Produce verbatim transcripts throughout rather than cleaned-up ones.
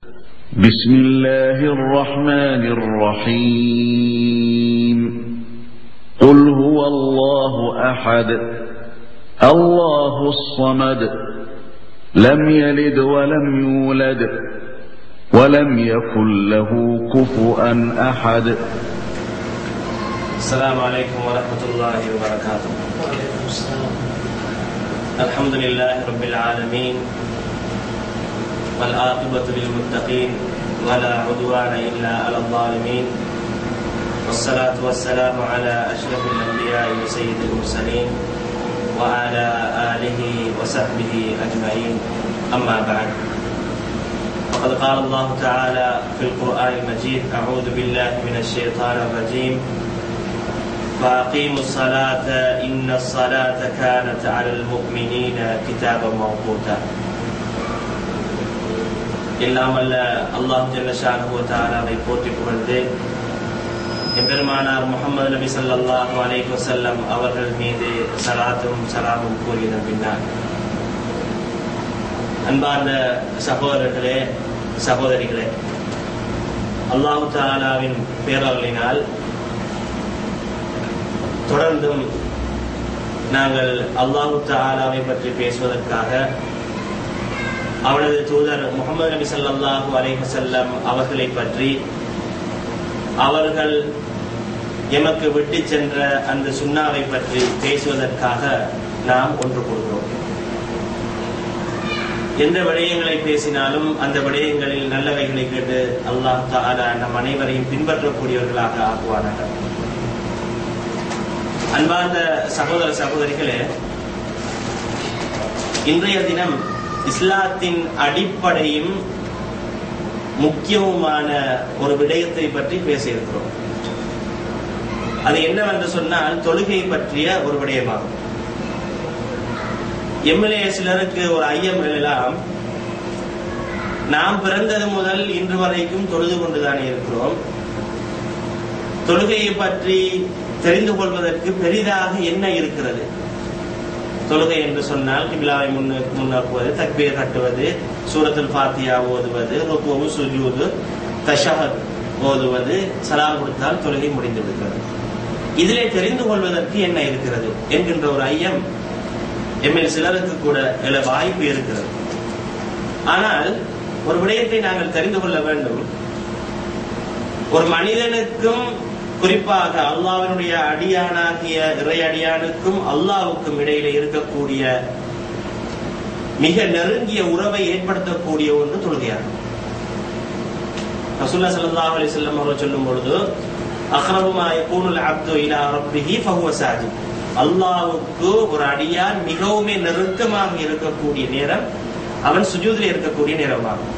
بسم الله الرحمن الرحيم قل هو الله أحد الله الصمد لم يلد ولم يولد ولم يكن له كفوا أحد. السلام عليكم ورحمة الله وبركاته. الحمد لله رب العالمين والعاقبة للمتقين ولا عدوان إلا على الظالمين والصلاة والسلام على أشرف الأنبياء وسيد المرسلين وعلى آله وصحبه أجمعين. أما بعد، فقد قال الله تعالى في القرآن المجيد: أعوذ بالله من الشيطان الرجيم فأقيموا الصلاة إن الصلاة كانت على المؤمنين كتابا موقوتا. எல்லாம் வல்ல அல்லாஹ் ஜல்ல ஷானஹு வ தஆலாவை போற்றி புகழ்ந்து எம்பெருமானார் முஹம்மது நபி ஸல்லல்லாஹு அலைஹி வஸல்லம் அவர்கள் மீது ஸலாத்தும் ஸலாமும் கூறின பின்னர், அன்பார்ந்த சகோதரர்களே, சகோதரிகளே, அல்லாஹ் தஆலாவின் பேரருளினால் தொடர்ந்தும் நாங்கள் அல்லாஹ் தஆலாவை பற்றி பேசுவதற்காக அவனது தூதர் முஹம்மது நபி ஸல்லல்லாஹு அலைஹி வஸல்லம் அவர்களை பற்றி, அவர்கள் எமக்கு விட்டு சென்ற அந்த சுன்னாவை பற்றி பேசுவதற்காக நாம் ஒன்று கூடுகிறோம். எந்த விடயங்களை பேசினாலும் அந்த விடயங்களில் நல்லவைகளை கேட்டு அல்லாஹ் தஆலா நம் அனைவரையும் பின்பற்றக்கூடியவர்களாக ஆக்குவானாக. அன்பார்ந்த சகோதர சகோதரிகளே, இன்றைய தினம் இஸ்லாத்தின் அடிப்படையும் முக்கியமான ஒரு விடயத்தை பற்றி பேச இருக்கிறோம். அது என்னவென்று சொன்னால், தொழுகை பற்றிய ஒரு விடயமாகும். எம்எல்ஏ சிலருக்கு ஒரு ஐயம் எழலாம், நாம் பிறந்தது முதல் இன்று வரைக்கும் தொழுது கொண்டுதானே இருக்கிறோம், தொழுகையை பற்றி தெரிந்து கொள்வதற்கு பெரிதாக என்ன இருக்கிறது? தொழுகை என்று சொன்னால் கிபிலாவை முன்னோக்குவது, தக்பீர் கட்டுவது, சூரத்துல் ஃபாத்திஹா ஓதுவது, ருக்குஉ சுஜூது தஷஹத் ஓதுவது, சலாம் கொடுத்தால் தொழுகை முடிந்து விடுகிறது. இதிலே தெரிந்து கொள்வதற்கு என்ன இருக்கிறது என்கின்ற ஒரு ஐயம் எம்எல் சிலருக்கு கூட எழ வாய்ப்பு இருக்கிறது. ஆனால் ஒரு விடயத்தை நாங்கள் தெரிந்து கொள்ள வேண்டும். ஒரு மனிதனுக்கும், குறிப்பாக அல்லாஹ்வினுடைய அடியானாகிய இறை அடியானுக்கும் அல்லாஹ்வுக்கும் இடையிலே இருக்கக்கூடிய மிக நெருங்கிய உறவை ஏற்படுத்தக்கூடிய ஒன்று தொழுகையாகும். ரசூலுல்லாஹி ஸல்லல்லாஹு அலைஹி வஸல்லம் அவர்கள் சொல்லும் பொழுது, அக்ரபு மா யகூனுல் அப்து இலா ரப்பிஹி ஃபஹுவ சாஜித், அல்லாஹ்வுக்கு ஒரு அடியான் மிகவும் நெருக்கமாக இருக்கக்கூடிய நேரம் அவன் சுஜூதில் இருக்கக்கூடிய நேரமாகும்.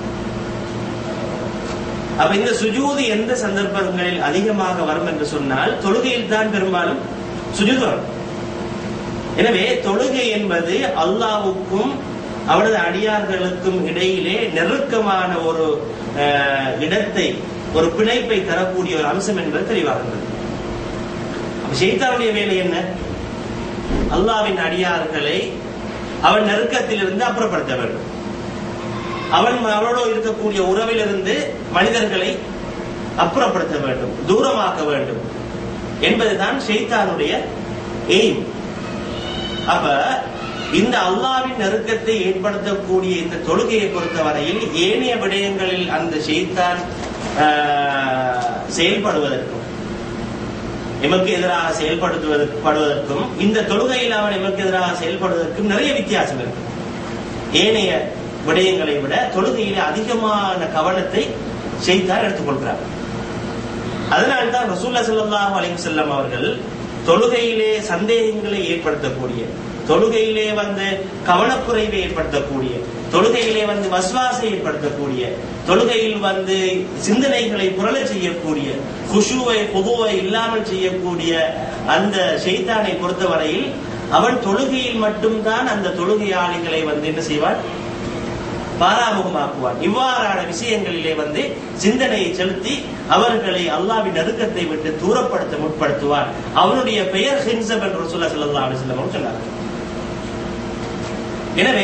அப்ப இந்த சுஜூது எந்த சந்தர்ப்பங்களில் அதிகமாக வரும் என்று சொன்னால், தொழுகையில் தான் பெரும்பாலும் சுஜூது வரும். எனவே தொழுகை என்பது அல்லாஹ்வுக்கும் அவனது அடியார்களுக்கும் இடையிலே நெருக்கமான ஒரு இடத்தை, ஒரு பிணைப்பை தரக்கூடிய ஒரு அம்சம் என்பது தெளிவாகிறது. ஷைத்தானுடைய வேலை என்ன? அல்லாஹ்வின் அடியார்களை அவன் நெருக்கத்திலிருந்து அப்புறப்படுத்த வேண்டும். அவன் அவனோடு இருக்கக்கூடிய உறவிலிருந்து மனிதர்களை அப்புறப்படுத்த வேண்டும், தூரமாக்க வேண்டும் என்பதுதான் ஷைத்தானுடைய எய்ம். அப்ப இந்த அல்லாஹ்வின் நெருக்கத்தை ஏற்படுத்தக்கூடிய இந்த தொழுகையை பொறுத்தவரையில் ஏனைய விடயங்களில் அந்த ஷைத்தான் செயல்படுவதற்கும் எமக்கு எதிராக செயல்படுத்துவதற்கும் இந்த தொழுகையில் அவன் எமக்கு எதிராக செயல்படுவதற்கும் நிறைய வித்தியாசம் இருக்கு. ஏனைய விடயங்களை விட தொழுகையிலே அதிகமான கவனத்தை ஷைத்தான் எடுத்துக்கொள்கிறார். அதனால்தான் ரசூலுல்லாஹி ஸல்லல்லாஹு அலைஹி வஸல்லம் அவர்கள் தொழுகையிலே சந்தேகங்களை ஏற்படுத்தக்கூடிய, தொழுகையிலே வந்து கவனக்குறைவை ஏற்படுத்தக்கூடிய, தொழுகையிலே வந்து வஸ்வாசை ஏற்படுத்தக்கூடிய, தொழுகையில் வந்து சிந்தனைகளை புரள செய்யக்கூடிய, குஷூவை பொதுவை இல்லாமல் செய்யக்கூடிய அந்த ஷைத்தானை பொறுத்தவரையில் அவன் தொழுகையில் மட்டும்தான் அந்த தொழுகையாளிகளை வந்து என்ன செய்வான்? பாராமுகமாக்குவான். இவ்வாறான விஷயங்களிலே வந்து சிந்தனையை செலுத்தி அவர்களை அல்லாஹ்வின் நெருக்கத்தை விட்டு தூரப்படுத்த முற்படுத்துவான். அவனுடைய பெயர் ஹின்சப் என்று ரசூலுல்லாஹி ஸல்லல்லாஹு அலைஹி வஸல்லம் சொன்னார். எனவே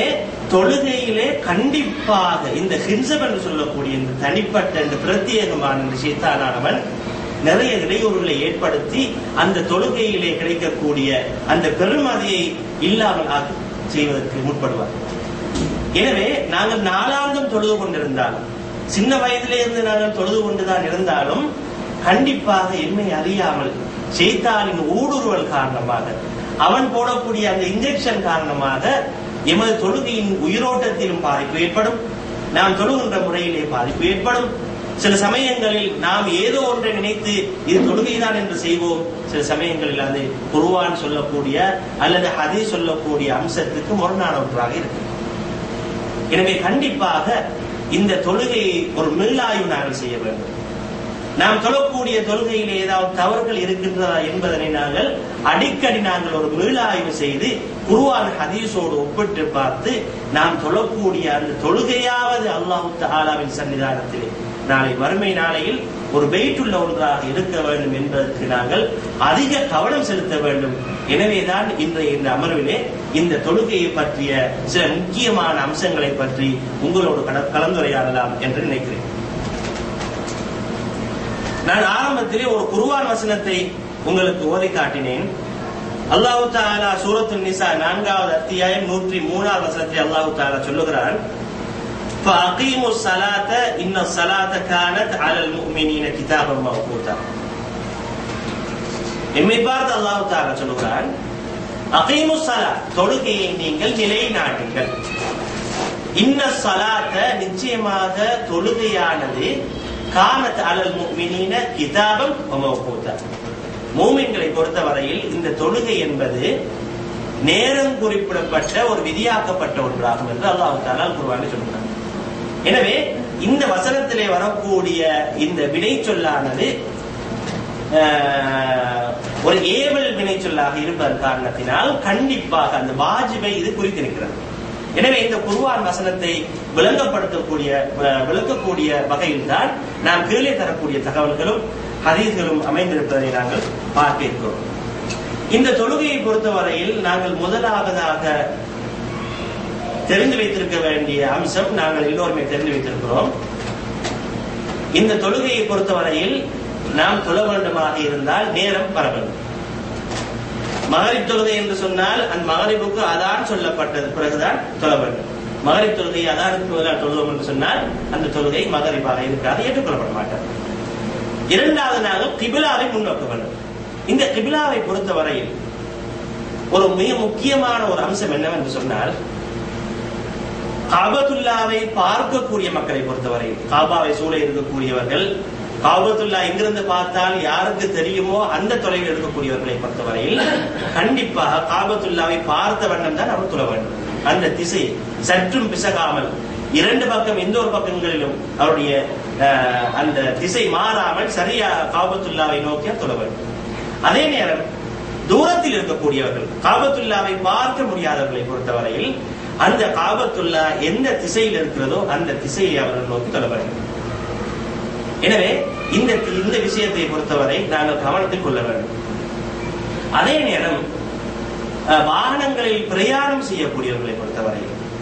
தொழுகையிலே கண்டிப்பாக இந்த ஹின்சப் என்று சொல்லக்கூடிய இந்த தனிப்பட்ட இந்த பிரத்யேகமான இந்த ஷைத்தானானவன் நிறைய இடையூறுகளை ஏற்படுத்தி அந்த தொழுகையிலே கிடைக்கக்கூடிய அந்த பெருமதியை இல்லாமல் செய்வதற்கு முற்படுவார். எனவே நாங்கள் நாளாந்தம் தொழுது கொண்டிருந்தாலும், சின்ன வயதிலே இருந்து நாங்கள் தொழுது கொண்டுதான் இருந்தாலும், கண்டிப்பாக என்னை அறியாமல் ஷைத்தானின் ஊடுருவல் காரணமாக, அவன் போடக்கூடிய அந்த இன்ஜெக்ஷன் காரணமாக எமது தொழுகையின் உயிரோட்டத்திலும் பாதிப்பு ஏற்படும், நாம் தொழுகின்ற முறையிலே பாதிப்பு ஏற்படும். சில சமயங்களில் நாம் ஏதோ ஒன்றை நினைத்து இது தொழுகைதான் என்று செய்வோம். சில சமயங்களில் அது குர்ஆன் சொல்லக்கூடிய அல்லது ஹதீஸ் சொல்லக்கூடிய அம்சத்துக்கு முரணான ஒன்றாக இருக்கு. எனவே கண்டிப்பாக இந்த தொழுகையை ஒரு மீளாய்வு நாங்கள் செய்ய வேண்டும். நாம் தொழக்கூடிய தொழுகையில் ஏதாவது தவறுகள் இருக்கின்றதா என்பதனை நாங்கள் அடிக்கடி நாங்கள் ஒரு மீளாய்வு செய்து குர்ஆன் ஹதீஸோடு ஒப்பிட்டு பார்த்து நாம் தொழக்கூடிய அந்த தொழுகையாவது அல்லாஹ் தஆலாவின் சன்னிதானத்திலே நாளை மறுமை நாளையில் ஒரு பெய்ட்டுள்ள ஒன்றாக இருக்க வேண்டும் என்பதற்கு நாங்கள் அதிக கவனம் செலுத்த வேண்டும். எனவேதான் இன்றைய இந்த அமர்விலே இந்த தொழுகையை பற்றிய சில முக்கியமான அம்சங்களை பற்றி உங்களோடு கலந்துரையாடலாம் என்று நினைக்கிறேன். நான் ஆரம்பத்திலே ஒரு குர்ஆன் வசனத்தை உங்களுக்கு ஓதி காட்டினேன். அல்லாஹ் தஆலா சூரத்துன் நிசா நான்காவது அத்தியாயம் நூற்றி மூணாவது வசனத்தை அல்லாஹ் தஆலா சொல்லுகிறான், فَأَقِيمُوا الصَّلَاةَ إِنَّ الصَّلَاةَ كَانَتْ عَلَى الْمُؤْمِنِينَ كِتَابًا مَوْقُوتًا. எம்மை பார்த்து அல்லாஹ் தஆலா சொல்லுகிறான், அகீமு ஸலாத், தொழுகையை நீங்கள் நிலைநாட்டுங்கள். இன்ன ஸலாத்த, நிச்சயமாக தொழுகையானது, கானத் அலல் முஃமினீன கிதாபம் வ மவ்கூதா, மூமின்களை பொறுத்தவரையில் இந்த தொழுகை என்பது நேரம் குறிப்பிடப்பட்ட ஒரு விதியாக்கப்பட்ட ஒன்றாகும் என்று அல்லாஹ் தஆலா குர்ஆனில் சொல்கிறார். எனவே இந்த வசனத்திலே வரக்கூடிய இந்த வினை சொல்லானது ஒரு ஏவல் வினை சொல்லாக இருப்பதன் காரணத்தினால் கண்டிப்பாக அந்த வாஜிபை இது குறித்திருக்கிறது. எனவே இந்த குர்ஆன் வசனத்தை விளங்கப்படுத்தக்கூடிய விளக்கக்கூடிய வகையில் தான் நாம் கீழே தரக்கூடிய தகவல்களும் ஹதீஸ்களும் அமைந்திருப்பதை நாங்கள் பார்க்க இருக்கிறோம். இந்த தொழுகையை பொறுத்தவரையில் நாங்கள் முதலாவதாக தெரிந்து வைத்திருக்க வேண்டிய அம்சம், நாங்கள் எல்லோருமே தெரிந்து வைத்திருக்கிறோம். இந்த தொழுகையை பொறுத்தவரையில் நாம் தொழ வேண்டுமாக இருந்தால் நேரம் வர வேண்டும். மகரிப் தொழுகை என்று சொன்னால் அந்த மகரிபுக்கு அதான் சொல்லப்பட்டது பிறகுதான் தொழ வேண்டும். மகரிப் தொழுகை அதானுக்கு முதலாக தொழுவோம் என்று சொன்னால் அந்த தொழுகை மகரிபாக இருக்காது, ஏற்றுக்கொள்ளப்பட மாட்டார். இரண்டாவது நாங்கள் கிபிலாவை முன்னோக்க வேண்டும். இந்த கிபிலாவை பொறுத்தவரையில் ஒரு மிக முக்கியமான ஒரு அம்சம் என்னவென்று சொன்னால், காபத்துல்லாவை பார்க்கக்கூடிய மக்களை பொறுத்தவரையில், காபாவை சூழ இருக்கக்கூடியவர்கள், காபத்துல்லா எங்கிருந்து பார்த்தால் யாருக்கு தெரியுமோ அந்த தொலைவில் இருக்கக்கூடியவர்களை பொறுத்தவரையில் கண்டிப்பாக காபத்துல்லாவை பார்த்த வண்ணம் தான் அவர் தொழ வேண்டும். அந்த திசை சற்றும் பிசகாமல் இரண்டு பக்கம் எந்த ஒரு பக்கங்களிலும் அவருடைய அந்த திசை மாறாமல் சரியா காபத்துல்லாவை நோக்கியா தொழ வேண்டும். அதே நேரம் தூரத்தில் இருக்கக்கூடியவர்கள், காபத்துல்லாவை பார்க்க முடியாதவர்களை பொறுத்தவரையில் அந்த காபத்துல்லா எந்த திசையில் இருக்கிறதோ அந்த திசையை அவர்கள் நோக்கி தொழ வேண்டும். எனவே இந்த இந்த விஷயத்தை பொறுத்தவரை நாங்கள் கவனத்தில் கொள்ள வேண்டும். அதே நேரம் வாகனங்களில் பிரயாணம் செய்யக்கூடியவர்களை பொறுத்தவரை,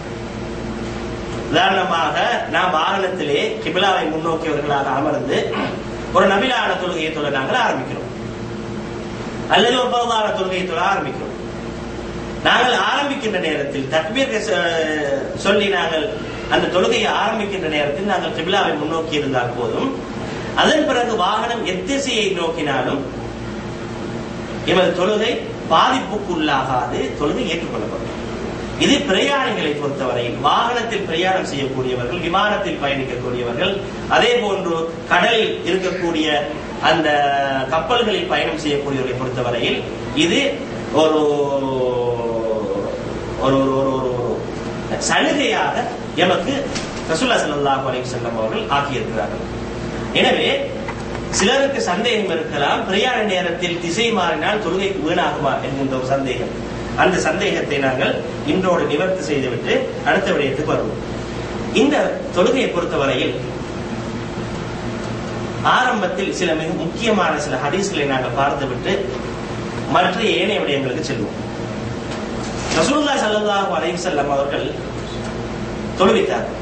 உதாரணமாக நாம் வாகனத்திலே கிபிலாவை முன்னோக்கியவர்களாக அமர்ந்து ஒரு நபிலான தொழுகையை தொழ நாங்கள் ஆரம்பிக்கிறோம், அல்லது ஒரு பரவான தொழுகையை தொழ ஆரம்பிக்கிறோம். நாங்கள் ஆரம்பிக்கின்ற நேரத்தில் தக்பீர் சொல்லி நாங்கள் அந்த தொழுகையை ஆரம்பிக்கின்ற நேரத்தில் நாங்கள் கிபிலாவை முன்னோக்கி இருந்தால் போதும், அதன் பிறகு வாகனம் எத்திசையை நோக்கினாலும் எமது தொழுகை பாதிப்புக்குள்ளாகாது, தொழுகை ஏற்றுக்கொள்ளப்படும். இது பிரயாணிகளை பொறுத்தவரையில் வாகனத்தில் பிரயாணம் செய்யக்கூடியவர்கள், விமானத்தில் பயணிக்கக்கூடியவர்கள், அதே போன்று கடலில் இருக்கக்கூடிய அந்த கப்பல்களில் பயணம் செய்யக்கூடியவர்களை பொறுத்தவரையில் இது ஒரு ஒரு சலுகையாக எமக்கு ரசூலுல்லாஹி ஸல்லல்லாஹு அலைஹி வஸல்லம் அவர்கள் ஆக்கியிருக்கிறார்கள். எனவே சிலருக்கு சந்தேகம் இருக்கலாம், பிரயாண நேரத்தில் திசை மாறினால் தொழுகை வீணாகுமா என்கின்ற ஒரு சந்தேகம். அந்த சந்தேகத்தை நாங்கள் இன்றோடு நிவர்த்தி செய்துவிட்டு அடுத்த விடயத்துக்கு வருவோம். இந்த தொழுகையை பொறுத்தவரையில் ஆரம்பத்தில் சில மிக முக்கியமான சில ஹதீஸ்களை நாங்கள் பார்த்துவிட்டு மற்ற ஏனைய விடயங்களுக்கு செல்வோம். ரசூலுல்லாஹி ஸல்லல்லாஹு அலைஹி வஸல்லம் அவர்கள் தொழுவித்தார்கள்.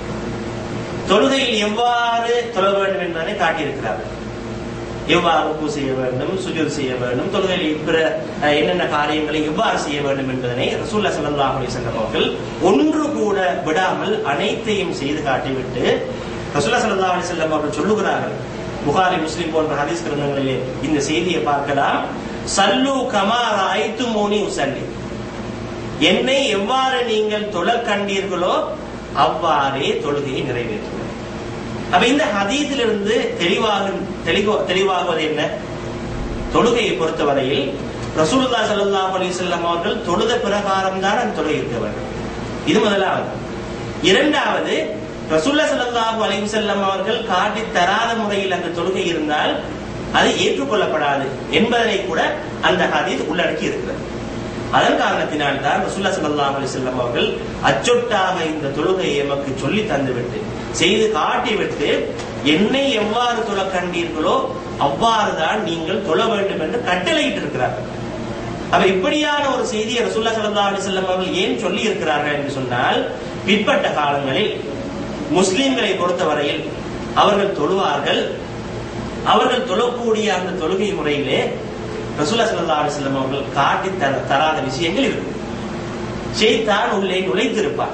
தொழுகையில் எவ்வாறு தொழ வேண்டும் என்பதை காட்டியிருக்கிறார்கள். எவ்வாறு ருக்கு செய்ய வேண்டும், சுஜூத் செய்ய வேண்டும், தொழுகையில் பிற என்னென்ன காரியங்களை எவ்வாறு செய்ய வேண்டும் என்பதனை ரசூலுல்லாஹி ஸல்லல்லாஹு அலைஹி வஸல்லம் அவர்கள் ஒன்று கூட விடாமல் அனைத்தையும் செய்து காட்டிவிட்டு ரசூலுல்லாஹி ஸல்லல்லாஹு அலைஹி வஸல்லம் அவர்கள் சொல்லுகிறார்கள். புகாரி, முஸ்லிம் போன்ற ஹதீஸ் கிரந்தங்களிலே இந்த செய்தியை பார்க்கலாம். சல்லு கமா ரஅய்துமூனி உஸல்லி, என்னை எவ்வாறு நீங்கள் தொழ கண்டீர்களோ அவ்வாறே தொழுகையை நிறைவேற்றுங்கள். அப்ப இந்த ஹதீஸிலிருந்து தெளிவாக தெளிவாகுவது என்ன? தொழுகையை பொறுத்தவரையில் ரசூலுல்லாஹி ஸல்லல்லாஹு அலைஹி வஸல்லம் அவர்கள் தொழுத பிரகாரம் தான் அந்த தொழுகை இருக்க வேண்டும். இது முதலாவது. இரண்டாவது, ரசூலுல்லாஹி ஸல்லல்லாஹு அலைஹி வஸல்லம் அவர்கள் காட்டி தராத முறையில் அந்த தொழுகை இருந்தால் அது ஏற்றுக்கொள்ளப்படாது என்பதனை கூட அந்த ஹதீஸ் உள்ளடக்கி இருக்கிறது. அதன் காரணத்தினால் தான் ரசூலுல்லாஹி ஸல்லல்லாஹு அலைஹி வஸல்லம் அவர்கள் அச்சொட்டாக இந்த தொழுகையை எமக்கு சொல்லி தந்துவிட்டு செய்து காட்டிவிட்டு என்னை எவ்வாறு தொழ கண்டீர்களோ அவ்வாறுதான் நீங்கள் தொழ வேண்டும் என்று கட்டளையிட்டு இருக்கிறார்கள். அப்ப இப்படியான ஒரு செய்தியை ரசூலுல்லாஹி ஸல்லல்லாஹு அலைஹி வஸல்லம் அவர்கள் ஏன் சொல்லி இருக்கிறார்கள் என்று சொன்னால், பிற்பட்ட காலங்களில் முஸ்லிம்களை பொறுத்தவரையில் அவர்கள் தொழுவார்கள். அவர்கள் தொழக்கூடிய அந்த தொழுகை முறையிலே ரசூலுல்லாஹி ஸல்லல்லாஹு அலைஹி வஸல்லம் அவர்கள் காட்டி தராத விஷயங்கள் இருக்கும். ஷைத்தான் உள்ளே நுழைந்திருப்பார்.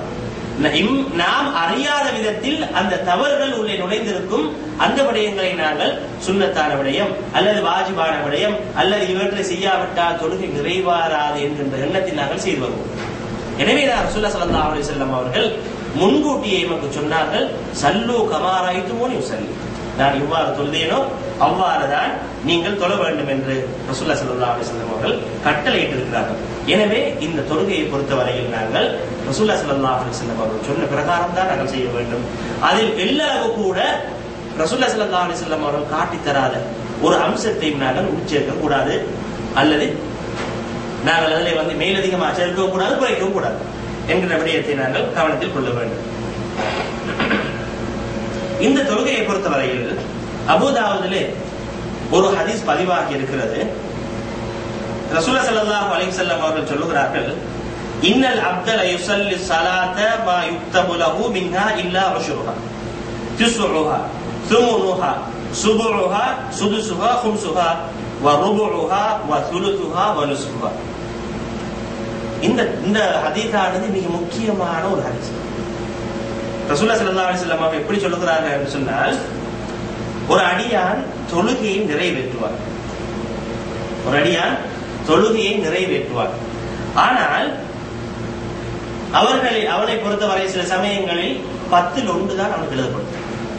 நாம் அறியாத விதத்தில் அந்த தவறுகள் உள்ளே நுழைந்திருக்கும். அந்த விடயங்களை நாங்கள் சுன்னத்தான விடயம் அல்லது வாஜிபான விடயம் அல்லது இவற்றை செய்யாவிட்டால் தொழுகை நிறைவேறாது என்கின்ற எண்ணத்தில் நாங்கள் செய்து வருவோம். எனவே ரசூலுல்லாஹி ஸல்லல்லாஹு அலைஹி வஸல்லம் அவர்கள் முன்கூட்டியே நமக்கு சொன்னார்கள், சல்லு கமா ரஅய்துமூனி உஸல்லி, நான் இவ்வாறு தொழுதேனோ அவ்வாறுதான் நீங்கள் தொழ வேண்டும் என்று ரசூலுல்லாஹி ஸல்லல்லாஹு அலைஹி வஸல்லம் அவர்கள் கட்டளையிட்டிருக்கிறார்கள். எனவே இந்த தொழுகையை பொறுத்தவரையில் நாங்கள் ரசூலுல்லாஹி ஸல்லல்லாஹு அலைஹி வஸல்லம் அவர்கள் சொன்ன பிரகாரம் தான் நாங்கள் செய்ய வேண்டும். அதில் எல்லளவு கூட ரசூலுல்லாஹி ஸல்லல்லாஹு அலைஹி வஸல்லம் அவர்கள் காட்டித் தராத ஒரு அம்சத்தையும் நாங்கள் உட்சேர்க்க கூடாது, அல்லது நாங்கள் அதில் வந்து மேலதிகமாக சேர்க்கவும் கூடாது, குறைக்கவும் கூடாது என்கிற விடயத்தை நாங்கள் கவனத்தில் கொள்ள வேண்டும். இந்த தொழுகையை பொறுத்தவரையில் அபூதாவுதிலே ஒரு ஹதீஸ் பதிவாகி இருக்கிறது. ரசூலுல்லாஹி ஸல்லல்லாஹு அலைஹி வஸல்லம் அவர்கள் சொல்லுகிறார்கள், இன்னல் அப்த லா யுஸல்லி ஸலாத மா யுக்தபு லஹு மின்ஹா இல்லா உஷ்ருஹா திஸ்உஹா சுமுனுஹா சுபுஹா சுதுசுஹா ஹும்சுஹா வ ருபுஹா வ சுலுசுஹா வ நுஸ்ஹா. இந்த இந்த ஹதீஸானது மிக முக்கியமான ஒரு ஹதீஸ். ரசூலுல்லாஹி ஸல்லல்லாஹு அலைஹி வஸல்லம் அவர்கள் எப்படி சொல்லுகிறார்கள் என்று சொன்னால், ஒரு அடியான் தொழுகையை நிறைவேற்றுவார். ஒரு அடியான் தொழுகையை நிறைவேற்றுவார். ஆனால் அவர்களை அவனை பொறுத்தவரை சில சமயங்களில் பத்தில் ஒன்றுதான் அவனுக்கு எழுதப்படும்.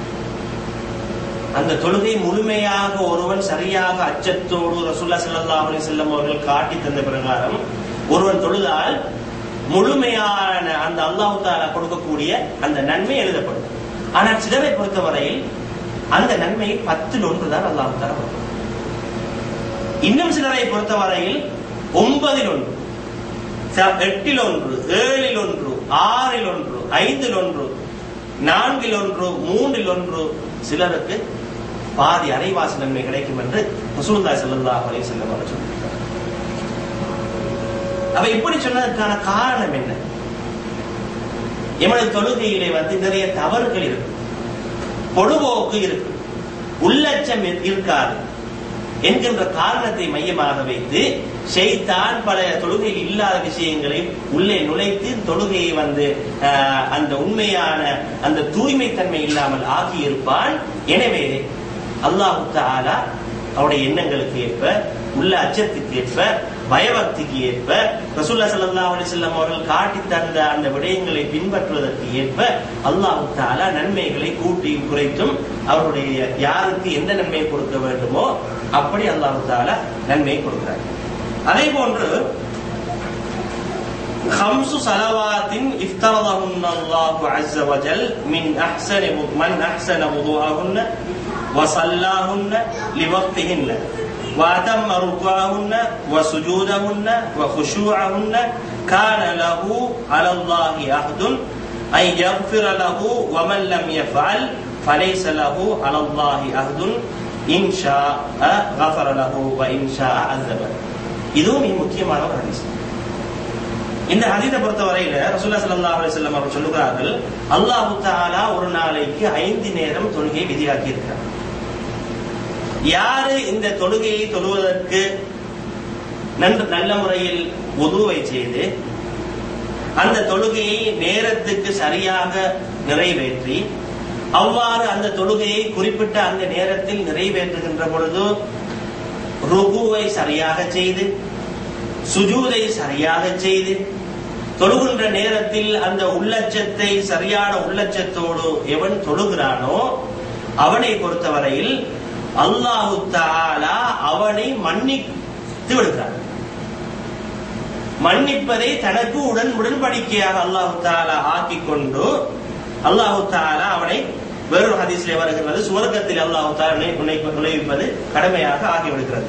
அந்த தொழுகை முழுமையாக ஒருவன் சரியாக அச்சத்தோடு ரசூலுல்லாஹி ஸல்லல்லாஹு அலைஹி வஸல்லம் அவர்கள் காட்டி தந்த பிரகாரம் ஒருவன் தொழுதால் முழுமையான அந்த அல்லாஹ் தஆலா கொடுக்கக்கூடிய அந்த நன்மை எழுதப்படும். ஆனால் சிலரை பொறுத்தவரையில் அந்த நன்மையை பத்தில் ஒன்றுதான் அல்லாஹ் தஆலா கொடுக்கும். இன்னும் சிலரை பொறுத்தவரையில் ஒன்பதில் ஒன்று, எட்டில் ஒன்று, ஏழில் ஒன்று, ஆறில் ஒன்று, ஐந்தில் ஒன்று, நான்கில் ஒன்று, மூன்றில் ஒன்று, சிலருக்கு பாதி அரைவாசி நன்மை கிடைக்கும் என்று ரசூலுல்லாஹி ஸல்லல்லாஹு அலைஹி வஸல்லம் அவர்கள் சொல்லியிருக்கிறார். அப்ப இப்படி சொன்னதற்கான காரணம் என்ன? எமது தொழுகையிலே வந்து நிறைய தவறுகள் இருக்கு, பொடுபோக்கு இருக்கு, உள்ளச்சம் இருக்காது என்கின்ற காரணத்தை மையமாக வைத்து ஷைத்தான் பல தொழுகையில் இல்லாத விஷயங்களை உள்ளே நுழைத்து தொழுகையை வந்து அந்த உண்மையான அந்த தூய்மை தன்மை இல்லாமல் ஆக்கி இருப்பான். எனவே அல்லாஹ் தஆலா அவருடைய எண்ணங்களுக்கு ஏற்ப, உள்ள அச்சத்துக்கு ஏற்ப, பயபக்திக்கு ஏற்ப, ரசூலுல்லாஹி ஸல்லல்லாஹு அலைஹி வஸல்லம் அவர்கள் காட்டி தந்த அந்த விடயங்களை பின்பற்றுவதற்கு ஏற்ப அல்லாஹ் தஆலா நன்மைகளை கூட்டியும் குறைத்தும் அவருடைய யாருக்கு எந்த நன்மையை கொடுக்க வேண்டுமோ அப்படி அல்லாஹ் தஆலா நன்மையை கொடுக்கிறார். அதே போன்று خمس صلوات افترضهن الله عز وجل من احسن من احسن وضوءهن وصلاهن لوقتهن وأتم ركوعهن وسجودهن وخشوعهن كان له على الله عهد أن يغفر له ومن لم يفعل فليس له على الله عهد إن شاء غفر له وإن شاء عذبه. இதுவும் மிக முக்கியமான ஒரு ஹதீஸ். இந்த ஹதீஸை பொறுத்தவரையில ரசூலுல்லாஹி ஸல்லல்லாஹு அலைஹி வஸல்லம் அவர்கள் சொல்லுகிறார்கள், அல்லாஹ் தஆலா ஒரு நாளைக்கு ஐந்து நேரம் தொழுகையை விதியாக்கி இருக்கிறார். யாரு இந்த தொழுகையை தொழுவதற்கு நன்று நல்ல முறையில் உதுவை செய்து அந்த தொழுகையை நேரத்துக்கு சரியாக நிறைவேற்றி அவ்வாறு அந்த தொழுகையை குறிப்பிட்ட அந்த நேரத்தில் நிறைவேற்றுகின்ற பொழுது ருகுவை சரியாக செய்து சுஜூதை சரியாக செய்து தொழுகின்ற நேரத்தில் அந்த உள்ளச்சத்தை சரியான உள்ளச்சத்தோடு எவன் தொழுகிறானோ அவனை பொறுத்தவரையில் அல்லாஹு தஆலா அவனை மன்னித்து விடுகிறான். மன்னிப்பதை தனக்கு உடன் உடன்படிக்கையாக அல்லாஹு தஆலா ஆக்கி கொண்டு அல்லாஹு தஆலா அவனை வேறொரு ஹதீஸிலே வருகிறது, சுவர்க்கத்தில் அல்லாஹு தஆலா நுழைவிப்பது கடமையாக ஆகிவிடுகிறது.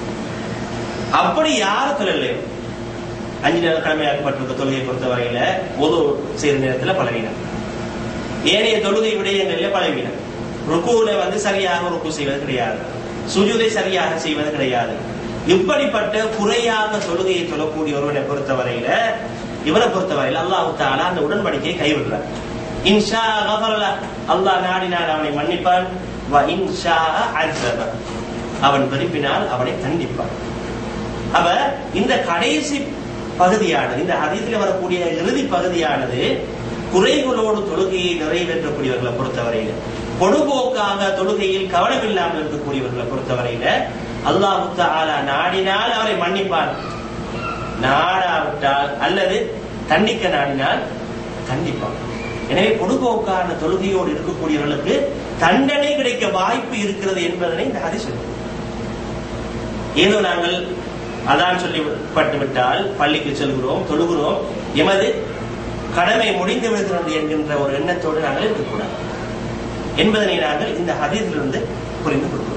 அப்படி யார் தொழலையோ அஞ்சு நேரம் கடமையாக்கப்பட்டிருக்க தொழுகையை பொறுத்தவரையில ஒது செய்த நேரத்தில் பலவீனம், ஏனைய தொழுகை விடயங்களில் பலவீனம். ருக்குல வந்து சரியாக ருக்கு செய்வது கிடையாது, சுஜூதை சரியாக செய்வது கிடையாது. இப்படிப்பட்ட குறையாக தொழுகையை தொழக்கூடிய ஒருவனை பொறுத்தவரையில இவரை பொறுத்தவரையில அல்லாஹு தஆலா அந்த உடன்படிக்கையை கைவிடுறார். இன்ஷா கஃபரல, அல்லாஹ் நாடினால் அவனை மன்னிப்பான், வ இன்ஷா அஸப, அவன் விரும்பினால் அவனை தண்டிப்பான். அப்ப இந்த கடைசி பகுதியானது, இந்த ஹதீஸில் வரக்கூடிய இறுதி பகுதியானது குறைகளோடு தொழுகையை நிறைவேற்றக்கூடியவர்களை பொறுத்தவரையில, பொடுபோக்காக தொழுகையில் கவனமில்லாமல் இருக்கக்கூடியவர்களை பொறுத்தவரையில அல்லாஹ் தஆலா நாடினால் அவரை மன்னிப்பான், நாடாவிட்டால் அல்லது தண்டிக்க நாடினால் தண்டிப்பான். எனவே பொடுபோக்கான தொழுகையோடு இருக்கக்கூடியவர்களுக்கு தண்டனை கிடைக்க வாய்ப்பு இருக்கிறது என்பதனை இந்த ஹதீஸ் சொல்லுது. ஏதோ நாங்கள் அதான் சொல்லிப்பட்டு விட்டால் பள்ளிக்கு செல்கிறோம், தொழுகிறோம், எமது கடமை முடிந்து விடுகிறது என்கின்ற ஒரு எண்ணத்தோடு நாங்கள் இருக்கக்கூடாது என்பதனை நாங்கள் இந்த ஹதீஸிலிருந்து புரிந்து கொள்கிறோம்.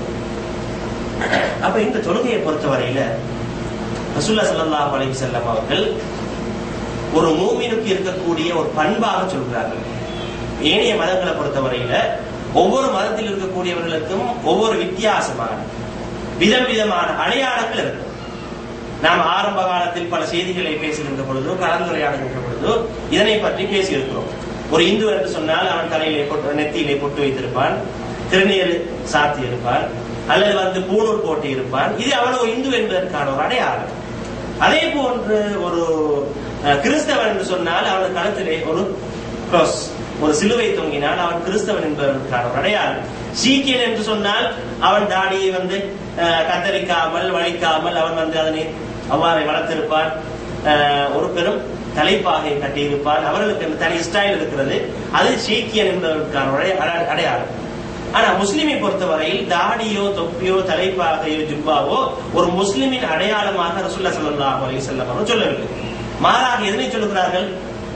அப்ப இந்த தொழுகையை பொறுத்தவரையில ரசூலுல்லாஹி ஸல்லல்லாஹு அலைஹி வஸல்லம் அவர்கள் ஒரு மூமினுக்கு இருக்கக்கூடிய ஒரு பண்பாக சொல்கிறார்கள். ஏனைய மதங்களை பொறுத்தவரையில ஒவ்வொரு மதத்தில் இருக்கக்கூடியவர்களுக்கும் ஒவ்வொரு வித்தியாசமான விதம் விதமான அடையாளங்கள் இருக்கும். நாம் ஆரம்ப காலத்தில் பல செய்திகளை பேசுகின்ற பொழுதோ கலந்துரையாடுகின்ற பொழுதோ இதனை பற்றி பேசியிருக்கிறோம். ஒரு இந்து என்று சொன்னால் அவன் தலையிலே பொட்டு நெத்தியிலே பொட்டு வைத்திருப்பான், திருநீர் சாத்தி இருப்பான், அல்லது வந்து பூணூர் போட்டு இருப்பான். இது அவன் ஒரு இந்து என்பதற்கான ஒரு அடையாளம். அதே போன்று ஒரு கிறிஸ்தவன் என்று சொன்னால் அவன் கழுத்திலே ஒரு கிராஸ், ஒரு சிலுவை தொங்கினால் அவன் கிறிஸ்தவன் என்பதற்கான ஒரு அடையாளம். சீக்கியன் என்று சொன்னால் அவன் தாடியை வந்து கத்தரிக்காமல் வலிக்காமல் அவன் வந்து அதனை அவ்வாறு வளர்த்திருப்பான், ஒரு பெரும் தலைப்பாகை கட்டியிருப்பான். அவர்களுக்கு தனி ஸ்டைல் இருக்கிறது, அது சீக்கியன் என்பதற்கான அடையாளம். ஆனா முஸ்லிமை பொறுத்தவரையில் தாடியோ தொப்பியோ தலைப்பாகையோ ஜுப்பாவோ ஒரு முஸ்லிமின் அடையாளமாக ரசூலுல்லாஹி ஸல்லல்லாஹு அலைஹி வஸல்லம் அவர்கள் சொல்லவில்லை. மாறாக எதனை சொல்லுகிறார்கள்?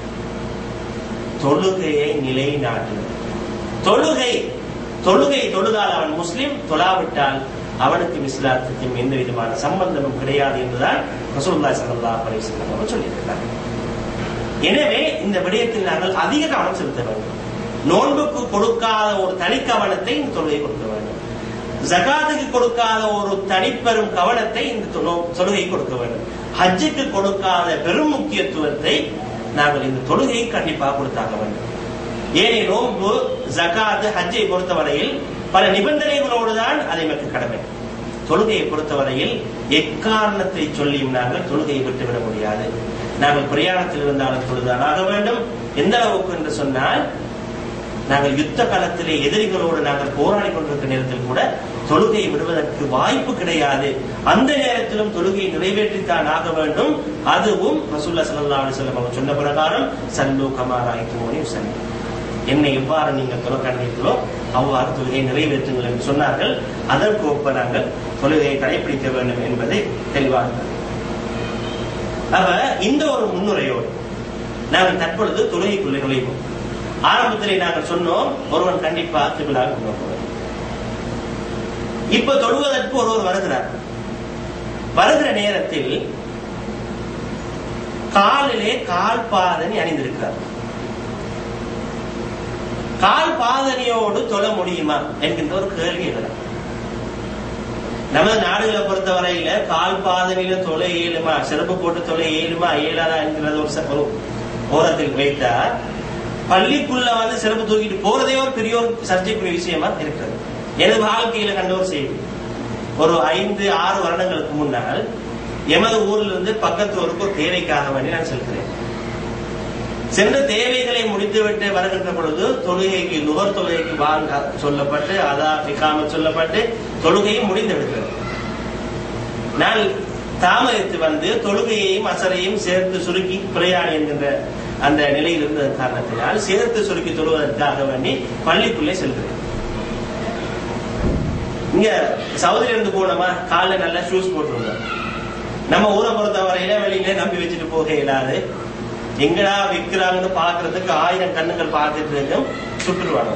தொழுகையை நிலைநாட்டுவது. தொழுகை தொழுகை தொழுதால் அவன் முஸ்லிம், தொழாவிட்டால் அவனுக்கு இஸ்லாத்துக்கும் எந்த விதமான சம்பந்தமும் கிடையாது என்றுதான் ரசூலுல்லாஹி ஸல்லல்லாஹு அலைஹி வஸல்லம் அவர்கள் சொல்லியிருக்கிறார்கள். எனவே இந்த விடயத்தில் நாங்கள் அதிக கவனம் செலுத்த வேண்டும். நோன்புக்கு கொடுக்காத ஒரு தனி கவனத்தை இந்த தொழுகை கொடுக்க வேண்டும். ஜகாத்துக்கு கொடுக்காத ஒரு தனிப்பெரும் கவனத்தை இந்த தொழுகை கொடுக்க வேண்டும். ஹஜ்ஜுக்கு கொடுக்காத பெரும் முக்கியத்துவத்தை நாங்கள் இந்த தொழுகையை கண்டிப்பாக கொடுத்தாக வேண்டும். ஏனே நோன்பு, ஜகாத், ஹஜ்ஜை பொறுத்தவரையில் பல நிபந்தனைகளோடு தான் அதை நமக்கு கடமை. தொழுகையை பொறுத்தவரையில் எக்காரணத்தை சொல்லியும் நாங்கள் தொழுகையை விட்டுவிட முடியாது. நாங்கள் பிரயாணத்தில் இருந்தாலும் தொழுதான் ஆக வேண்டும். எந்த அளவுக்கு என்று சொன்னால், நாங்கள் யுத்த காலத்திலே எதிரிகளோடு நாங்கள் போராடி கொண்டிருக்கிற நேரத்தில் கூட தொழுகையை விடுவதற்கு வாய்ப்பு கிடையாது. அந்த நேரத்திலும் தொழுகையை நிறைவேற்றித்தான் ஆக வேண்டும். அதுவும் ரசூலுல்லாஹி ஸல்லல்லாஹு அலைஹி வஸல்லம் அவர் சொன்ன பிரகாரம் சல்லு கமா ரஅய்துமூனி உஸல்லி, என்னை எவ்வாறு நீங்கள் தொழ கண்டீர்களோ அவ்வாறு தொழுகையை நிறைவேற்றுங்கள் என்று சொன்னார்கள். அதற்கு ஒப்ப நாங்கள் தொழுகையை கடைபிடிக்க வேண்டும் என்பதை தெளிவாக. அப்ப இந்த ஒரு முன்னுரையோடு நாங்கள் தற்பொழுது தொழுகைக்குள்ளே நுழைவோம். ஆரம்பத்திலே நாங்கள் சொன்னோம், ஒருவன் கண்டிப்பா கிபிலாவை நோக்குவார். இப்ப தொழுவதற்கு ஒருவர் வருகிறார். வருகிற நேரத்தில் காலிலே கால் பாதணி அணிந்திருக்கிறார். கால் பாதணியோடு தொழ முடியுமா என்கின்ற ஒரு கேள்வி எழுதலாம். நமது நாடுகளை பொறுத்தவரையில கால் பாதனையில தொலை ஏழுமா, செருப்பு போட்டு தொலை ஏழுமா ஏழாதா என்கிறது ஒரு ஓரத்தில் வைத்தா, பள்ளிக்குள்ள வந்து செருப்பு தூக்கிட்டு போறதே ஒரு பெரிய ஒரு சர்ச்சைக்குரிய விஷயமா இருக்கிறது. எனது வாழ்க்கையில கண்ட ஒரு செய்தி, ஒரு ஐந்து ஆறு வருடங்களுக்கு முன்னால் எமது ஊரில் இருந்து பக்கத்து ஊருக்கு ஒரு தேவைக்காக வேண்டி நான் செல்கிறேன். சென்ற தேவைகளை முடித்துவிட்டு வருகின்ற பொழுது தொழுகைக்கு நுகர் தொழுகைக்கு வாங்க சொல்லப்பட்டு அதா இகாமத் சொல்லப்பட்டு தொழுகையும் முடிந்துவிடுகிறது. நான் தாமதித்து வந்து தொழுகையையும் அசரையும் சேர்த்து சுருக்கி பிரயாணி என்கின்ற அந்த நிலையில் இருந்த காரணத்தினால் சேர்த்து சுருக்கி தொழுவதற்காக வேண்டி பள்ளிக்குள்ளே செல்கிறேன். இங்க சவுதியில இருந்து போனோமா, காலில் நல்லா ஷூஸ் போட்டுருந்தோம். நம்ம ஊரை பொறுத்தவரையில வெளியில நம்பி வச்சுட்டு போக இயலாது. எங்கடா விற்கிறாங்கன்னு பாக்குறதுக்கு ஆயிரம் கண்ணுங்கள் பார்த்துட்டு இருக்கும், சுட்டுருவாங்க.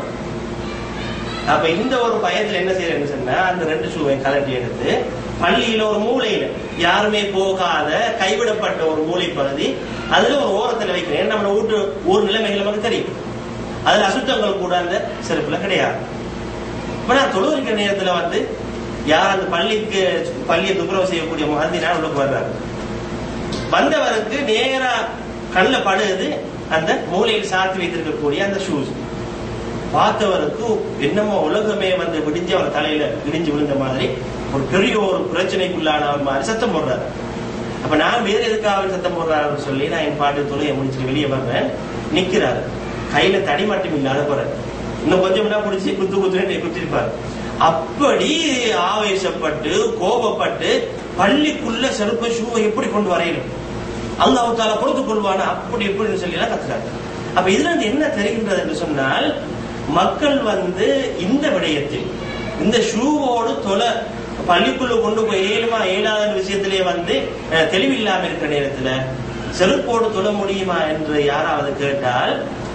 அப்ப இந்த ஒரு பயத்துல என்ன செய்யறேன்னு சொன்னா, அந்த ரெண்டு ஷூவை கலட்டி எடுத்து பள்ளியில ஒரு மூலையில யாருமே போகாத கைவிடப்பட்ட ஒரு மூளை பகுதி, அதுல ஒரு ஓரத்துல வைக்கிறேன். நம்ம வீட்டு ஊர் நிலைமைகள் நமக்கு தெரியும், அதுல அசுத்தங்கள் கூட அந்த செருப்புல கிடையாது. இப்ப நான் தொழுவிக்கிற நேரத்துல வந்து யார் அந்த பள்ளிக்கு பள்ளியை துப்புரவு செய்யக்கூடிய முஹத்தினா உள்ளுக்கு வர்றாரு. வந்தவருக்கு நேரா கண்ணில் படுது அந்த மூலையில் சாத்தி வைத்திருக்கக்கூடிய அந்த ஷூஸ். பார்த்தவருக்கு என்னமோ உலகமே வந்து விடிஞ்சு அவர் தலையில இடிஞ்சு விழுந்த மாதிரி, ஒரு பெரிய ஒரு பிரச்சனைக்குள்ளான மாதிரி சத்தம் போடுறாரு. அப்ப நான் வேற எதுக்காக சத்தம் போடுறாருன்னு சொல்லி நான் என் பாட்டு தொழிலை முடிச்சுட்டு வெளியே வர்றேன். நிக்கிறாரு, கையில தடி மட்டும் இல்லாத போறாரு. இன்னும் கொஞ்சம் தான் பிடிச்சி குத்து குத்துன்னு குத்திருப்பாரு. அப்படி ஆவேசப்பட்டு கோபப்பட்டு பள்ளிக்குள்ள செருப்பு ஷூவை எப்படி கொண்டு வரையணும், அல்லாஹ் தஆலா பொறுத்துக் கொள்வானா, அப்படி எப்படின்னு சொல்லி எல்லாம் கத்துறாங்க. அப்ப இதுல இருந்து என்ன தெரிகின்றது என்று சொன்னால், மக்கள் வந்து இந்த விடயத்தில் இந்த ஷூவோடு தொலை பள்ளிக்குள்ள கொண்டு போய் ஏழுமா ஏழாத விஷயத்திலே வந்து தெளிவில்லாம இருக்கிற நேரத்துல செருப்போடு தொழ முடியுமா என்று யாராவது கேட்டால்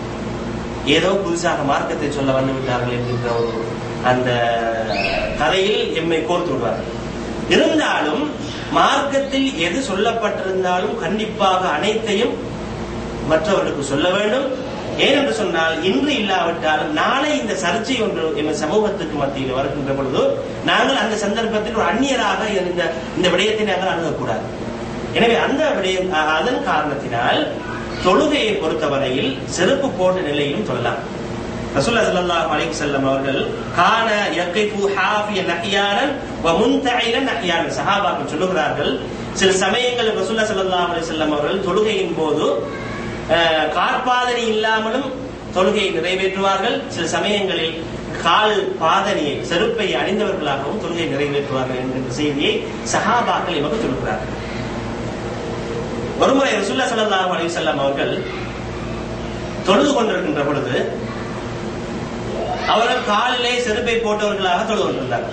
ஏதோ புதுசாக மார்க்கத்தை சொல்ல வந்து விட்டார்கள் என்கின்ற ஒரு அந்த கதையில் எம்மை கோர்த்து விடுவார்கள். இருந்தாலும் மார்க்கத்தில் எது சொல்லப்பட்டிருந்தாலும் கண்டிப்பாக அனைத்தையும் மற்றவர்களுக்கு சொல்ல வேண்டும். ஏனென்று சொன்னால், இன்று இல்லாவிட்டாலும் நாளை இந்த சர்ச்சை ஒன்று எங்கள் சமூகத்துக்கு மத்தியில் வருகின்ற பொழுது நாங்கள் அந்த சந்தர்ப்பத்தில் ஒரு அந்நியராக இந்த இந்த விடயத்தை நாங்கள் அணுகக்கூடாது. எனவே அந்த விடயம் அதன் காரணத்தினால் தொழுகையை பொறுத்தவரையில் செருப்பு போட்ட நிலையிலும் சொல்லலாம். ரசூலுல்லாஹி ஸல்லல்லாஹு அலைஹி வஸல்லம் அவர்கள் கான யகிஃபு ஹாஃபியன் அஹ்யானன் வ முன்தஇலன் அஹ்யானன், சஹாபாக்கள் சொல்லுகிறார்கள், சில சமயங்கள் ரசூலுல்லாஹி ஸல்லல்லாஹு அலைஹி வஸல்லம் அவர்கள் தொழுகையின் போது காற்பாதனை இல்லாமலும் தொழுகையை நிறைவேற்றுவார்கள். சில சமயங்களில் கால் பாதனையை செருப்பை அணிந்தவர்களாகவும் தொழுகையை நிறைவேற்றுவார்கள் என்கின்ற செய்தியை சஹாபாக்கள் எமக்கு சொல்லுகிறார்கள். ஒருமுறை ரசூலுல்லாஹி ஸல்லல்லாஹு அலைஹி வஸல்லம் அவர்கள் தொழுது கொண்டிருக்கின்ற பொழுது அவர்கள் காலிலே செருப்பை போட்டவர்களாக தொழுது கொண்டிருந்தார்கள்.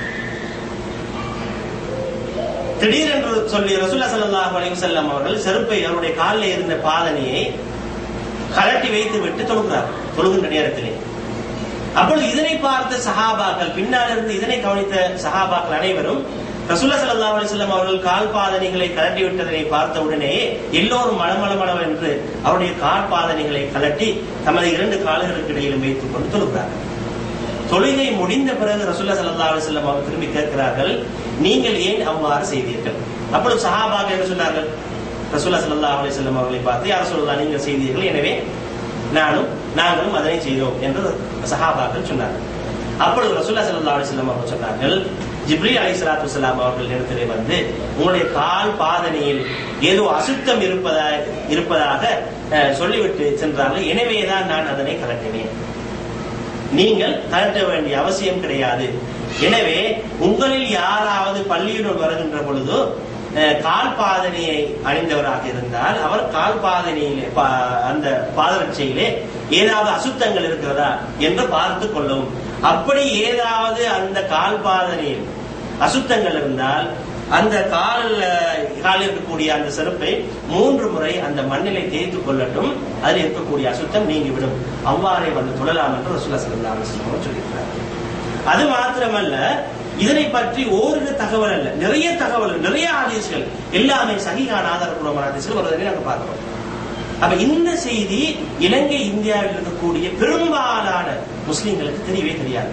திடீரென்று சொல்லி ரசூலுல்லாஹி ஸல்லல்லாஹு அலைஹி வஸல்லம் அவர்கள் செருப்பை அவருடைய காலில் இருந்த பாதனையை கலட்டி வைத்து விட்டு தொழுகிறார் தொழுகின்ற நேரத்திலே. அப்பொழுது இதனை பார்த்த சஹாபாக்கள், பின்னால் இருந்து இதனை கவனித்த சஹாபாக்கள் அனைவரும் ரசூலுல்லாஹி ஸல்லல்லாஹு அலைஹி வஸல்லம் அவர்கள் கால் பாதனைகளை கலட்டி விட்டதனை பார்த்த உடனே எல்லோரும் மளமளமளவென்று என்று அவருடைய கால் பாதனைகளை கலட்டி தமது இரண்டு கால்களுக்கு இடையிலும் வைத்துக் கொண்டு தொழுகிறார்கள். தொழுகை முடிந்த பிறகு ரசூலுல்லாஹி ஸல்லல்லாஹு அலைஹி வஸல்லம் அவர்கள் திரும்பி கேட்கிறார்கள், நீங்கள் ஏன் அவ்வாறு செய்தீர்கள்? அப்பொழுது சஹாபாக்கள் என்ன சொன்னார்கள்? ரசூலுல்லாஹி ஸல்லல்லாஹு அலைஹி வஸல்லம் அவர்களை பார்த்து, யா ரசூலல்லாஹ், நீங்கள் செய்தீர்கள், எனவே நானும் நாங்களும் அதனை செய்தோம் என்று சஹாபாக்கள் சொன்னார்கள். அப்பொழுது ரசூலுல்லாஹி ஸல்லல்லாஹு அலைஹி வஸல்லம் அவர்கள் சொன்னார்கள், ஜிப்ரீல் அலைஹிஸ்ஸலாத்து வஸலாம் அவர்கள் இடத்திலே வந்து உங்களுடைய கால் பாதனையில் ஏதோ அசுத்தம் இருப்பதாக இருப்பதாக சொல்லிவிட்டு சென்றார்கள், எனவேதான் நான் அதனை கலட்டினேன். நீங்கள் கலட்ட வேண்டிய அவசியம் கிடையாது. எனவே உங்களில் யாராவது பள்ளியுடன் வருகின்ற பொழுது கால் பாதனையை அணிந்தவராக இருந்தால் அவர் கால் பாதனையிலே அந்த பாதரட்சையிலே ஏதாவது அசுத்தங்கள் இருக்கிறதா என்று பார்த்து கொள்ளவும். அப்படி ஏதாவது அந்த கால் பாதனையில் அசுத்தங்கள் இருந்தால் அந்த கால் காலில் இருக்கக்கூடிய அந்த செருப்பை மூன்று முறை அந்த மண்ணிலை தேய்த்து கொள்ளட்டும், அதில் இருக்கக்கூடிய அசுத்தம் நீங்கிவிடும். அவ்வாறே வந்து தொழலாம் என்று ரசூலுல்லாஹி ஸல்லல்லாஹு அலைஹி வஸல்லம் சொல்லியிருக்கிறார். அது மாத்திரமல்ல, இதனை பற்றி ஓரிரு தகவல் அல்ல, நிறைய தகவல், நிறைய ஹதீஸ்கள், எல்லாமே சஹீஹான ஆதாரபூர்வமான ஹதீஸ்கள் வருவதை நாங்க பார்க்கிறோம். அப்ப இந்த செய்தி இலங்கை இந்தியாவில் இருக்கக்கூடிய பெரும்பாலான முஸ்லிம்களுக்கு தெரியவே தெரியாது.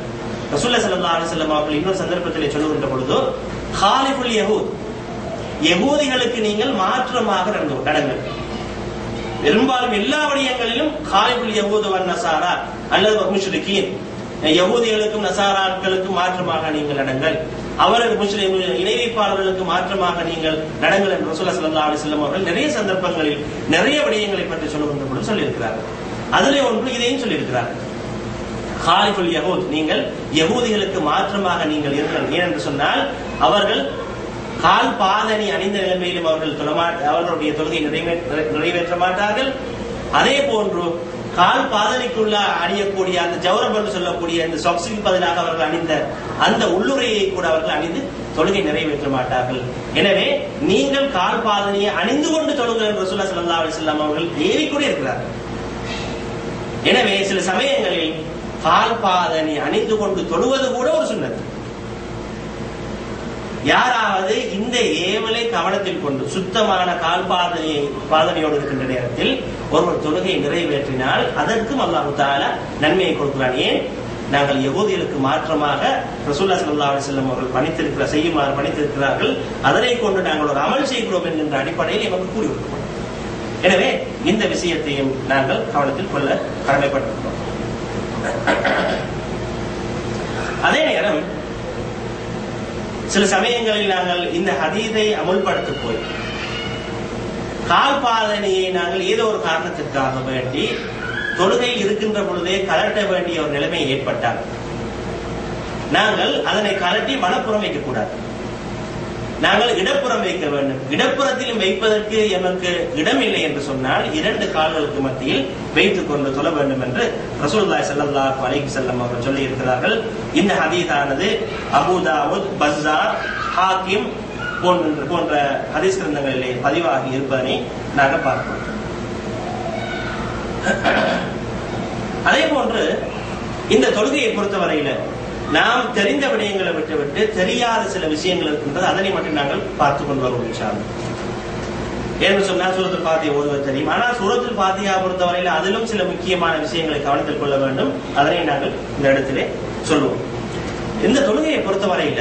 ரசூலுல்லாஹி ஸல்லல்லாஹு அலைஹி வஸல்லம் அவர்கள் இன்னொரு சந்தர்ப்பத்திலே சொல்லுகின்ற பொழுது ஹாலிஃபுல் யஹூத், யகூதிகளுக்கு நீங்கள் மாற்றமாக நடங்கள். பெரும்பாலும் எல்லா விடயங்களிலும் ஹாலிஃபுல் யஹூத் வன் நஸாரா அல்லது முஷ்ரிகீன், யகூதிகளுக்கும் நஸாராக்களுக்கும் மாற்றமாக நீங்கள் நடங்கள், அவர்கள் முஸ்லிம் இணை வைப்பாளர்களுக்கு மாற்றமாக நீங்கள் நடங்கள் என்று ரசூலுல்லாஹி ஸல்லல்லாஹு அலைஹி வஸல்லம் அவர்கள் நிறைய சந்தர்ப்பங்களில் நிறைய விடயங்களை பற்றி சொல்லுகின்ற பொழுது சொல்லியிருக்கிறார்கள். அதிலே ஒன்று இதையும் சொல்லியிருக்கிறார்கள், ஹாலிஃபுல் யஹூத், நீங்கள் யகூதிகளுக்கு மாற்றமாக நீங்கள் இருங்கள். ஏனென்று சொன்னால் அவர்கள் கால் பாதணி அணிந்த நிலைமையிலும் அவர்கள் தொழமாட்ட அவர்களுடைய தொழுகை நிறைவேற்ற மாட்டார்கள். அதே போன்று கால் பாதனைக்குள்ள அணியக்கூடிய அந்த ஜௌரம் என்று சொல்லக்கூடிய அந்த சொக்ஸுக்கு பதிலாக அவர்கள் அணிந்த அந்த உள்ளுரையை கூட அவர்கள் அணிந்து தொழுகை நிறைவேற்ற மாட்டார்கள். எனவே நீங்கள் கால் பாதனையை அணிந்து கொண்டு தொழுங்கள் என்று ரசூலுல்லாஹி ஸல்லல்லாஹு அலைஹி வஸல்லம் அவர்கள் ஏறிக்கொண்டே இருக்கிறார்கள். எனவே சில சமயங்களில் கால் பாதனை அணிந்து கொண்டு தொழுவது கூட ஒரு சுன்னத். யாராவது இந்த ஏவலை கவனத்தில் கொண்டு சுத்தமான கால் பாதனையை பாதனையோடு இருக்கின்ற நேரத்தில் ஒருவர் தொழுகையை நிறைவேற்றினால் அதற்கும் அல்லாஹ் தஆலா நன்மையை கொடுக்கிறான். ஏன்? நாங்கள் யகூதிகளுக்கு மாற்றமாக ரசூலுல்லாஹி ஸல்லல்லாஹு அலைஹி வஸல்லம் அவர்கள் பணித்திருக்கிற செய்யுமாறு பணித்திருக்கிறார்கள், அதனை கொண்டு நாங்கள் ஒரு அமல் செய்கிறோம் என்கின்ற அடிப்படையில் எமக்கு கூறியிருக்கிறோம். எனவே இந்த விஷயத்தையும் நாங்கள் கவனத்தில் கொள்ள கடமைப்பட்டிருக்கிறோம். அதே நேரம் சில சமயங்களில் நாங்கள் இந்த ஹதீஸை அமுல்படுத்த போய் கால் பாதனையை நாங்கள் ஏதோ ஒரு காரணத்திற்காக வேண்டி தொழுகையில் இருக்கின்ற பொழுதே கலட்ட வேண்டிய ஒரு நிலைமை ஏற்பட்டால் நாங்கள் அதனை கலட்டி வலப்புறம் வைக்கக்கூடாது, நாங்கள் இடப்புறம் வைக்க வேண்டும். இடப்புறத்திலும் வைப்பதற்கு எமக்கு இடம் இல்லை என்று சொன்னால் இரண்டு கால்களுக்கு மத்தியில் வைத்துக் கொண்டு தொழ வேண்டும் என்று ரசூலுல்லாஹி ஸல்லல்லாஹு அலைஹி வஸல்லம் அவர்கள் சொல்லி இருக்கிறார்கள். இந்த ஹதீஸானது அபூ தாவூத், பஸார், ஹாக்கிம் போன்ற போன்ற ஹதீஸ் கிரந்தங்களிலே பதிவாகி இருப்பதனை நாங்கள் பார்க்கிறோம். அதே போன்று இந்த தொழுகையை பொறுத்தவரையில நாம் தெரிந்த விடயங்களை விட்டுவிட்டு தெரியாத சில விஷயங்கள் இருக்கின்றது, அதனை மட்டும் நாங்கள் பார்த்துக் கொண்டு வருவோம் இன்ஷா அல்லாஹ். ஏன்னு சொன்னா சூரத்துல் ஃபாத்திஹா ஓதுவது தெரியும், ஆனால் சூரத்துல் ஃபாத்திஹா பொறுத்தவரையில அதிலும் சில முக்கியமான விஷயங்களை கவனத்தில் கொள்ள வேண்டும். அதனை நாங்கள் இந்த இடத்திலே சொல்லுவோம். இந்த தொழுகையை பொறுத்தவரையில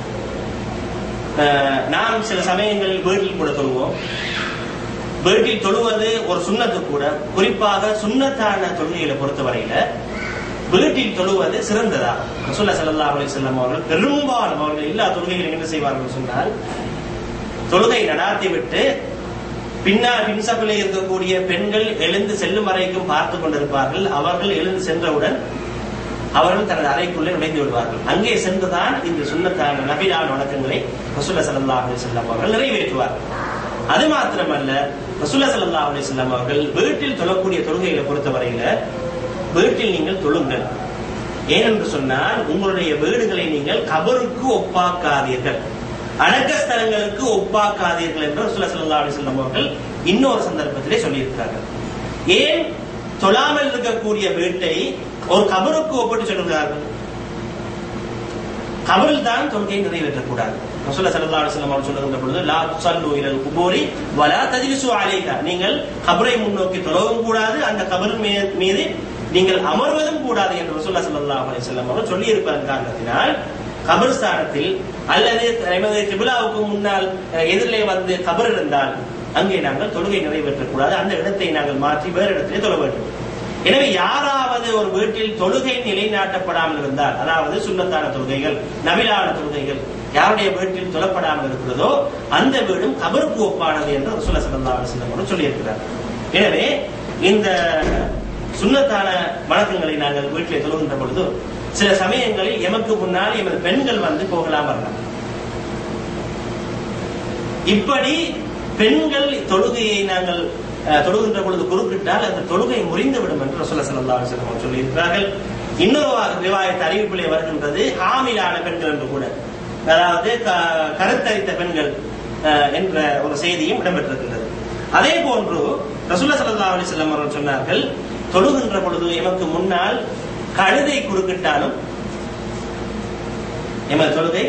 நாம் சில சமயங்களில் வீட்டில் கூட தொழுவோம். வீட்டில் தொழுவது ஒரு சுன்னத்து கூட. குறிப்பாக சுன்னத்தான தொழுகைகளை பொறுத்தவரையில வீட்டில் தொழுவது சிறந்ததா? ரசூலுல்லாஹி ஸல்லல்லாஹு அலைஹி வஸல்லம் அவர்கள் பெரும்பாலும் அவர்கள் எல்லா தொழுகைகளையும் என்ன செய்வார்கள் சொன்னால், தொழுகை நடாத்தி விட்டு பின்னால் பின்சப்பிலே இருக்கக்கூடிய பெண்கள் எழுந்து செல்லும் வரைக்கும் பார்த்து கொண்டிருப்பார்கள். அவர்கள் எழுந்து சென்றவுடன் அவர்கள் தனது அறைக்குள்ளே நுழைந்து விடுவார்கள். அங்கே சென்றுதான் இந்த சுன்னத்தான நபிலான வணக்கங்களை ரசூலுல்லாஹி ஸல்லல்லாஹு அலைஹி வஸல்லம் அவர்கள் நிறைவேற்றுவார்கள். அது மாத்திரமல்ல, ரசூலுல்லாஹி ஸல்லல்லாஹு அலைஹி வஸல்லம் அவர்கள் வீட்டில் தொழக்கூடிய தொழுகைகளை பொறுத்தவரையில வீட்டில் நீங்கள் தொழுங்கள். ஏனென்று சொன்னால் உங்களுடைய வீடுகளை நீங்கள் கபருக்கு ஒப்பாக்காதீர்கள், அடக்க ஸ்தலங்களுக்கு ஒப்பாக்காதீர்கள் என்று ரசூலுல்லாஹி ஸல்லல்லாஹு அலைஹி வஸல்லம் அவர்கள் இன்னொரு சந்தர்ப்பத்திலே சொல்லியிருக்கிறார்கள். ஏன் தொழாமல் இருக்கக்கூடிய வீட்டை ஒரு கபருக்கு ஒப்பிட்டு சொல்லுகிறார்கள்? கபரில் தான் தொழுகையை நிறைவேற்றக்கூடாது. ரசூலுல்லாஹி ஸல்லல்லாஹு அலைஹி வஸல்லம் அவர்கள் சொல்லுகின்ற பொழுது லா துஸல்லு இலல் குபூரி வலா தஜ்லிசு அலைஹா, நீங்கள் கபரை முன்னோக்கி தொழவும் கூடாது, அந்த கபரின் மீது நீங்கள் அமர்வதும் கூடாது என்று ரசூலுல்லாஹி ஸல்லல்லாஹு அலைஹி வஸல்லம் அவர்கள் சொல்லி இருப்பதன் காரணத்தினால் கபர்ஸ்தானத்தில் அல்லது நமது கிப்லாவுக்கு முன்னால் எதிரிலே வந்து கபர் இருந்தால் அங்கே நாங்கள் தொழுகை நிறைவேற்றக்கூடாது, அந்த இடத்தை நாங்கள் மாற்றி வேறு இடத்திலே தொழ வேண்டும். எனவே யாராவது ஒரு வீட்டில் தொழுகை நிலைநாட்டப்படாமல் இருந்தால், அதாவது சுன்னத்தான தொழுகைகள், நபிலான தொழுகைகள் யாருடைய வீட்டில் தொழப்படாமல் இருக்கிறதோ அந்த வீடும் கபருக்கு ஒப்பானது என்று ரசூலுல்லாஹி ஸல்லல்லாஹு அலைஹி வஸல்லம் அவர்கள் சொல்லியிருக்கிறார். எனவே இந்த சுன்னத்தான வணக்கங்களை நாங்கள் வீட்டிலே தொழுகின்ற பொழுது சில சமயங்களில் எமக்கு முன்னால் எமது பெண்கள் வந்து போகலாம் வரலாம். இப்படி பெண்கள் தொழுகையை நாங்கள் தொழுகின்ற பொழுது குறுக்கிட்டால் அந்த தொழுகை முறிந்துவிடும் என்று ரசூலுல்லாஹி ஸல்லல்லாஹு அலைஹி வஸல்லம் சொல்லியிருக்கிறார்கள். இன்னொரு ரிவாயத் அறிவிப்பிலே வருகின்றது ஹாமிலான பெண்கள் என்று கூட, அதாவது கருத்தரித்த பெண்கள் என்ற ஒரு செய்தியும் இடம்பெற்றிருக்கின்றது. அதே போன்று ரசூலுல்லாஹி ஸல்லல்லாஹு அலைஹி வஸல்லம் அவர்கள் சொன்னார்கள், தொழுகின்ற பொழுது எமக்கு முன்னால் கழுதை குறுக்கிட்டாலும் எமது தொழுகை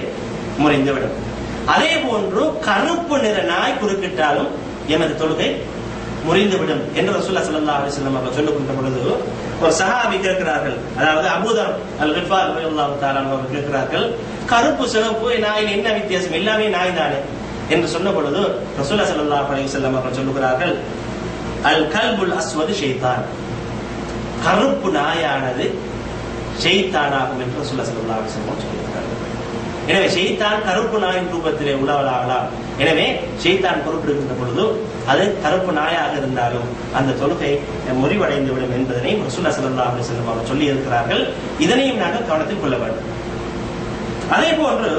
முறிந்துவிடும். அதே போன்று கருப்பு நிற நாய் குறுக்கிட்டாலும் எமது தொழுகை முறிந்துவிடும் என்று ரசூலுல்லாஹி ஸல்லல்லாஹு அலைஹி வஸல்லம் அவர்கள் சொல்லுகின்ற பொழுது ஒரு சஹாபி கேட்கிறார்கள், அதாவது அபூதர் அல் கிஃபார் ரலியல்லாஹு தஆலா அவர்கள் கேட்கிறார்கள், கருப்பு சிவப்பு நாயின் என்ன வித்தியாசம், எல்லாமே நாய் தானே என்று சொன்ன பொழுது ரசூலுல்லாஹி ஸல்லல்லாஹு அலைஹி வஸல்லம் அவர்கள் சொல்லுகிறார்கள், அல் கல்புல் அஸ்வது ஷைத்தான், கருப்பு நாயானது ஷைத்தானாகும் என்று ரசூலுல்லாஹி ஸல்லல்லாஹு அலைஹி வஸல்லம் சொல்லுகிறார்கள். எனவே ஷைத்தான் கருப்பு நாயின் ரூபத்திலே உலவலாகலாம். எனவே ஷைத்தான் பொறுப்பெடுக்கின்ற பொழுது அது கருப்பு நாயாக இருந்தாலும் அந்த தொழுகை முறிவடைந்து விடும் என்பதனை ரசூலுல்லாஹி ஸல்லல்லாஹு அலைஹி வஸல்லம் அவர்கள் சொல்லி இருக்கிறார்கள். இதனையும் நாங்கள் கவனத்தில் கொள்ள வேண்டும். அதே போன்று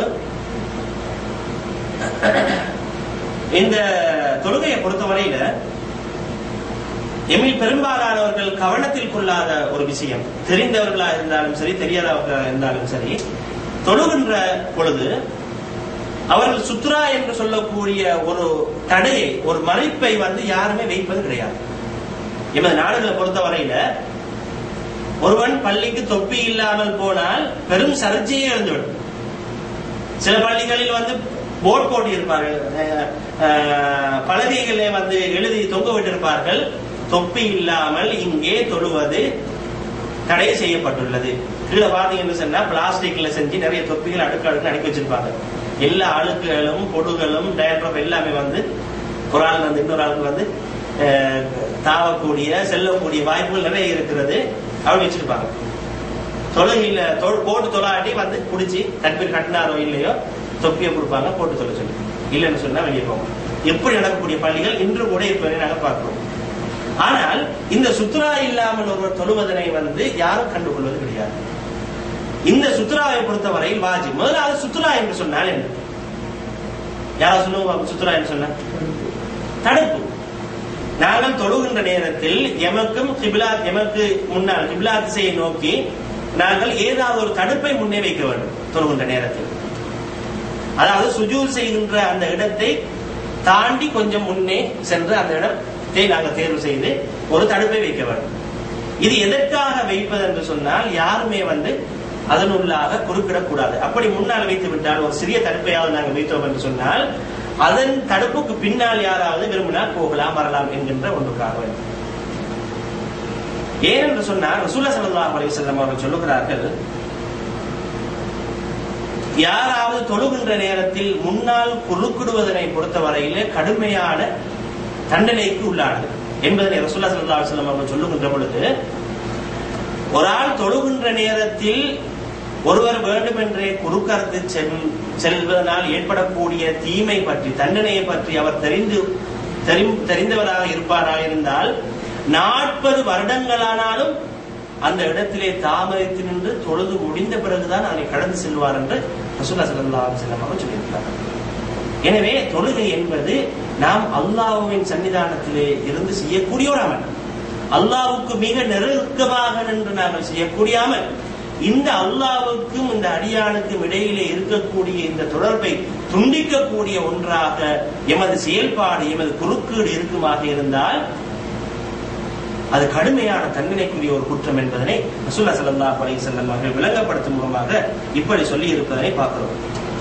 இந்த தொழுகையை பொறுத்தவரையில எம்மில் பெரும்பாலானவர்கள் கவனத்தில் கொள்ளாத ஒரு விஷயம், தெரிந்தவர்களாக இருந்தாலும் சரி தெரியாதவர்களாக இருந்தாலும் சரி, தொழுகின்ற பொழுது அவர்கள் சுத்ரா என்று சொல்லக்கூடிய ஒரு தடையை, ஒரு மறைப்பை வந்து யாருமே வைப்பது கிடையாது. எமது நாடுகளை பொறுத்தவரையில ஒருவன் பள்ளிக்கு தொப்பி இல்லாமல் போனால் பெரும் சர்ச்சையே எழுந்துவிடும். சில பள்ளிகளில் வந்து போர்டு போட்டு இருப்பார்கள், பலகைகளை வந்து எழுதி தொங்க விட்டிருப்பார்கள், தொப்பி இல்லாமல் இங்கே தொழுவது தடை செய்யப்பட்டுள்ளது. கீழே பாத்தீங்கன்னு சொன்னா பிளாஸ்டிக்ல செஞ்சு நிறைய தொப்பிகள் அடுக்கு அடுக்கு அடுக்கி வச்சிருப்பாங்க. எல்லா அழுக்குகளும் பொடுகளும் டயட்ரப் எல்லாமே வந்து ஒரு ஆள் வந்து இன்னொரு ஆளுக்கு வந்து தாவக்கூடிய செல்லக்கூடிய வாய்ப்புகள் நிறைய இருக்கிறது. அப்படி வச்சிருப்பாங்க. தொழுகையில போட்டு தொழாட்டி வந்து குடிச்சு தக்பீர் கட்டினாரோ இல்லையோ தொப்பியை கொடுப்பாங்க, போட்டு தொலை சொல்லி, இல்லைன்னு சொன்னா வெளியே போவாங்க. எப்படி நடக்கக்கூடிய பள்ளிகள் இன்று கூட இப்ப நாங்க பார்க்கிறோம். ஆனால் இந்த சுத்ரா இல்லாமல் ஒருவர் தொழுவதனை வந்து யாரும் கண்டுகொள்வது கிடையாது. இந்த சுத்ராவை பொறுத்தவரையில் வாஜி. முதலாவது சுத்ரா என்று சொன்னால் என்ன? யாரும் சொல்லுவோம் சுத்ரா என்று சொன்ன தடுப்பு. நாங்கள் தொழுகின்ற நேரத்தில் எமக்கும் கிபிலா எமக்கு முன்னால் கிபிலா திசையை நோக்கி நாங்கள் ஏதாவது ஒரு தடுப்பை முன்னே வைக்க வேண்டும். தொழுகின்ற நேரத்தில் அதாவது சுஜூத் செய்கின்ற அந்த இடத்தை தாண்டி கொஞ்சம் முன்னே சென்று அந்த இடத்தை நாங்கள் தேர்வு செய்து ஒரு தடுப்பை வைக்க வேண்டும். இது எதற்காக வைப்பது என்று சொன்னால் யாருமே வந்து அதனுள்ளாக குறுக்கிடக்கூடாது. அப்படி முன்னால் வைத்து விட்டால் ஒரு சிறிய தடுப்பையாவது நாங்கள் வைத்தோம் என்று சொன்னால் அதன் தடுப்புக்கு பின்னால் யாராவது விரும்பினால் போகலாம் வரலாம் என்கின்ற ஒன்றுக்காக வேண்டும். ஏனென்று சொன்னால் ரசூலுல்லாஹி ஸல்லல்லாஹு அலைஹி வஸல்லம் அவர்கள் சொல்லுகிறார்கள், யாராவது தொழுகின்ற நேரத்தில் முன்னால் குறுக்கிடுவதனை பொறுத்தவரையிலே கடுமையான தண்டனைக்கு உள்ளானது என்பதனை ரசூலுல்லாஹி ஸல்லல்லாஹு அலைஹி வஸல்லம் அவர்கள் சொல்லுகின்ற பொழுது, ஒரு ஆள் தொழுகின்ற நேரத்தில் ஒருவர் வேண்டுமென்றே குறுக்கறுத்து செல்வதனால் ஏற்படக்கூடிய தீமை பற்றி தண்டனையை பற்றி அவர் தெரிந்து தெரிந்தவராக இருப்பாராக இருந்தால் நாற்பது வருடங்களானாலும் அந்த இடத்திலே தாமதித்து நின்று தொழுது முடிந்த பிறகுதான் அதனை கடந்து செல்வார் என்று ரசூலுல்லாஹி ஸல்லல்லாஹு அலைஹி வஸல்லம் அவர்கள் சொல்லியிருக்கிறார்கள். எனவே தொழுகை என்பது நாம் அல்லாஹ்வின் சன்னிதானத்திலே இருந்து செய்யக்கூடிய ஒரு அமல், அல்லாஹ்வுக்கு மிக நெருக்கமாக நின்று நாங்கள் செய்யக்கூடிய அமல். இந்த அல்லாஹ்வுக்கும் இந்த அடியானுக்கும் இடையிலே இருக்கக்கூடிய இந்த தொடர்பை துண்டிக்கக்கூடிய ஒன்றாக எமது செயல்பாடு எமது குறுக்கீடு இருக்குமாக இருந்தால் அது கடுமையான தண்டனைக்குரிய ஒரு குற்றம் என்பதனை ரசூலுல்லாஹி ஸல்லல்லாஹு அலைஹி வஸல்லம் அவர்கள் விளங்கப்படுத்தும் மூலமாக இப்படி சொல்லி இருப்பதனை பார்க்கிறோம்.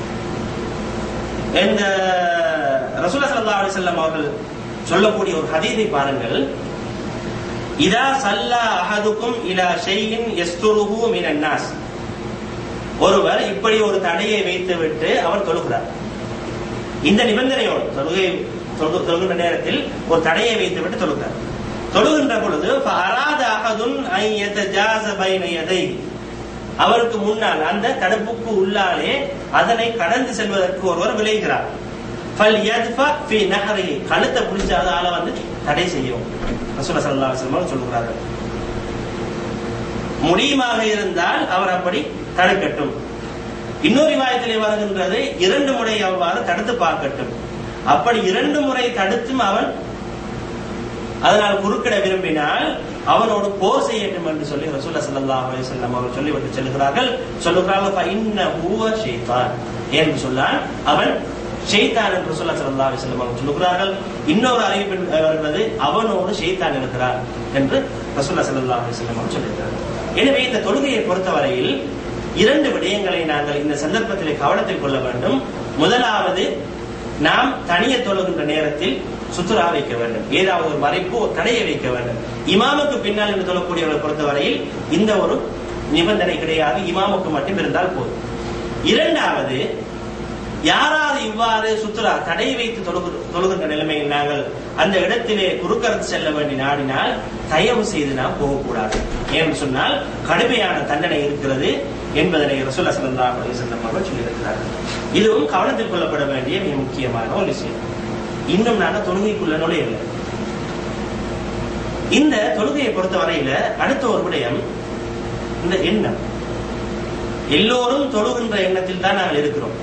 இந்த ரசூலுல்லாஹி ஸல்லல்லாஹு அலைஹி வஸல்லம் அவர்கள் சொல்லக்கூடிய ஒரு ஹதீஸை பாருங்கள். இதா ஸல்லா அஹதுக்கும் இலா ஷைஇன் யஸ்துருஹு மினன் நாஸ், ஒருவர் இப்படி ஒரு தடையை வைத்துவிட்டு அவர் தொழுகிறார். இந்த நிபந்தனையோடு தொழுகை தொழுகின்ற நேரத்தில் ஒரு தடையை வைத்துவிட்டு தொழுகிறார். தொழுகின்ற பொழுது அவருக்கு முன்னால் அந்த தடுப்புக்கு உள்ளாலே அதனை கடந்து செல்வதற்கு ஒருவர் விளைகிறார். கழுத்தை பிடிச்ச ஆள வந்து தடை செய்யும் ரசூலுல்லாஹி ஸல்லல்லாஹு அலைஹி வஸல்லம் சொல்கிறார்கள். முடியுமாக இருந்தால் அவர் அப்படி தடுக்கட்டும். இன்னொரு ரிவாயத்திலே வருகின்றது, இரண்டு முறை அவ்வாறு தடுத்து பார்க்கட்டும். அப்படி இரண்டு முறை தடுத்தும் அவன் அதனால் குறுக்கிட விரும்பினால் அவனோடு போர் செய்யட்டும் என்று சொல்லி ரசூலுல்லாஹி ஸல்லல்லாஹு அலைஹி வஸல்லம் அவர்கள் சொல்லிவிட்டு செல்கிறார்கள். சொல்லுகிறார்கள் என்று சொன்னால் அவன் ஷைத்தான் என்று ரசூலுல்லாஹி ஸல்லல்லாஹு அலைஹி வஸல்லம் அவர்கள் சொல்லுகிறார்கள். இன்னொரு அறிவிப்பில் வருகிறது, அவனோடு ஷைத்தான் இருக்கிறார் என்று ரசூலுல்லாஹி ஸல்லல்லாஹு அலைஹி வஸல்லம் அவர்கள் சொல்லியிருக்கிறார்கள். எனவே இந்த தொழுகையை பொறுத்தவரையில் இரண்டு விடயங்களை நாங்கள் இந்த சந்தர்ப்பத்திலே கவனத்தில் கொள்ள வேண்டும். முதலாவது, நாம் தனியே தொழுகின்ற நேரத்தில் சுத்துரா வைக்க வேண்டும், ஏதாவது ஒரு மறைப்பு ஒரு தடையை வைக்க வேண்டும். இமாமுக்கு பின்னால் என்று சொல்லக்கூடியவர்களை பொறுத்தவரையில் இந்த ஒரு நிபந்தனை கிடையாது, இமாமுக்கு மட்டும் இருந்தால் போதும். இரண்டாவது, யாராவது இவ்வாறு சுத்துரா தடை வைத்து தொழுகின்ற நிலைமையில் நாங்கள் அந்த இடத்திலே குறுக்கரத்து செல்ல வேண்டி நாடினால் தயவு செய்து நாம் போகக்கூடாது. ஏன்னு சொன்னால் கடுமையான தண்டனை இருக்கிறது என்பதனை ரசூலுல்லாஹி ஸல்லல்லாஹு அலைஹி வஸல்லம் அவர்கள் சொல்லியிருக்கிறார்கள். இதுவும் கவனத்தில் கொள்ளப்பட வேண்டிய மிக முக்கியமான ஒரு விஷயம். இன்னும் நாங்கள் தொழுகைக்குள்ள நுழையவில்லை. இந்த தொழுகையை பொறுத்தவரையில அடுத்த ஒரு விடயம் இந்த எண்ணம். எல்லோரும் தொழுகின்ற எண்ணத்தில் தான் நாங்கள் இருக்கிறோம்.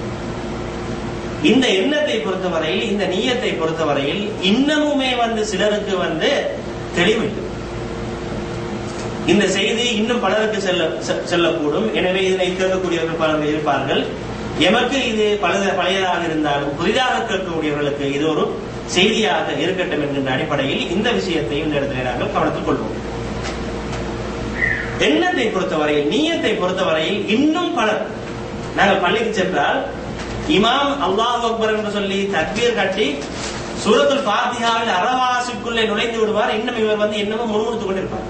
இந்த எண்ணத்தை பொறுத்தவரையில், இந்த நீயத்தை பொறுத்தவரையில் இன்னமுமே வந்து சிலருக்கு வந்து தெளிவில்லை. இந்த செய்தி இன்னும் பலருக்கு செல்ல செல்லக்கூடும். எனவே இதனை கேட்கக்கூடியவர்கள் பலர் இருப்பார்கள். எமக்கு இது பல பழையதாக இருந்தாலும் புதிதாக கேட்கக்கூடியவர்களுக்கு இது ஒரு செய்தியாக இருக்கட்டும் என்கின்ற அடிப்படையில் இந்த விஷயத்தையும் இந்த இடத்துல நாங்கள் கவனத்தில் கொள்வோம். எண்ணத்தை பொறுத்தவரையில், நீயத்தை பொறுத்தவரையில் இன்னும் பலர், நாங்கள் பள்ளிக்கு சென்றால் இமாம் அல்லாஹ் அக்பர் என்று சொல்லி தக்பீர் கட்டி சூரத்துல் ஃபாத்திஹாவில் அரவாசிக்குள்ளே நுழைந்து விடுவார். இன்னும் இவர் வந்து என்னமோ முழுமுறுத்துக் கொண்டிருப்பார்.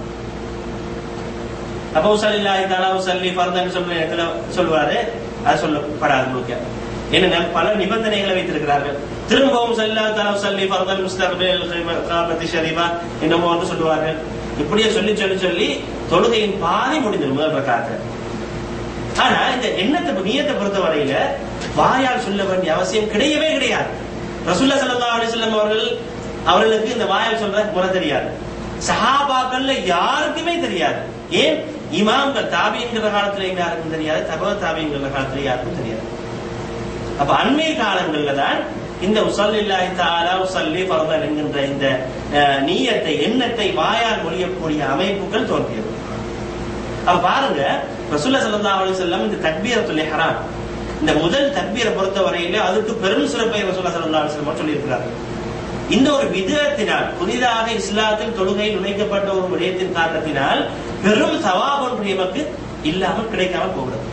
அப்போ ஸல்லல்லாஹு தஆலா ஸல்லி ஃபர்தன் சொல்ற இடத்துல சொல்வாரு, அது சொல்லப்படாது முழுக்க. என்ன பல நிபந்தனைகளை வைத்திருக்கிறார்கள். திரும்பவும் ஸல்லல்லாஹு தஆலா ஸல்லி ஃபர்தன் முஸ்தக்பில் காபத்தி ஷரீஃபா என்னமோ என்று சொல்லுவார்கள். இப்படியே சொல்லி சொல்லி சொல்லி தொழுகையின் பாதி முடிஞ்சிடும் முதல் ரக்காத்துல. ஆனா இந்த எண்ணத்தை நீயத்தை பொறுத்தவரையில வாயால் சொல்ல வேண்டிய அவசியம் கிடையவே கிடையாது. ரசூலுல்லாஹி ஸல்லல்லாஹு அலைஹி வஸல்லம் அவர்கள் அவர்களுக்கு இந்த வாயால் சொல்ற முறை தெரியாது. சஹாபாக்கள்ல யாருக்குமே தெரியாது. ஏன்? இமாம்கள் தாபியங்கிற காலத்துல யாருக்கும் தெரியாது, தபா தாபியங்கிற காலத்துல யாருக்கும் தெரியாது. அப்ப அண்மை காலங்கள்ல தான் இந்த உஸல்லில்லாஹி தஆலா உஸல்லி ஃபர்தன் என்கின்ற இந்த நீயத்தை எண்ணத்தை வாயால் மொழியக்கூடிய அமைப்புகள் தோன்றியது. அப்ப பாருங்க, ரசூலுல்லாஹி ஸல்லல்லாஹு அலைஹி வஸல்லம் இந்த தக்பீரத்துல் இஹ்ராம், இந்த முதல் தக்பீரை பொறுத்தவரையில அதுக்கு பெரும் சிறப்பை ரசூலுல்லாஹி ஸல்லல்லாஹு அலைஹி வஸல்லம் சொல்லி இருக்கிறார்கள். இந்த ஒரு விதத்தினால், புதிதாக இஸ்லாத்தில் தொழுகை நுழைக்கப்பட்ட ஒரு விடயத்தின் காரணத்தினால் பெரும் சவாப் ஒன்று நமக்கு இல்லாமல் கிடைக்காமல் போகிறது.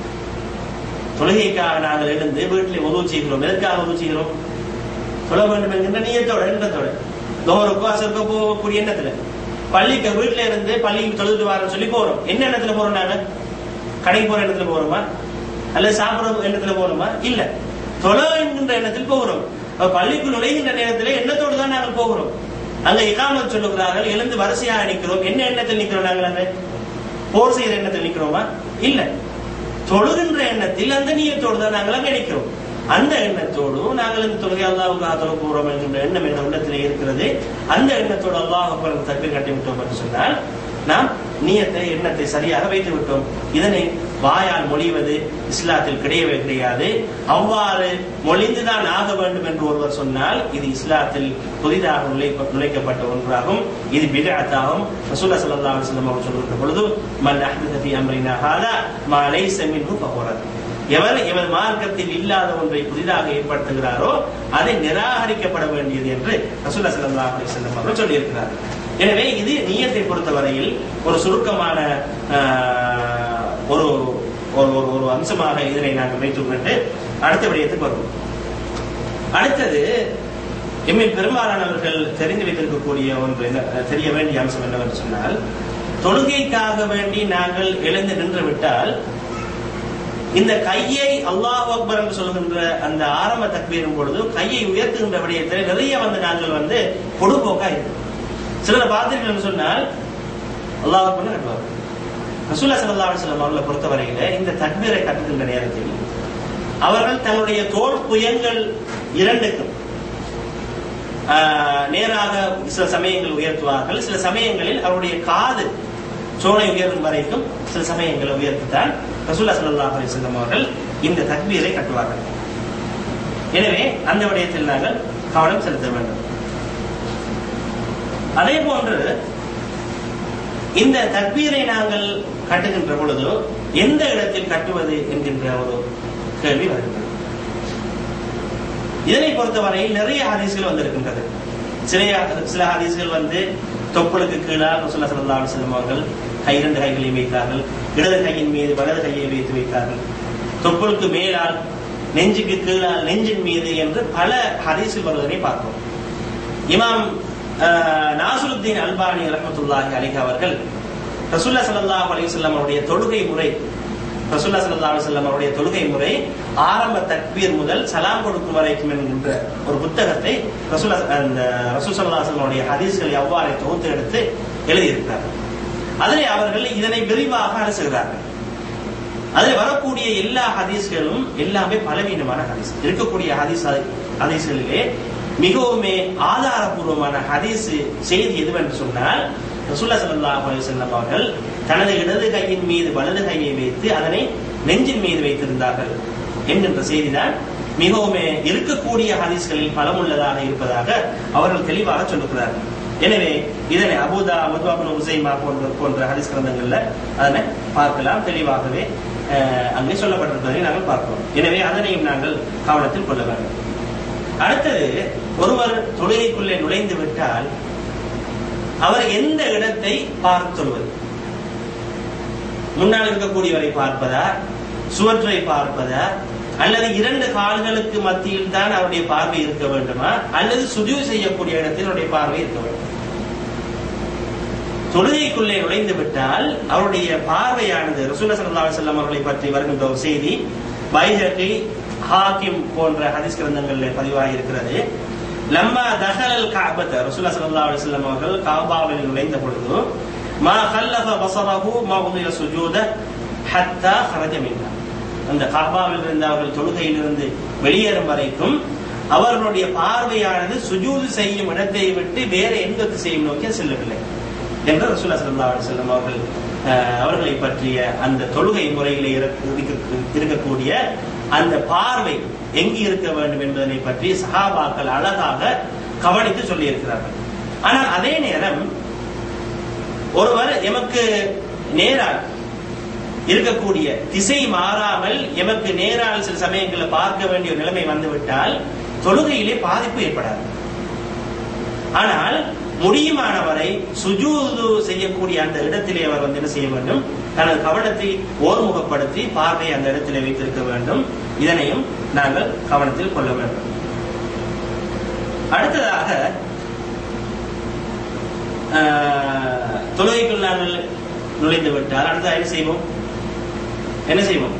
தொழுகைக்காக நாங்கள் எழுந்து வீட்டில் உதவு செய்கிறோம். எதற்காக உதவு செய்கிறோம்? தொழ வேண்டும் என்கின்ற நீயத்தோட, எண்ணத்தோட, தோறுக்கோ அசருக்கோ போகக்கூடிய எண்ணத்துல. பள்ளிக்கு வீட்டுல இருந்து பள்ளிக்கு தொழுது வாரம் சொல்லி போறோம். என்ன எண்ணத்துல போறோம்? நாங்க கடைக்கு போற எண்ணத்துல போறோமா? அல்லது சாப்பிடுற எண்ணத்துல போறோமா? இல்ல, தொழ என்கின்ற எண்ணத்தில் போகிறோம். பள்ளிக்கு நுழைகின்ற நேரத்தில் எண்ணத்தோடு தான் நாங்கள் போகிறோம். அங்க இகாமத் சொல்லுகிறார்கள், எழுந்து வரிசையாக நிற்கிறோம். என்ன எண்ணத்தில் நிற்கிறோம்? நாங்கள் அங்க போர் செய்கிற எண்ணத்தில் நிற்கிறோமா? இல்ல, தொழுகின்ற எண்ணத்தில் அந்த நீயத்தோடு தான் நாங்கள் அங்க நிற்கிறோம். அந்த எண்ணத்தோடு நாங்கள் இந்த தொழுகை அல்லாஹ்வுக்காக தொழ போறோம் என்கின்ற எண்ணம் என்ற உள்ளத்திலே இருக்கிறது. அந்த எண்ணத்தோடு அல்லாஹ் அக்பர் தக்பீர் கட்டி விட்டோம் என்று சொன்னால் நாம் நீயத்தை எண்ணத்தை சரியாக வைத்து விட்டோம். இதனை வாயால் மொழிவது இஸ்லாத்தில் கிடையவே கிடையாது. அவ்வாறு மொழிந்துதான் ஆக வேண்டும் என்று ஒருவர் சொன்னால் இது இஸ்லாத்தில் புதிதாக நுழைக்கப்பட்ட ஒன்றாகும். இது பித்அத்தாகும். ரசூலுல்லாஹி ஸல்லல்லாஹு அலைஹி வஸல்லம் அவர்கள் சொல்கிற பொழுது மன் அஹ்தஸ ஃபீ அம்ரினா ஹாதா மா லைஸ மின்ஹு ஃபஹுவ ரத். எவர் எவர் மார்க்கத்தில் இல்லாத ஒன்றை புதிதாக ஏற்படுத்துகிறாரோ அதை நிராகரிக்கப்பட வேண்டியது என்று ரசூலுல்லாஹி ஸல்லல்லாஹு அலைஹி வஸல்லம் அவர்கள் சொல்லி இருக்கிறார்கள். எனவே இது நீயத்தை பொறுத்தவரையில் ஒரு சுருக்கமான ஒரு ஒரு அம்சமாக இதனை நாங்கள் வைத்துக் கொண்டு அடுத்த விடயத்துக்கு வருவோம். அடுத்தது எம்மில் பெரும்பாலானவர்கள் தெரிந்து வைத்திருக்கக்கூடிய ஒன்று, தெரிய வேண்டிய அம்சம் என்னவென்று சொன்னால், தொழுகைக்காக வேண்டி நாங்கள் எழுந்து நின்று விட்டால் இந்த கையை அல்லாஹ் அக்பர் என்று சொல்கின்ற அந்த ஆரம்ப தக்பீரும் பொழுது கையை உயர்த்துகின்ற விடயத்தில் நிறைய வந்து நாங்கள் வந்து பொடுபோக்கா இருக்கும். சிலரை பார்த்தீர்கள் சொன்னால் அல்லாஹ் அக்பர் கட்டுவார்கள். ரசூலுல்லாஹி ஸல்லல்லாஹு அலைஹி வஸல்லம் அவர்களை பொறுத்தவரையில இந்த தக்பீரை கட்டுகின்ற நேரத்தில் அவர்கள் தங்களுடைய தோள் புயங்கள் இரண்டுக்கும் நேராக சில சமயங்கள் உயர்த்துவார்கள். சில சமயங்களில் அவருடைய காது சோனை உயர்த்தும் வரைக்கும் சில சமயங்களை உயர்த்தித்தான் ரசூலுல்லாஹி ஸல்லல்லாஹு அலைஹி வஸல்லம் அவர்கள் இந்த தக்பீரை கட்டுவார்கள். எனவே அந்த விடயத்தில் நாங்கள் கவனம் செலுத்த வேண்டும். அதே போன்று இந்த தக்பீரை நாங்கள் கட்டுகின்ற பொழுது எந்த இடத்தில் கட்டுவது என்கின்ற ஒரு கேள்வி வருகிறது. இதனை பொறுத்தவரையில் நிறைய ஹதீஸ்கள் வந்திருக்கின்றது. சில சில ஹதீஸ்கள் வந்து தொப்புளுக்கு கீழால் ரசூலுல்லாஹி ஸல்லல்லாஹு அலைஹி வஸல்லம் அவர்கள் கை இரண்டு கைகளை வைத்தார்கள், இடது கையின் மீது வலது கையை வைத்து வைத்தார்கள். தொப்புளுக்கு மேலால், நெஞ்சுக்கு கீழால், நெஞ்சின் மீது என்று பல ஹதீஸ்கள் வருவதனை பார்த்தோம். இமாம் நாசருத்தீன் அல்பானி ரஹ்மத்துல்லாஹி அலைஹி அவர்கள் ரசூலுல்லாஹி ஸல்லல்லாஹு அலைஹி வஸல்லம் அவருடைய தொழுகை முறை ரசூலுல்லாஹி ஸல்லல்லாஹு அலைஹி வஸல்லம் அவருடைய தொழுகை முறை ஆரம்ப தக்பீர் முதல் சலாம் கொடுக்கும் வரைக்கும் என்கின்ற ஒரு புத்தகத்தை ரசூலுல்லாஹி அந்த ரசூல் ஸல்லல்லாஹு அலைஹி வஸல்லம் உடைய ஹதீஸ்களை அவ்வாறே தொகுத்து எடுத்து எழுதியிருக்கிறார்கள். அதிலே அவர்கள் இதனை விரிவாக அலசுகிறார்கள். அதில் வரக்கூடிய எல்லா ஹதீஸ்களும் எல்லாமே பலவீனமான ஹதீஸ். இருக்கக்கூடிய ஹதீஸ் ஹதீஸ்களிலே மிகவும் ஆதாரபூர்வமான ஹதீஸ் செய்தி எதுவென்று சொன்னால், ரசூலுல்லாஹி ஸல்லல்லாஹு அலைஹி வஸல்லம் அவர்கள் தனது இடது கையின் மீது வலது கையை வைத்து அதனை நெஞ்சின் மீது வைத்திருந்தார்கள் என்கின்ற செய்திதான் மிகவும் இருக்கக்கூடிய ஹதீஸ்களில் பலமுள்ளதாக இருப்பதாக அவர்கள் தெளிவாக சொல்லுகிறார்கள். எனவே இதனை அபூதா முத்வாபுல் உசைமா போன்ற போன்ற ஹதீஸ் கிரந்தங்கள்ல அதனை பார்க்கலாம். தெளிவாகவே அங்கே சொல்லப்பட்டிருப்பதை நாங்கள் பார்க்கிறோம். எனவே அதனையும் நாங்கள் கவனத்தில் கொள்ள வேண்டும். அடுத்தது, ஒருவர் தொழுகைக்குள்ளே நுழைந்து விட்டால் அவர் எந்த இடத்தை பார்த்துள்வது? முன்னால் இருக்கக்கூடியவரை பார்ப்பதா, சுவற்றை பார்ப்பதா, அல்லது இரண்டு கால்களுக்கு மத்தியில் தான் அவருடைய பார்வை இருக்க வேண்டுமா, அல்லது சுஜூத் செய்யக்கூடிய இடத்தில் அவருடைய பார்வை இருக்க வேண்டும்? தொழுகைக்குள்ளே நுழைந்து விட்டால் அவருடைய பார்வையானது ரசூலுல்லாஹி ஸல்லல்லாஹு அலைஹி வஸல்லம் அவர்களை பற்றி வருகின்ற ஒரு செய்தி பைஹகி, ஹாக்கிம் போன்ற ஹதீஸ் கிரந்தங்களில் பதிவாகி இருக்கிறது. லம்மா தஹலல் கஅபத, ரசூலுல்லாஹி ஸல்லல்லாஹு அலைஹி வஸல்லம் அவர்கள் கஅபாவில் நுழைந்த பொழுது மா கல்லஃப பஸரஹு மவ்திஅ சுஜூத ஹத்தா خرج மின்ஹா, அந்த கஅபாவில் இருந்து அவர்கள் தொழுகையிலிருந்து வெளியேறும் வரைக்கும் அவர்களுடைய பார்வையானது சுஜூது செய்யும் இடத்தை விட்டு வேற எந்த திசையும் நோக்கி செல்லவில்லை என்று ரசூலுல்லாஹி ஸல்லல்லாஹு அலைஹி வஸல்லம் அவர்கள் அவர்களை பற்றிய அந்த தொழுகை முறையிலே இருக்கக்கூடிய அந்த பார்வை எங்கு இருக்க வேண்டும் என்பதனை பற்றி சஹாபாக்கள் அழகாக கவனித்து சொல்லி இருக்கிறார்கள். ஆனால் அதே நேரம் ஒருவர் எமக்கு நேரால் இருக்கக்கூடிய திசை மாறாமல் எமக்கு நேரால் சில சமயங்களில் பார்க்க வேண்டிய நிலைமை வந்துவிட்டால் தொழுகையிலே பாதிப்பு ஏற்படாது. ஆனால் முடியுமானவரை சுஜூது செய்யக்கூடிய அந்த இடத்திலே அவர் வந்து என்ன செய்ய வேண்டும், தனது கவனத்தை ஓர்முகப்படுத்தி பார்வை அந்த இடத்திலே வைத்திருக்க வேண்டும். இதனையும் நாங்கள் கவனத்தில் கொள்ள வேண்டும். அடுத்ததாக தொழுகைக்குள் நாங்கள் நுழைந்து விட்டால் அடுத்ததாக என்ன செய்வோம் என்ன செய்வோம்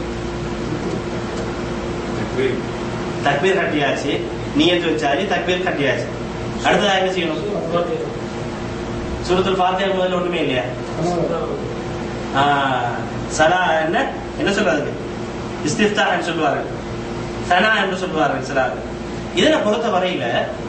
தக்பீர் கட்டியாச்சு, நியத்து வச்சாச்சு, தக்பீர் கட்டியாச்சு. அடுத்ததாக என்ன செய்யணும்? சூரத்துல் ஃபாத்திஹா முதல்ல ஒண்ணுமே இல்லையா? சலா என்ன என்ன சொல்றாரு? இஸ்திஃப்தாஹ் என்று சொல்லுவார்கள், சனா என்று சொல்லுவார்கள் சிலார். இதனை பொறுத்த வரையில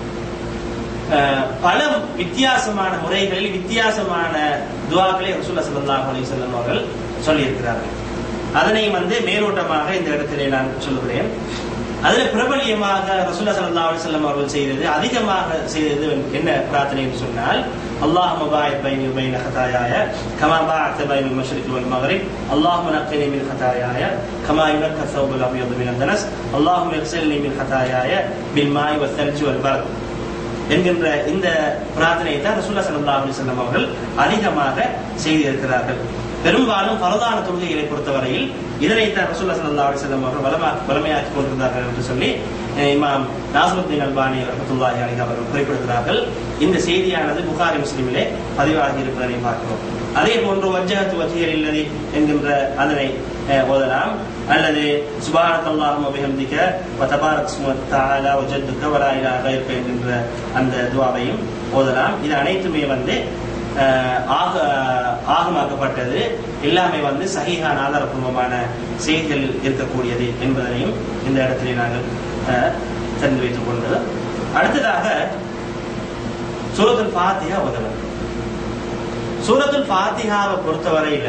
பல வித்தியாசமான முறைகளில் வித்தியாசமான துஆக்களை ரசூலுல்லாஹி ஸல்லல்லாஹு அலைஹி வஸல்லம் அவர்கள் சொல்லி இருக்கிறார்கள். அதனை வந்து மேலோட்டமாக இந்த இடத்திலே நான் சொல்லுகிறேன். அதுல பிரபலியமாக ரசூலுல்லாஹி ஸல்லல்லாஹு அலைஹி வஸல்லம் அவர்கள் செய்தது, அதிகமாக செய்தது என்ன பிரார்த்தனை என்று சொன்னால், அல்லாஹும்ம பாயித் பைனி வ பைன ஹதாயாய கமா பஅத பைனல் மஷ்ரிகி வல் மக்ரிப், அல்லாஹும்ம நக்கினி மின் ஹதாயாய கமா யுனக்கா ஸௌபுல் அப்யது மினத் தனஸ், அல்லாஹும்ம இக்ஸில்னி மின் ஹதாயாய பில் மாஇ வஸ் ஸல்ஜி வல் பரத் என்கின்ற இந்த பிரார்த்தனையை தான் ரசூலுல்லாஹி ஸல்லல்லாஹு அலைஹி வஸல்லம் அவர்கள் அதிகமாக செய்திருக்கிறார்கள். பெரும்பாலும் பரதான தொழுகைகளை பொறுத்தவரையில் இதனைத்தான் ரசூலுல்லாஹி ஸல்லல்லாஹு அலைஹி வஸல்லம் அவர்கள் வளமா வளமையாக்கி கொண்டிருந்தார்கள் என்று சொல்லி இமாம் நாசருத்தீன் அல்பானி ரஹ்மத்துல்லாஹி அலைஹி அவர்கள் குறிப்பிடுகிறார்கள். இந்த செய்தியானது புகாரி முஸ்லிமிலே பதிவாகி இருப்பதை பார்க்கிறோம். அதே போன்று வஜ்ஜஹத்து வஜ்ஹிய லில்லதி என்கின்ற அதனை ஓதலாம், அல்லது சுப்ஹானல்லாஹி வ பிஹம்திக வ தபாரக் ஸ்முக தஆலா வ ஜத்துக வ லா இலாஹ கைருக என்கின்ற அந்த துஆவையும் ஓதலாம். இது அனைத்துமே வந்து ஆக ஆகமாக்கப்பட்டது, எல்லாமே வந்து சஹீஹான ஆதாரபூர்வமான செய்திகள் இருக்கக்கூடியது என்பதனையும் இந்த இடத்திலே நாங்கள் தெரிந்து வைத்துக் கொண்டு அடுத்ததாக சூரத்துல் ஃபாத்திஹா ஓதலாம். சூரத்துல் ஃபாத்திஹாவை பொறுத்தவரையில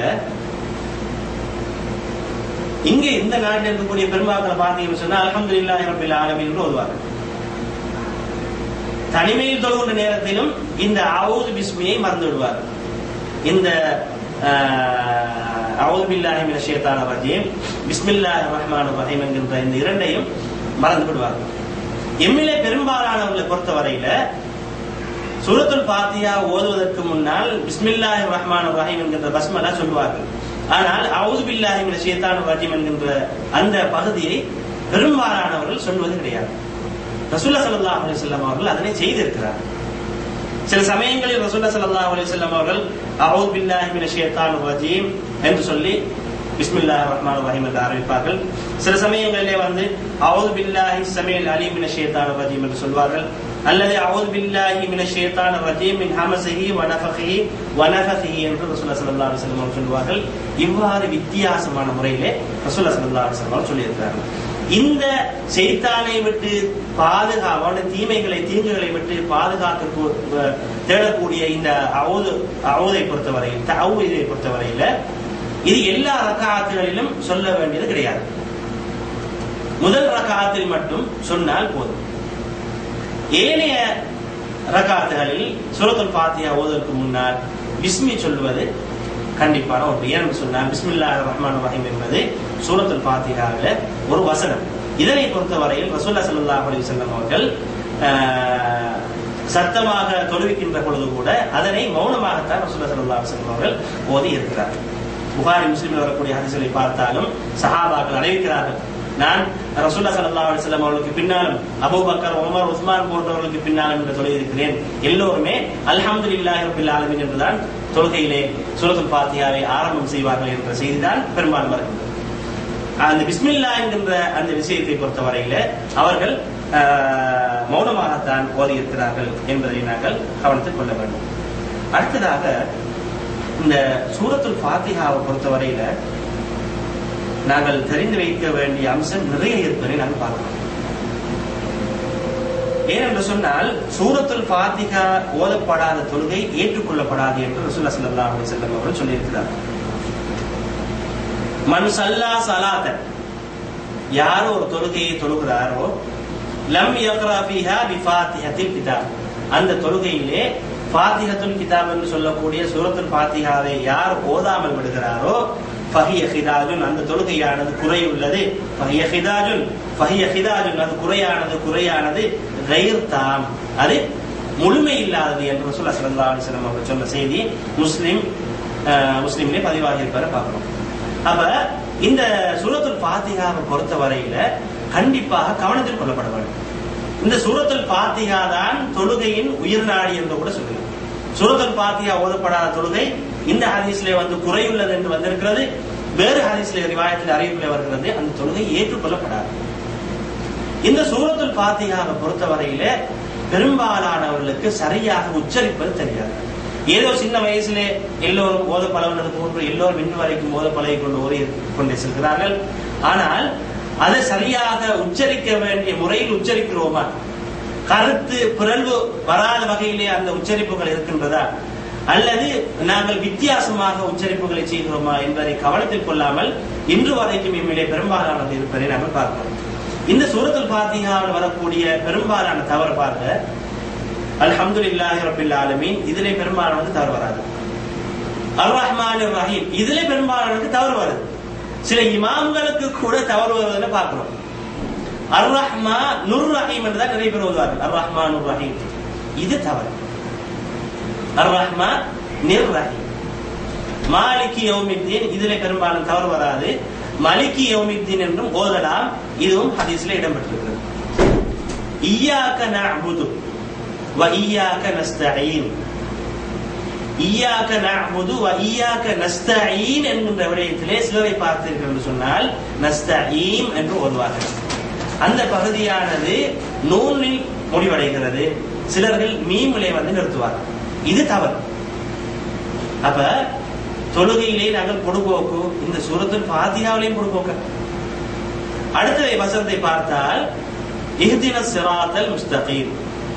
இங்கே இந்த நாட்டில் இருக்கக்கூடிய பெரும்பாக்களை பார்த்தீங்கன்னு சொன்னா அல்ஹம்துலில்லாஹி ரப்பில் ஆலமீன் என்று ஓதுவார்கள். தனிமையில் தொழுகின்ற நேரத்திலும் இந்த அவுது பிஸ்மியை மறந்து விடுவார். இந்த அவுது பில்லாஹி மினஷ் ஷைத்தானிர் ரஜீம், பிஸ்மில்லாஹிர் ரஹ்மானிர் ரஹீம் என்கின்ற இந்த இரண்டையும் மறந்து விடுவார். எம்மிலே பெரும்பாலானவர்களை பொறுத்தவரையில சூரத்துல் ஃபாத்திஹா ஓதுவதற்கு முன்னால் பிஸ்மில்லாஹிர் ரஹ்மானிர் ரஹீம் என்கின்ற பஸ்மலா சொல்லுவார்கள். ஆனால் அவுது பில்லாஹி மினஷ் ஷைத்தானிர் ரஜீம் என்கின்ற அந்த பகுதியை பெரும்பாலானவர்கள் சொல்வது கிடையாது. ரசூலுல்லாஹி ஸல்லல்லாஹு அலைஹி வஸல்லம் அவர்கள் அதனை செய்திருக்கிறார். சில சமயங்களில் ரசூலுல்லாஹி ஸல்லல்லாஹு அலைஹி வஸல்லம் அவர்கள் அஊது பில்லாஹி மினஷ் ஷைத்தானிர் ரஜீம் என்று சொல்லி பிஸ்மில்லாஹிர் ரஹ்மானிர் ரஹீம் என்று ஆரம்பிப்பார்கள். சில சமயங்களிலே வந்து அஊது பில்லாஹி ஸமீல் அலீம் மினஷ் ஷைத்தானிர் ரஜீம் என்று சொல்வார்கள். அல்லது அஊது பில்லாஹி மினஷ் ஷைத்தானிர் ரஜீம் மின் ஹமஸிஹி வ நஃபஹிஹி வ நஃபஸிஹி என்று ரசூலுல்லாஹி ஸல்லல்லாஹு அலைஹி வஸல்லம் அவர்கள் சொல்வார்கள். இவ்வாறு வித்தியாசமான முறையிலே ரசூலுல்லாஹி ஸல்லல்லாஹு அலைஹி வஸல்லம் சொல்லி இருக்கிறார்கள். இந்த ஷைத்தானை விட்டு பாதுகாவன தீமைகளை தீங்குகளை விட்டு பாதுகாக்க தேடக்கூடிய இந்த அவுது அவுதை பொறுத்தவரையில் தஅவூதை பொறுத்தவரையில இது எல்லா ரக்காத்துகளிலும் சொல்ல வேண்டியது கிடையாது. முதல் ரக்காத்தில் மட்டும் சொன்னால் போதும். ஏனைய ரக்காத்துகளில் சூரத்துல் ஃபாத்திஹா ஓதுவதற்கு முன்னால் பிஸ்மி சொல்வது கண்டிப்பான ஒன்று. ஏன்னு சொன்னால் பிஸ்மில்லாஹிர் ரஹ்மானிர் ரஹீம் என்பது சூரத்துல் ஃபாத்திஹாவில ஒரு வசனம். இதனை பொறுத்தவரையில் ரசூலுல்லாஹி ஸல்லல்லாஹு அலைஹி வஸல்லம் அவர்கள் சத்தமாக தொழுவிக்கின்ற பொழுது கூட அதனை மௌனமாகத்தான் ரசூலுல்லாஹி ஸல்லல்லாஹு அலைஹி வஸல்லம் அவர்கள் ஓதி இருக்கிறார்கள். புகாரி முஸ்லிமில் வரக்கூடிய ஹதீஸ்களை பார்த்தாலும் சஹாபாக்கள் அறிவிக்கிறார்கள், நான் ரசூலுல்லாஹி ஸல்லல்லாஹு அலைஹி வஸல்லம் அவர்களுக்கு பின்னாலும் அபூபக்கர், உமர், உஸ்மான் போன்றவர்களுக்கு பின்னாலும் என்று சொல்லி இருக்கிறேன். எல்லோருமே அல்ஹம்துலில்லாஹி ரப்பில் ஆலமீன் என்றுதான் தொழுகையிலே சூரத்துல் ஃபாத்திஹாவை ஆரம்பம் செய்வார்கள் என்ற செய்திதான் பெரும்பாலும் வருகிறது. அந்த பிஸ்மில்லா என்கின்ற அந்த விஷயத்தை பொறுத்தவரையில அவர்கள் மௌனமாகத்தான் ஓதி இருக்கிறார்கள் என்பதை நாங்கள் கவனத்தில் கொள்ள வேண்டும். அடுத்ததாக இந்த சூரத்துல் ஃபாத்திஹாவை பொறுத்தவரையில நாங்கள் தெரிந்து வைக்க வேண்டிய அம்சம் நிறைய இருப்பதை நாங்கள் பார்க்கிறோம். ஏனென்று சொன்னால் சூரத்துல் ஃபாத்திஹா ஓதப்படாத தொழுகை ஏற்றுக்கொள்ளப்படாது என்று ரசூலுல்லாஹி ஸல்லல்லாஹு அலைஹி வஸல்லம் அவர்கள் சொல்லியிருக்கிறார். மன் ஸல்லா ஸலாத்தன், யாரோ ஒரு தொழுகையை தொழுகிறாரோ, லம் யக்ரா ஃபீஹா பிஃபாத்திஹத்தில் கிதாப், அந்த தொழுகையிலே ஃபாத்திஹத்துல் கிதாப் என்று சொல்லக்கூடிய சூரத்துல் ஃபாத்திஹாவை யார் ஓதாமல் விடுகிறாரோ ஃபஹிய ஹிதாஜுன், அந்த தொழுகையானது குறையுள்ளது. ஃபஹிய ஹிதாஜுன் ஃபஹிய ஹிதாஜுன் அது குறையானது குறையானது கைர் தாம், அது முழுமை இல்லாதது என்று ரசூலுல்லாஹி ஸல்லல்லாஹு அலைஹி வஸல்லம் அவர்கள் சொன்ன செய்தி முஸ்லிம் முஸ்லிம்லே பதிவாகி இருப்பதை பார்க்கிறோம். அப்ப இந்த சூரத்துல் ஃபாத்திஹாவை பொறுத்த வரையில கண்டிப்பாக கவனத்தில் கொள்ளப்பட வேண்டும். இந்த சூரத்துல் ஃபாத்திஹா தான் தொழுகையின் உயிர் நாடி என்று கூட சொல்லுங்க. சூரத்துல் ஃபாத்திஹா ஓதப்படாத தொழுகை இந்த ஹதீஸ்ல வந்து குறையுள்ளது என்று வந்திருக்கிறது. வேறு ஹதீஸ்ல ரிவாயத்தில் அறிவிப்பில் வருகிறது, அந்த தொழுகை ஏற்றுக்கொள்ளப்படாது. இந்த சூரத்துல் ஃபாத்திஹாவை பொறுத்தவரையில பெரும்பாலானவர்களுக்கு சரியாக உச்சரிப்பது தெரியாது. ஏதோ சின்ன வயசுலே எல்லோரும் ஓத பழகினது போன்று எல்லோரும் இன்று வரைக்கும் ஓத பழகி கொண்டு ஓடி கொண்டே செல்கிறார்கள். ஆனால் அதை சரியாக உச்சரிக்க வேண்டிய முறையில் உச்சரிக்கிறோமா, கருத்து பிறழ்வு வராத வகையிலே அந்த உச்சரிப்புகள் இருக்கின்றதா, அல்லது நாங்கள் வித்தியாசமாக உச்சரிப்புகளை செய்கிறோமா என்பதை கவனத்தில் கொள்ளாமல் இன்று வரைக்கும் இம்மிலே பெரும்பாலானது இருப்பதை நாங்கள் பார்க்கிறோம். இந்த சூரத்துல் ஃபாத்திஹாவில் வரக்கூடிய பெரும்பாலான தவறு பார்க்க அல்ஹம்துலில்லாஹி ரப்பில் ஆலமீன் இதிலே பெரும்பாலானது தவறு வராது. அர் ரஹ்மானிர் ரஹீம் இதிலே பெரும்பாலானது தவறு வருது. சில இமாம்களுக்கு கூட தவறு வருவதை பார்க்கிறோம். அர் ரஹ்மா நுர் ரஹீம் என்றுதான் நிறைய பேர் ஓதுவார்கள். அர் ரஹ்மானுர் ரஹீம் இது தவறு. அர் ரஹ்மா நிர் ரஹீம். மாலிகி யௌமித்தீன் இதிலே பெரும்பாலும் தவறு வராது. மலிகி யௌமித்தீன் என்றும் ஓதலாம். இதுவும் ஹதீஸ்ல இடம்பெற்றிருக்கிறது. இய்யாக நஅபுது வ இய்யாக நஸ்தஈன், இய்யாக நஅபுது வ இய்யாக நஸ்தஈன் என்கின்ற விடயத்திலே சிலரை பார்த்தீர்கள் என்று சொன்னால் நஸ்தஈம் என்று ஓதுவார்கள். அந்த பகுதியானது நூனில் முடிவடைகிறது. சிலர்கள் மீமிலே வந்து நிறுத்துவார்கள். இது தவறு. அப்ப தொழுகையிலே நாங்கள் பொடுபோக்கு, இந்த சூரத்துல் ஃபாத்திஹாவிலேயும் பொடுபோக்க. அடுத்த வசனத்தை பார்த்தால் இஹ்தினஸ் ஸிராத்தல் முஸ்தகீம்,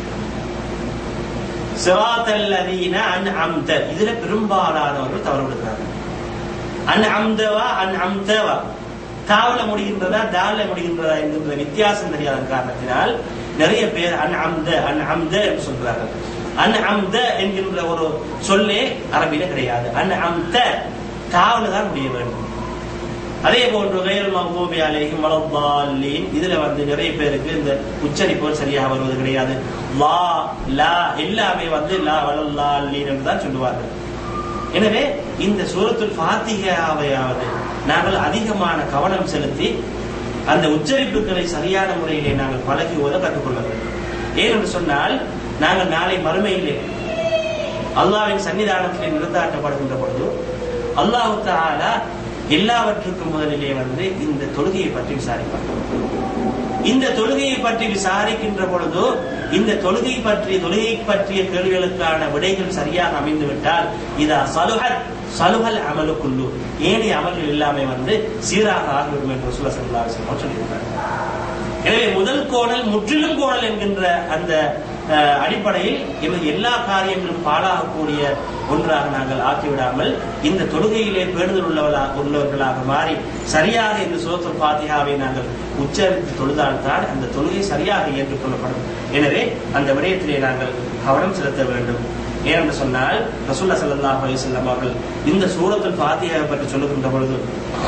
ஸிராத்தல் லதீன அன்அம்த, இதுல பெரும்பாலானவர்கள் தவறு விடுகிறார்கள். அன்அம்தவா அன்அம்தவா தாவல முடிகின்றதா தால முடிகின்றதா என்கின்ற வித்தியாசம் தெரியாத காரணத்தினால் நிறைய பேர் அன்அம்த அன்அம்த என்று சொல்கிறார்கள். அன்அம்த என்கின்ற ஒரு சொல்லே அரபியில கிடையாது. அன்அம்த தாவல தான் முடிய வேண்டும். அதே போன்று கைரல் மக்தூபி அலைஹிம் வலத்தால்லீன் இதுல வந்து நிறைய பேருக்கு இந்த உச்சரிப்பு சரியாக வருவது கிடையாது. லா லா எல்லாமே வந்து லா வலல்லால்லீன் என்று தான் சொல்லுவார்கள். எனவே இந்த சூரத்துல் ஃபாத்திஹாவையாவது நாங்கள் அதிகமான கவனம் செலுத்தி அந்த உச்சரிப்புகளை சரியான முறையிலே நாங்கள் பழகி ஓத கற்றுக்கொள்ள வேண்டும். ஏனென்று சொன்னால் நாங்கள் நாளை மறுமையிலே அல்லாஹ்வின் சன்னிதானத்திலே நிறுத்தாட்டப்படுகின்ற பொழுது அல்லாஹ் தஆலா எல்லாவற்றுக்கும் முதலிலே வந்து இந்த தொழுகையை பற்றி விசாரிப்பார். இந்த தொழுகையை பற்றி விசாரிக்கின்ற பொழுது இந்த தொழுகை பற்றி தொழுகை பற்றிய கேள்விகளுக்கான விடைகள் சரியாக அமைந்துவிட்டால் இதா சலுஹத் சலுஹல் அமலுக்குள்ளு ஏனைய அமல்கள் எல்லாமே வந்து சீராக ஆகிவிடும் என்று ரசூலுல்லாஹி ஸல்லல்லாஹு அலைஹி வஸல்லம் சொல்லியிருக்கிறார். எனவே முதல் கோணல் முற்றிலும் கோணல் என்கின்ற அந்த அடிப்படையில் எமது எல்லா காரியங்களும் பாழாகக்கூடிய ஒன்றாக நாங்கள் ஆக்கிவிடாமல் இந்த தொழுகையிலே பேணுதல் உள்ளவர்களாக உள்ளவர்களாக மாறி சரியாக இந்த சூரத்துல் ஃபாத்திஹாவை நாங்கள் உச்சரித்து தொழுதால்தான் அந்த தொழுகை சரியாக ஏற்றுக்கொள்ளப்படும். எனவே அந்த விடயத்திலே நாங்கள் கவனம் செலுத்த வேண்டும். ஏனென்று சொன்னால் ரசூலுல்லாஹி ஸல்லல்லாஹு அலைஹி வஸல்லம் அவர்கள் இந்த சூரத்துல் ஃபாத்திஹாவை பற்றி சொல்லுகின்ற பொழுது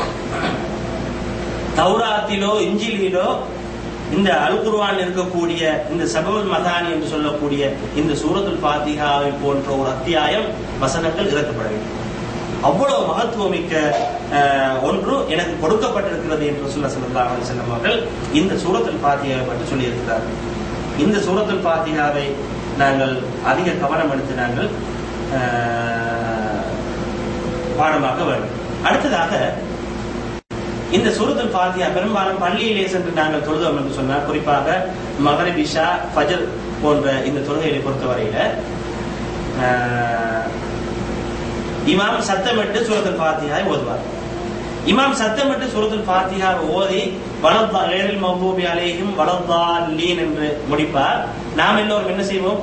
தௌராத்திலோ இஞ்சிலிலோ இந்த அல் குர்ஆன் இருக்கக்கூடிய இந்த சபுல் மதானி என்று சொல்லக்கூடிய இந்த சூரத்துல் ஃபாத்திஹாவை போன்ற ஒரு அத்தியாயம் வசனங்கள் இறக்கப்பட வேண்டும். அவ்வளவு மகத்துவமிக்க ஒன்று எனக்கு கொடுக்கப்பட்டிருக்கிறது என்று ரசூலுல்லாஹி ஸல்லல்லாஹு அலைஹி வஸல்லம் அவர்கள் இந்த சூரத்துல் ஃபாத்திஹாவை பற்றி சொல்லியிருக்கிறார்கள். இந்த சூரத்துல் ஃபாத்திஹாவை நாங்கள் அதிக கவனம் எடுத்து நாங்கள் பாடமாக்க வேண்டும். அடுத்ததாக இந்த சூரத்துல் ஃபாத்திஹா பெரும்பாலும் பள்ளியிலே சென்று நாங்கள் தொழுதோம் என்று சொன்னால், குறிப்பாக மக்ரிப், இஷா, ஃபஜ்ர் போன்ற இந்த தொழுகையை பொறுத்தவரையில இமாம் சத்தமிட்டு சூரத்துல் ஃபாத்திஹாவை ஓதுவார். இமாம் சத்தமிட்டு சூரத்துல் ஃபாத்திஹாவை ஓதி வலத்தாலில் மக்தூபி அலைஹிம் வலத்தாலீன் என்று முடிப்பார். நாம் எல்லோரும் என்ன செய்வோம்?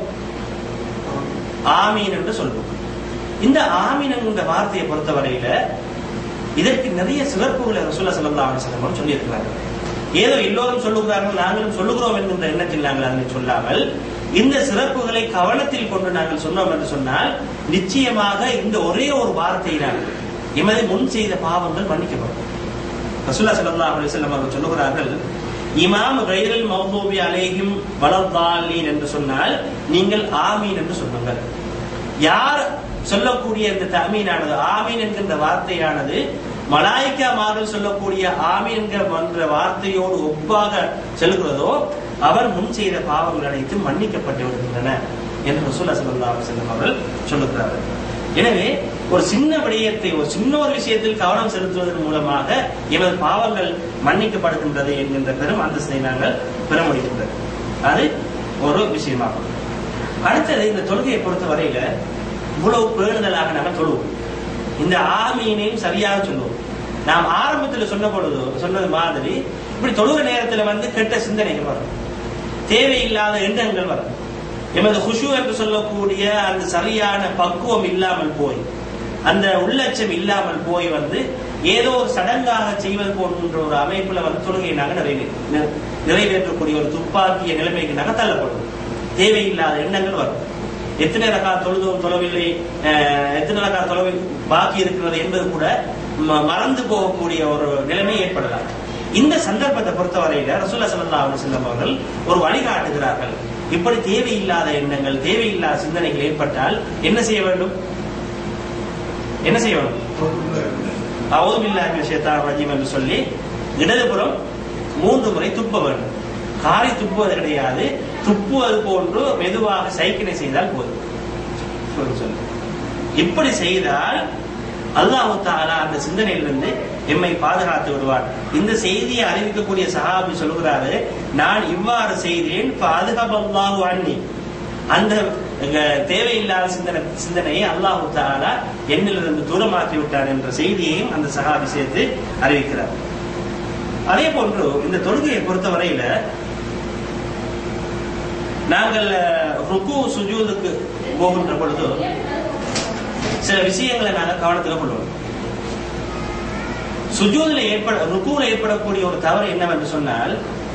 ஆமீன் என்று சொல்வோம். இந்த ஆமீன் என்கின்ற வார்த்தையை பொறுத்தவரையில இதற்கு நிறைய சிறப்புகளை ரசூலுல்லாஹி ஸல்லல்லாஹு அலைஹி வஸல்லம் சொல்லியிருக்கிறார்கள். ஏதோ எல்லோரும் சொல்லுகிறார்கள் நாங்களும் சொல்லுகிறோம் என்கின்ற எண்ணத்தில் நாங்கள் அதனை சொல்லாமல் இந்த சிறப்புகளை கவனத்தில் கொண்டு நாங்கள் சொன்னோம் என்று சொன்னால் நிச்சயமாக இந்த ஒரே ஒரு வார்த்தையினால் எமது முன் செய்த பாவங்கள் மன்னிக்கப்படும். ரசூலுல்லாஹி ஸல்லல்லாஹு அலைஹி வஸல்லம் அவர்கள் சொல்லுகிறார்கள், இமாம் கைரில் மக்தூபி அலைஹிம் வலத்தாலீன் என்று சொன்னால் நீங்கள் ஆமீன் என்று சொல்லுங்கள். யார் சொல்லக்கூடிய இந்த தமீனானது ஆமீன் என்கின்ற வார்த்தையானது மலாயிக்கா மார்கள் சொல்லக்கூடிய ஆமீன் என்கிற வார்த்தையோடு ஒப்பாக செல்கிறதோ அவர் முன் செய்த பாவங்கள் அனைத்தும் மன்னிக்கப்பட்டு விடுகின்றன என்று ரசூலுல்லாஹி ஸல்லல்லாஹு அலைஹி வஸல்லம் அவர்கள் சொல்லுகிறார்கள். எனவே ஒரு சின்ன விடயத்தை ஒரு சின்ன ஒரு விஷயத்தில் கவனம் செலுத்துவதன் மூலமாக எமது பாவங்கள் மன்னிக்கப்படுகின்றது என்கின்ற பெரும் அந்தஸ்தை நாங்கள் பெற முடிகின்றது. அது ஒரு விஷயமாகும். அடுத்தது இந்த தொழுகையை பொறுத்தவரையில இவ்வளவு பேணுதலாக நாங்கள் தொழுவோம். இந்த ஆமீனையும் சரியாக சொல்லுவோம். நாம் ஆரம்பத்தில் சொன்ன பொழுது சொன்னது மாதிரி இப்படி தொழுகிற நேரத்தில் வந்து கெட்ட சிந்தனைகள் வரும், தேவையில்லாத எண்ணங்கள் வரும். எமது குஷு என்று சொல்லக்கூடிய அந்த சரியான பக்குவம் இல்லாமல் போய் அந்த உள்ளட்சம் இல்லாமல் போய் வந்து ஏதோ ஒரு சடங்காக செய்வது போன்ற ஒரு அமைப்புல வந்து தொழுகையை நாங்கள் நிறைவே நிறைவேற்றக்கூடிய ஒரு துப்பாக்கிய நிலைமைக்கு நாங்கள் தள்ளப்படுவோம். தேவையில்லாத எண்ணங்கள் வரும். எத்தனை ரகா தொழுதும் தொலைவில்லை, எத்தனை ரகா தொலைவி பாக்கி இருக்கிறது என்பது கூட மறந்து போகக்கூடிய ஒரு நிலைமை ஏற்படலாம். இந்த சந்தர்ப்பத்தை பொறுத்தவரையில ரசூலுல்லாஹி ஸல்லல்லாஹு அலைஹி வஸல்லம் அவர்கள் ஒரு வழிகாட்டுகிறார்கள். இப்படி தேவையில்லாத எண்ணங்கள் தேவையில்லாத சிந்தனைகள் ஏற்பட்டால் என்ன செய்ய வேண்டும்? என்ன செய்ய வேண்டும்? அஊது பில்லாஹி மினஷ் ஷைத்தானிர் ரஜீம் என்று சொல்லி இடதுபுறம் மூன்று முறை துப்ப வேண்டும். காரி துப்புவது கிடையாது, துப்புவது போன்று மெதுவாக சைக்கிளை செய்தால் போதும். இப்படி செய்தால் அல்லாஹ் தஆலா அந்த சிந்தனையிலிருந்து எம்மை பாதுகாத்து விடுவார். இந்த செய்தியை அறிவிக்கக்கூடிய சஹாபி சொல்கிறாரு, நான் இவ்வாறு செய்தேன் ஃபஅத்ஹபல்லாஹு அன்னி, அந்த தேவையில்லாத சிந்தனை சிந்தனையை அல்லாஹ் தஆலா என்னிலிருந்து தூரமாக்கி விட்டார் என்ற செய்தியையும் அந்த சஹாபி சேர்த்து அறிவிக்கிறார். அதே போன்று இந்த தொழுகையை பொறுத்தவரையில நாங்கள் ருக்கு சுஜூதுக்கு போகின்ற பொழுது சில விஷயங்களை நாங்கள் கவனத்தில் கொள்வோம். சுஜூதுல ஏற்பட ருக்குல ஏற்படக்கூடிய ஒரு தவறு என்னவென்று சொன்னால்,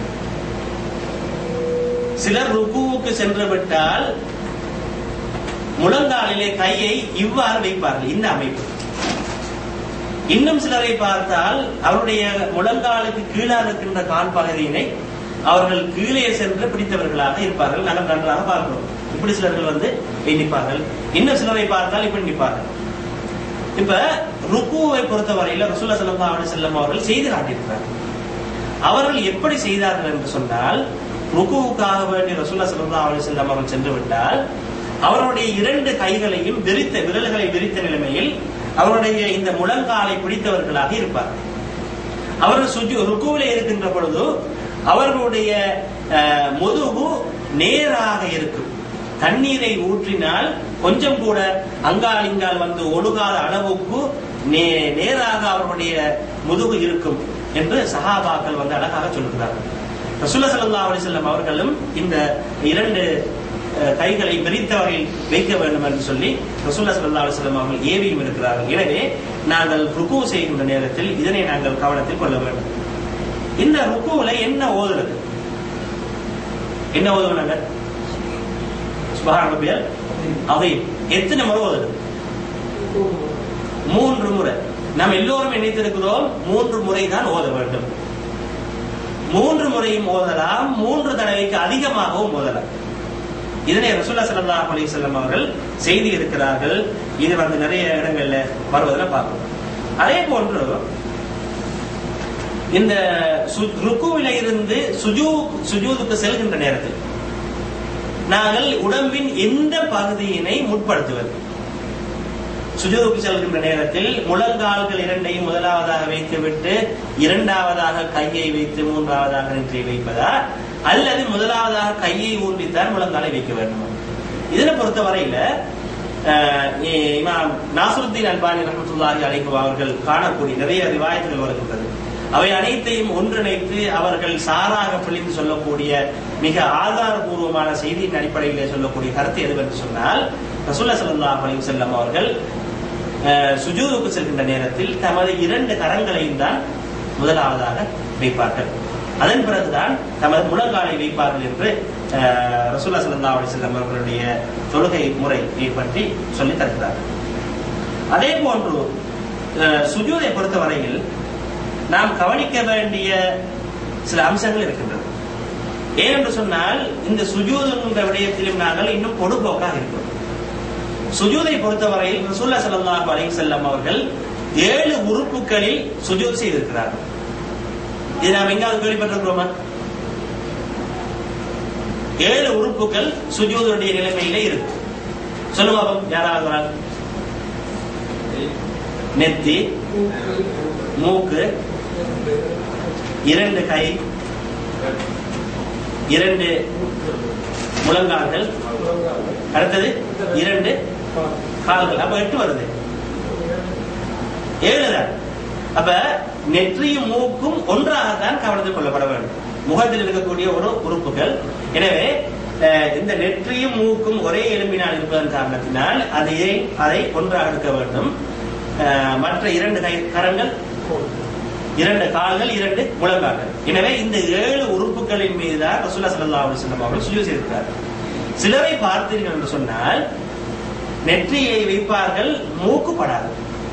சிலர் ருக்குவுக்கு சென்று விட்டால் முழங்காலிலே கையை இவ்வாறு வைப்பார்கள், இந்த அமைப்பு. இன்னும் சிலரை பார்த்தால் அவருடைய முழங்காலுக்கு கீழாக இருக்கின்ற கால் பகுதியினை அவர்கள் கீழே சென்று பிடித்தவர்களாக இருப்பார்கள். நாங்கள் நன்றாக பார்க்கிறோம். இப்படி சிலர்கள் வந்து நிற்பார்கள். இன்னும் சிலரை பார்த்தால் இப்படி நிற்பார்கள். இப்ப ருக்குவை பொறுத்தவரையில ரசூலுல்லாஹி ஸல்லல்லாஹு அலைஹி வஸல்லம் அவர்கள் செய்து காட்டியிருக்கிறார்கள். அவர்கள் எப்படி செய்தார்கள் என்று சொன்னால், ருக்குவுக்காக வேண்டி ரசூலுல்லாஹி ஸல்லல்லாஹு அலைஹி வஸல்லம் அவர்கள் சென்று விட்டால் அவருடைய இரண்டு கைகளையும் விரித்த விரல்களை விரித்த நிலைமையில் அவருடைய இந்த முழங்காலை பிடித்தவர்களாக இருப்பார்கள். அவர்கள் சுஜு ருக்குவிலே இருக்கின்ற பொழுது அவர்களுடைய முதுகு நேராக இருக்கும். தண்ணீரை ஊற்றினால் கொஞ்சம் கூட அங்கால் இங்கால் வந்து ஒழுகாத அளவுக்கு நேராக அவர்களுடைய முதுகு இருக்கும் என்று சஹாபாக்கள் வந்து அழகாக சொல்கிறார்கள். ரசூலுல்லாஹி ஸல்லல்லாஹு அலைஹி வஸல்லம் அவர்களும் இந்த இரண்டு கைகளை விரித்தவர்கள் வைக்க வேண்டும் என்று சொல்லி ரசூலுல்லாஹி ஸல்லல்லாஹு அலைஹி வஸல்லம் அவர்கள் ஏவியும் இருக்கிறார்கள். எனவே நாங்கள் ருக்கு செய்கின்ற நேரத்தில் இதனை நாங்கள் கவனத்தில் கொள்ள வேண்டும். இந்த ருக்குல என்ன ஓதுறது? என்ன ஓதுவாங்க? சுப்ஹான ரப்பியல் அதீம். எத்தனை முறை ஓதுறது? மூன்று முறை. நாம் எல்லோரும் நினைத்திருக்கிறோம் மூன்று முறை தான் ஓத வேண்டும். மூன்று முறையும் ஓதலாம், மூன்று தடவைக்கு அதிகமாகவும் ஓதலாம். இதனை ரசூலுல்லாஹி ஸல்லல்லாஹு அலைஹி வஸல்லம் அவர்கள் செய்தி இருக்கிறார்கள். இது வந்து நிறைய இடங்கள்ல வருவதை பார்க்கிறோம். அதே போன்று இந்த ருக்குவில இருந்து சுஜூதுக்கு செல்கின்ற நேரத்தில் நாங்கள் உடம்பின் எந்த பகுதியினை முற்படுத்துவது? சுஜூதுக்கு செல்கின்ற நேரத்தில் முழங்கால்கள் இரண்டையும் முதலாவதாக வைத்துவிட்டு இரண்டாவதாக கையை வைத்து மூன்றாவதாக நெற்றியை வைப்பதா, அல்லது முதலாவதாக கையை ஊன்றித்தான் முழங்காலை வைக்க வேண்டும்? இதனை பொறுத்தவரையில இமாம் நாசருத்தீன் அல்பானி ரஹ்மத்துல்லாஹி அலைஹி அவர்கள் காணக்கூடிய நிறைய ரிவாயத்துகள் வருகின்றது. அவை அனைத்தையும் ஒன்றிணைத்து அவர்கள் சாராக பிழிந்து சொல்லக்கூடிய மிக ஆதாரபூர்வமான செய்தியின் அடிப்படையிலே சொல்லக்கூடிய கருத்து எதுவென்று சொன்னால், ரசூலுல்லாஹி ஸல்லல்லாஹு அலைஹி வஸல்லம் அவர்கள் சுஜூதுக்கு செல்கின்ற நேரத்தில் தமது இரண்டு கரங்களையும் தான் முதலாவதாக வைப்பார்கள். அதன் பிறகுதான் தமது முழங்காலை வைப்பார்கள் என்று ரசூலுல்லாஹி ஸல்லல்லாஹு அலைஹி வஸல்லம் அவர்களுடைய தொழுகை முறையை பற்றி சொல்லி தருகிறார்கள். அதே போன்று சுஜூதை பொறுத்தவரையில் நாம் கவனிக்க வேண்டிய சில அம்சங்கள் இருக்கின்றது. ஏனென்று சொன்னால், இந்த சுஜூது என்ற விடயத்திலும் நாங்கள் இன்னும் பொடுபோக்காக இருக்கிறோம். சுஜூதை பொறுத்தவரையில் ரசூலுல்லாஹி ஸல்லல்லாஹு அலைஹி வஸல்லம் அவர்கள் ஏழு உறுப்புகளில் சுஜூத் செய்திருக்கிறார்கள். இது நாம் எங்காவது கேள்விப்பட்டிருக்கிறோமா? ஏழு உறுப்புகள் சுஜூதுடைய நிலைமையிலே இருக்கு. சொல்லுவாங்க யாராவது? நெத்தி, மூக்கு, இரண்டு கை, இரண்டு முழங்கால்கள், அடுத்தது இரண்டு கால்கள். அப்ப எட்டு வருது. ஏழுதான். அப்ப நெற்றியும் மூக்கும் ஒன்றாகத்தான் கவனத்தில் கொள்ளப்பட வேண்டும். முகத்தில் இருக்கக்கூடிய ஒரு உறுப்புகள். எனவே இந்த நெற்றியும் மூக்கும் ஒரே எலும்பினால் இருப்பதன் காரணத்தினால் அதை அதை ஒன்றாக எடுக்க வேண்டும். மற்ற இரண்டு கை கரங்கள், இரண்டு கால்கள், இரண்டு முழங்கால்கள். எனவே இந்த ஏழு உறுப்புகளின் மீதுதான் ரசூலுல்லாஹி ஸல்லல்லாஹு அலைஹி வஸல்லம் அவர்கள் சுஜூத் செய்திருக்கிறார்கள். சிலரை பார்த்தீர்கள் என்று சொன்னால் நெற்றியை வைப்பார்கள், மூக்கு படாது.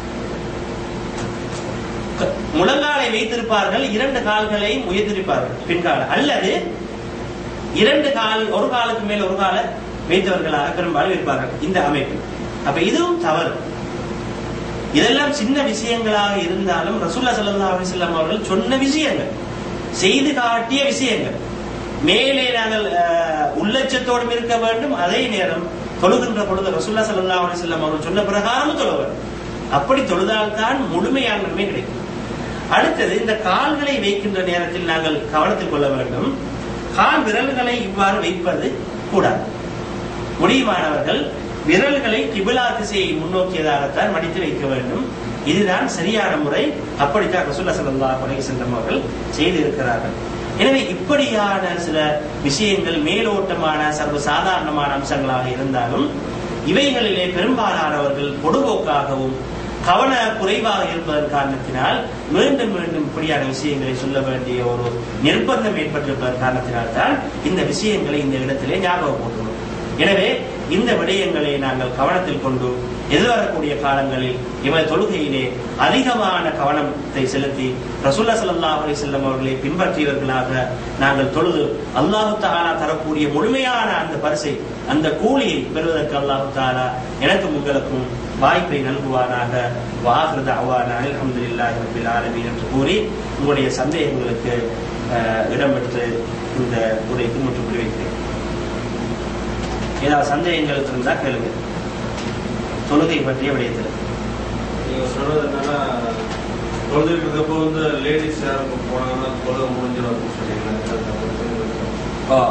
முழங்காலை வைத்திருப்பார்கள், இரண்டு கால்களை உயர்த்திருப்பார்கள் பின்கால, அல்லது இரண்டு கால் ஒரு காலுக்கு மேல் ஒரு கால வைத்தவர்களாக பெரும்பாலும் இருப்பார்கள் இந்த அமைப்பு. அப்ப இதுவும் தவறு. இதெல்லாம் சின்ன விஷயங்களாக இருந்தாலும் ரசூலுல்லாஹி ஸல்லல்லாஹு அலைஹி வஸல்லம் அவர்கள் சொன்ன விஷயங்கள், செய்து காட்டிய விஷயங்கள். மேலே நாங்கள் உள்ளட்சத்தோடும் இருக்க வேண்டும், அதே நேரம் தொழுகின்ற பொழுது ரசூலுல்லாஹி ஸல்லல்லாஹு அலைஹி வஸல்லம் அவர்கள் சொன்ன பிரகாரம் தொழ வேண்டும். அப்படி தொழுதால்தான் முழுமையான நன்மை கிடைக்கும். அடுத்தது, இந்த கால்களை வைக்கின்ற நேரத்தில் நாங்கள் கவனத்தில் கொள்ள வேண்டும். கால் விரல்களை இவ்வாறு வைப்பது கூடாது. முடிவானவர்கள் விரல்களை கிபிலா திசையை முன்னோக்கியதாகத்தான் மடித்து வைக்க வேண்டும். இதுதான் சரியான முறை. அப்படித்தான் ரசூலுல்லாஹி ஸல்லல்லாஹு அலைஹி வஸல்லம் அவர்கள் செய்திருக்கிறார்கள். எனவே இப்படியான சில விஷயங்கள் மேலோட்டமான சர்வ சாதாரணமான அம்சங்களாக இருந்தாலும் இவைகளிலே பெரும்பாலானவர்கள் பொடுபோக்காகவும் கவன குறைவாக இருப்பதன் காரணத்தினால் மீண்டும் மீண்டும் இப்படியான விஷயங்களை சொல்ல வேண்டிய ஒரு நிர்பந்தம் ஏற்பட்டிருப்பதன் காரணத்தினால் தான் இந்த விஷயங்களை இந்த இடத்திலே ஞாபகம் போட்டுள்ளோம். எனவே இந்த விடயங்களை நாங்கள் கவனத்தில் கொண்டு எதிர்வரக்கூடிய காலங்களில் இவரை தொழுகையிலே அதிகமான கவனத்தை செலுத்தி ரசூலுல்லாஹி ஸல்லல்லாஹு அலைஹி வஸல்லம் அவர்களை பின்பற்றியவர்களாக நாங்கள் தொழுது அல்லாஹ் தஆலா தரக்கூடிய முழுமையான அந்த பரிசை, அந்த கூலியை பெறுவதற்கு அல்லாஹ் தஆலா எனக்கும் உங்களுக்கும் வாய்ப்பை நல்குவானாக. வாஹிரு தஅவானா அல்ஹம்துலில்லாஹி ரப்பில் ஆலமீன் என்று கூறி உங்களுடைய சந்தேகங்களுக்கு இடம்பெற்று இந்த உரைக்கு முற்றுப்புள்ளி வைக்கிறேன். ஏதாவது சந்தேகங்கள் இருந்தா கேளுங்க. தொழுகை பற்றிய விடயத்தில் நீங்க சொல்றது என்னன்னா, தொழுதுட்டு இருக்கப்போ வந்து லேடிஸ் யாரும் போனாங்கன்னா தொழுகை முடிஞ்சிடும் சொல்றீங்களா?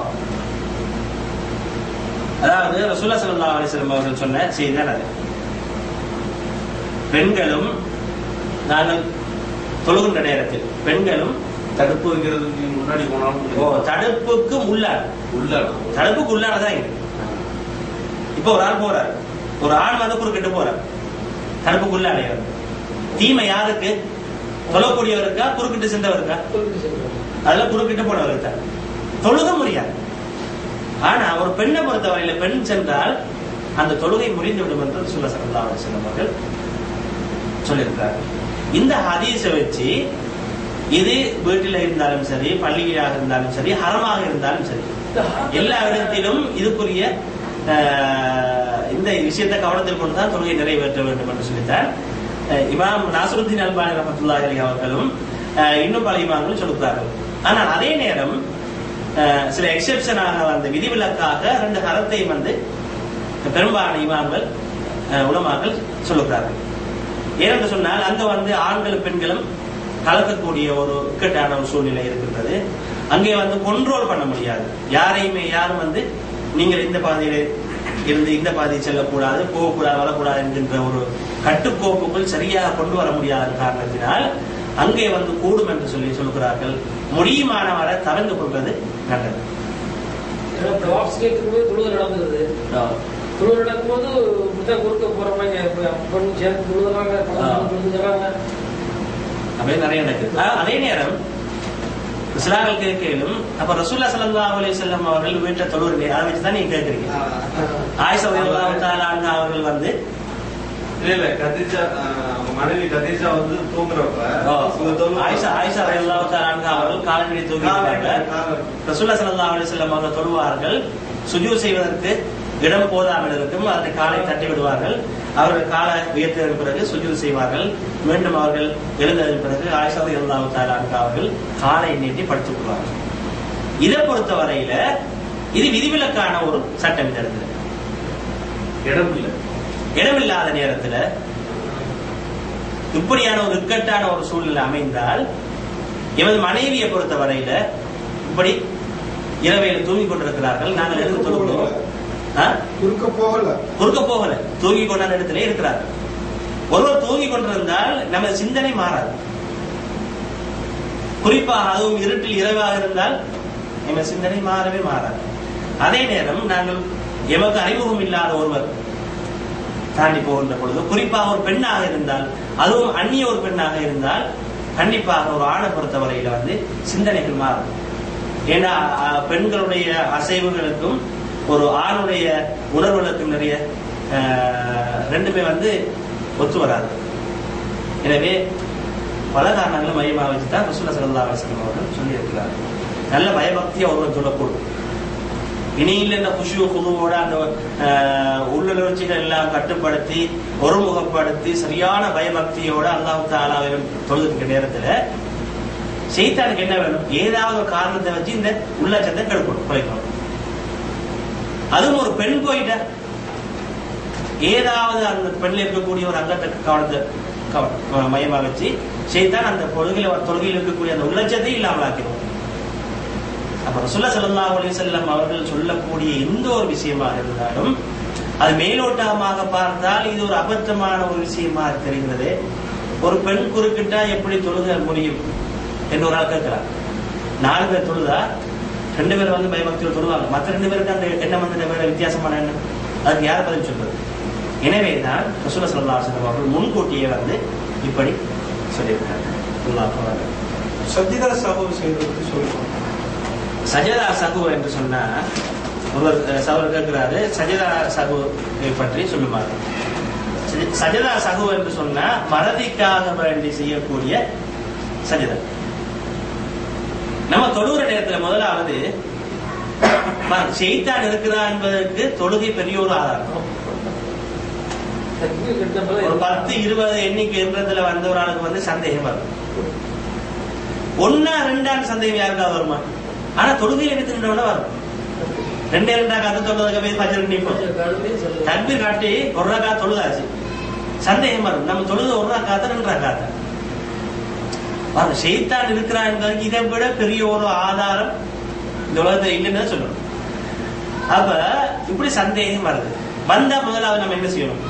அதாவது ரசூலுல்லாஹி ஸல்லல்லாஹு அலைஹி வஸல்லம் அவர்கள் சொன்ன செய்திதான் அது. பெண்களும் நாங்கள் தொழுகின்ற நேரத்தில் பெண்களும் தடுப்பு வைக்கிறதுக்கு முன்னாடி போனாலும் தடுப்புக்கு உள்ளார் உள்ளார் தடுப்புக்கு உள்ளானதான் இருக்கு. இப்ப ஒரு ஆள் போறாரு, ஒரு ஆண் வந்து குறுக்கிட்டு போறார், தடுப்புக்குள்ள அடையாது. தீமை யாருக்கு? தொழக்கூடியவருக்கா குறுக்கிட்டு சென்றவருக்கா? அதெல்லாம் குறுக்கிட்டு போனவருக்கு தான் தொழுக முடியாது. ஆனா ஒரு பெண்ணை பொறுத்தவரையில பெண் சென்றால் அந்த தொழுகை முறிந்துவிடும் என்று ரசூலுல்லாஹி ஸல்லல்லாஹு அலைஹி வஸல்லம் அவர்கள் சொல்லியிருக்கிறார்கள். இந்த ஹதீஸை வச்சு இது வீட்டில் இருந்தாலும் சரி, பள்ளியாக இருந்தாலும் சரி, ஹரமாக இருந்தாலும் சரி, எல்லா இடத்திலும் இதுக்குரிய இந்த விஷயத்தை கவனத்தில் கொண்டுதான் தொழுகை நிறைவேற்ற வேண்டும் என்று சொல்லித்தான் இமாம் நாசருத்தீன் அல்பானி ரஹ்மத்துல்லாஹி அலைஹி அவர்களும் இன்னும் பல இமாம்களும் சொல்லுகிறார்கள். ஆனால் அதே நேரம் சில எக்ஸெப்ஷனாக வந்த விதிவிலக்காக ரெண்டு கரத்தை வந்து பெரும்பாலான இமாம்கள் உலமாக்கள் சொல்லுகிறார்கள். ஏனென்று சொன்னால் அங்க வந்து ஆண்களும் பெண்களும் கலக்கக்கூடிய ஒரு இக்கட்டான ஒரு சூழ்நிலை இருக்கின்றது. அங்கே வந்து கண்ட்ரோல் பண்ண முடியாது. யாரையுமே யாரும் வந்து நீங்கள் இந்த பாதையில இருந்து இந்த பாதையை செல்லக்கூடாது, போகக்கூடாது, வரக்கூடாது என்கின்ற ஒரு கட்டுக்கோப்புக்குள் சரியாக கொண்டு வர முடியாத காரணத்தினால் அங்கே வந்து கூடும் என்று சொல்லி சொல்கிறார்கள். முடியுமானவரை தவிர்த்து கொள்வது நல்லது. நடந்தது தொழுது நடக்கும்போது குறுக்க போற மாதிரி அப்படியே நிறைய நடக்குது. அதே நேரம் இஸ்லாமில் கேட்கலும் அப்ப ரசூலுல்லாஹி ஸல்லல்லாஹு அலைஹி வஸல்லம் அவர்கள் வீட்டை தொழுகிறீங்க, அதை வச்சுதான் நீங்க கேட்கறீங்க. ஆயிஷா ரலியல்லாஹு தஆலா அன்ஹா அவர்கள் வந்து இல்ல இல்ல கதீஜா மனைவி கதீஜா வந்து தூங்குறப்ப ஆயிஷா ஆயிஷா ரலியல்லாஹு தஆலா அன்ஹா அவர்கள் காலடி தூங்கிட்டாங்க. ரசூலுல்லாஹி ஸல்லல்லாஹு அலைஹி வஸல்லம் அவர்கள் தொழுவார்கள். சுஜூத் செய்வதற்கு இடம் போதாமல் இருக்கும், அதனை காலை தட்டி விடுவார்கள். அவர்கள் காலை உயர்த்ததன் பிறகு சுஜூத் செய்வார்கள். மீண்டும் அவர்கள் எழுந்ததன் பிறகு ஆயிஷா ரலியல்லாஹு தஆலா அன்ஹா அவர்கள் காலை நீட்டி படுத்துக் கொள்வார்கள். இதை பொறுத்த வரையில இது விதிவிலக்கான ஒரு சட்டம். இந்த இடத்துல இடம் இல்லை, இடமில்லாத நேரத்துல இப்படியான ஒரு இக்கட்டான ஒரு சூழ்நிலை அமைந்தால் எமது மனைவியை பொறுத்த வரையில இப்படி இரவையில் தூங்கிக் கொண்டிருக்கிறார்கள், நாங்கள் எடுத்து தொழுகிறோம், குறுக்க போகல குறுக்க போகல தூங்கி கொண்டாட இடத்திலே இருக்கிறார்கள். ஒருவர் தூங்கி கொண்டிருந்தால் நமது சிந்தனை மாறாது. குறிப்பாக அதுவும் இருட்டில் இரவாக இருந்தால் நமது சிந்தனை மாறவே மாறாது. அதே நேரம் நாங்கள் எமக்கு அறிமுகம் இல்லாத ஒருவர் தாண்டி போகின்ற பொழுது, குறிப்பாக ஒரு பெண்ணாக இருந்தால், அதுவும் அந்நிய ஒரு பெண்ணாக இருந்தால், கண்டிப்பாக ஒரு ஆணை பொறுத்தவரையில வந்து சிந்தனைகள் மாறும். ஏன்னா பெண்களுடைய அசைவுகளுக்கும் ஒரு ஆணுடைய உணர்வுகளுக்கும் நிறைய ரெண்டுமே வந்து ஒத்து வராது. எனவே பல காரணங்களும் மையமாக வச்சுதான் ரசூலுல்லாஹி ஸல்லல்லாஹு அலைஹி வஸல்லம் அவர்கள் சொல்லி இருக்கிறார். நல்ல பயபக்தியா ஒருவன் சொல்லக்கூடும். இனி இல்ல குஷு குழுவோட அந்த உள்ளுணர்ச்சிகள் எல்லாம் கட்டுப்படுத்தி ஒருமுகப்படுத்தி சரியான பயபக்தியோட அல்லாஹ் தஆலாவிடம் தொழுகிற நேரத்துல ஷைத்தானுக்கு என்ன வேணும்? ஏதாவது ஒரு காரணத்தை வச்சு இந்த உள்ளச்சத்தை கெடுக்கணும், குறைக்கணும். அதுவும் ஒரு பெண் போயிட்ட ஏதாவது அந்த பெண்ணில் இருக்கக்கூடிய ஒரு அங்கத்தை கவனத்தை மையமா வச்சு ஷைத்தான் அந்த தொழுகையில தொழுகையில் இருக்கக்கூடிய அந்த உள்ளச்சத்தை இல்லாமல் ஆக்கிடும். அப்ப ரசூலுல்லாஹி ஸல்லல்லாஹு அலைஹி வஸல்லம் அவர்கள் சொல்லக்கூடிய எந்த ஒரு விஷயமாக இருந்தாலும் அது மேலோட்டமாக பார்த்தால் இது ஒரு அபத்தமான ஒரு விஷயமாக தெரிகிறது. ஒரு பெண் குறுக்கிட்டா எப்படி தொழுக முடியும் என்று ஒரு ஆள் கேட்கிறார். நாலு பேர் தொழுதா ரெண்டு பேர் வந்து பயபக்தியோடு தொழுவாங்க, மற்ற ரெண்டு பேருக்கு அந்த எண்ணம் வந்து வித்தியாசமான எண்ணம், அதுக்கு யார் பதில் சொல்றது? எனவேதான் ரசூலுல்லாஹி ஸல்லல்லாஹு அலைஹி வஸல்லம் அவர்கள் முன்கூட்டியே வந்து இப்படி சொல்லியிருக்காங்க. சஜிதா சஹூ செய்வது சொல்லுவாங்க. சஜதா சஹூ என்று சொன்னா ஒருவர் சகோதரர் கேட்கிறாரு சஜதா சகுவை பற்றி சொல்லுமாறு. சஜதா சகு என்று சொன்னா மறதிக்காக வேண்டி செய்யக்கூடிய சஜதா. நம்ம தொழுகிற நேரத்துல முதலாவது ஷைத்தான் இருக்கிறா என்பதற்கு தொழுகை பெரிய ஒரு ஆதாரம். ஒரு பத்து இருபது எண்ணிக்கை என்றதுல வந்த ஒரு ஆளுக்கு வந்து சந்தேகம் வரும். ஒன்னா ரெண்டாம் சந்தேகம் யாருக்காவது வருமா? ஆனா தொழுகையில் எடுத்துக்கிட்டோட வரும். ரெண்டே ரெண்டா காத்து தொழுவதுக்கு பஜர் நிற்போம். தக்பீர் காட்டி ஒரு ரகா தொழுதாச்சு, சந்தேகம் வரும். நம்ம தொழுது ஒரு ரகா காத்த ரெண்டு ரகா காத்த ஷைத்தான் இருக்கிறா என்பதற்கு இதை விட பெரிய ஒரு ஆதாரம் இந்த உலகத்தை இல்லைன்னு சொல்லணும். அப்ப இப்படி சந்தேகம் வருது. வந்தா முதலாவது நம்ம என்ன செய்யணும்?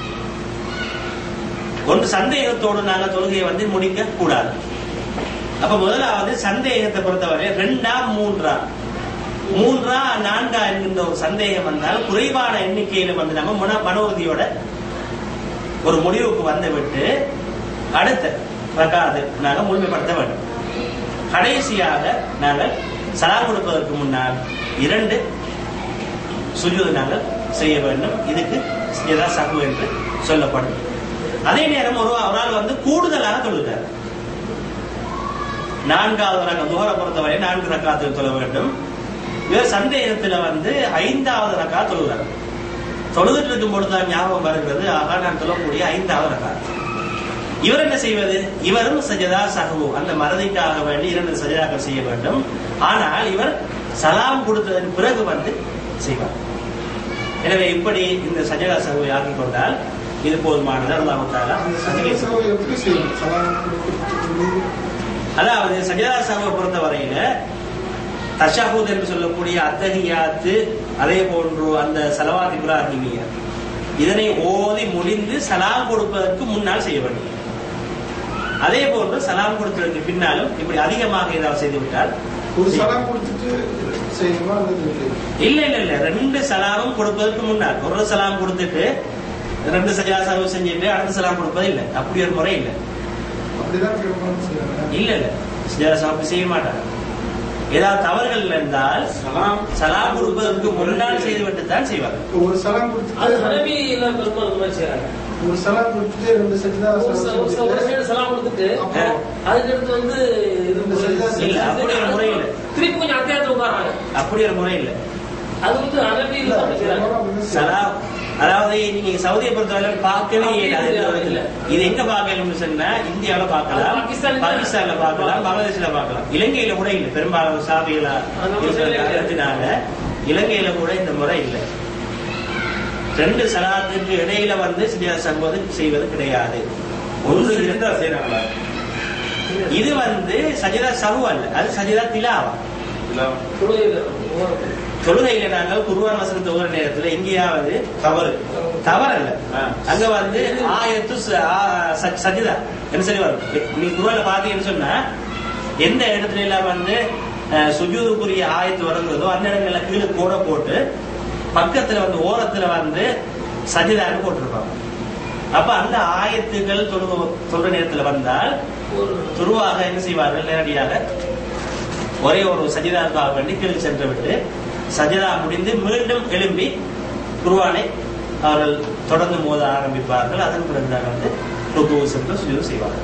ஒன்று சந்தேகத்தோடு நாங்க தொழுகையை வந்து முடிக்க கூடாது. அப்ப முதலாவது சந்தேகத்தை பொறுத்தவரை ரெண்டா மூன்றா மூன்றா நான்கா என்கின்ற ஒரு சந்தேகம் வந்தால் குறைவான எண்ணிக்கையில வந்து நம்ம மன மனோதியோட ஒரு முடிவுக்கு வந்து விட்டு அடுத்த ரகாது நாங்கள் முழுமைப்படுத்த வேண்டும். கடைசியாக நாங்கள் சலாம் கொடுப்பதற்கு முன்னால் இரண்டு சுஜூது நாங்கள் செய்ய வேண்டும். இதுக்கு சஜதா சஹு என்று சொல்லப்படும். அதே நேரம் ஒரு ஒரு ஆள் வந்து கூடுதலாக தொழுகிறார். நான்காவது ரக துஹரை பொறுத்தவரை நான்கு ரக்காத்து தொழ வேண்டும். இவர் சந்தேகத்துல வந்து ஐந்தாவது ரக்கா தொழுகிறார். தொழுதுட்டு இருக்கும் பொழுதுதான் ஞாபகம் வருகிறது, ஆகா நான் தொழக்கூடிய ஐந்தாவது ரக்கா. இவர் என்ன செய்வது? இவரும் சஜதா சஹு அந்த மறதிக்காக வேண்டி இரண்டு சஜதாக்கள் செய்ய வேண்டும். ஆனால் இவர் சலாம் கொடுத்ததன் பிறகு வந்து செய்வார். எனவே இப்படி இந்த சஜதா சஹுவை ஆக்கிக் கொண்டால் இது போதுமானது. அல்லாஹ் தஆலா அதாவது சஜதா சஹுவை பொறுத்த வரையில தஷஹுத் என்று சொல்லக்கூடிய அத்தஹியாத்து, அதே போன்று அந்த ஸலவாத் இப்ராஹிமியா இதனை ஓதி முடிந்து சலாம் கொடுப்பதற்கு முன்னால் செய்ய வேண்டும். அதே போன்று சலாம் கொடுத்ததற்கு பின்னாலும் இப்படி அதிகமாக ஏதாவது செய்து விட்டால் ஒரு சலாம் கொடுத்துட்டு செய்யணுமா? இல்ல இல்ல இல்ல ரெண்டு சலாமும் கொடுப்பதற்கு முன்னால் ஒரு சலாம் கொடுத்துட்டு ரெண்டு சஜதா சஹு செஞ்சுட்டு அடுத்த சலாம் கொடுப்பது இல்லை. அப்படி ஒரு முறை இல்லை. இல்ல இல்ல சஜதா சஹு செய்ய மாட்டாங்க. ஏதாவது தவறுகள் இருந்தால் சலாம் சலாம் கொடுப்பதற்கு முன்னால் செய்துவிட்டு தான் செய்வாங்க. ஒரு சலாம் கொடுத்துட்டு ஒரு சலாம் கொடுத்துட்டு ரெண்டு சஜதா சலாம் கொடுத்துட்டு அதுக்கடுத்து வந்து இல்ல அப்படி ஒரு முறை இல்லை. திருப்பி கொஞ்சம் அத்தியாயத்துல உட்காராங்க. அப்படி ஒரு முறை இல்லை. அது வந்து அரபியில் சலாம் அதாவது நீங்க சவுதியை பொறுத்தவரை பார்க்கவே இல்லை. இது எங்க பார்க்கணும்னு சொன்னா இந்தியாவில பார்க்கலாம், பாகிஸ்தான்ல பார்க்கலாம், பங்களாதேஷ்ல பார்க்கலாம். இலங்கையில கூட இல்லை. பெரும்பாலும் சாபிகளா இருக்கிறதுனால இலங்கையில கூட இந்த முறை இல்லை. ரெண்டு சலாத்துக்கு இடையில வந்து சஜதா சஹு செய்வது கிடையாது. ஒன்று இருந்தா செய்யறாங்களா? இது வந்து சஜதா சஹு அல்ல, அது சஜதா திலாவா. தொழுகையில நாங்கள் குர்ஆன் வசனத்தை ஓதுற நேரத்துல எங்கேயாவது தவறு தவறு அல்ல, அங்க வந்து ஆயத்து சஜதா என்ன சொல்லி வரும். நீங்க குர்ஆன்ல பாத்தீங்கன்னு சொன்னா எந்த இடத்துல எல்லாம் வந்து சுஜூதுக்குரிய ஆயத்து வருகிறதோ அந்த இடங்கள்ல கீழே கூட போட்டு பக்கத்துல வந்து ஓரத்துல வந்து சஜிதான்னு போட்டிருப்பாங்க. அப்ப அந்த ஆயத்துகள் தொழு சொல்ற நேரத்துல வந்தால் துருவாக என்ன செய்வார்கள்? நேரடியாக ஒரே ஒரு சஜிதாவுக்காக வேண்டி கீழ் சென்று விட்டு சஜிதா முடிந்து மீண்டும் எழும்பி குர்ஆனை அவர்கள் தொடர்ந்து மோத ஆரம்பிப்பார்கள். அதன் பிறகுதான் வந்து ருக்கு சென்று சுஜூத் செய்வார்கள்.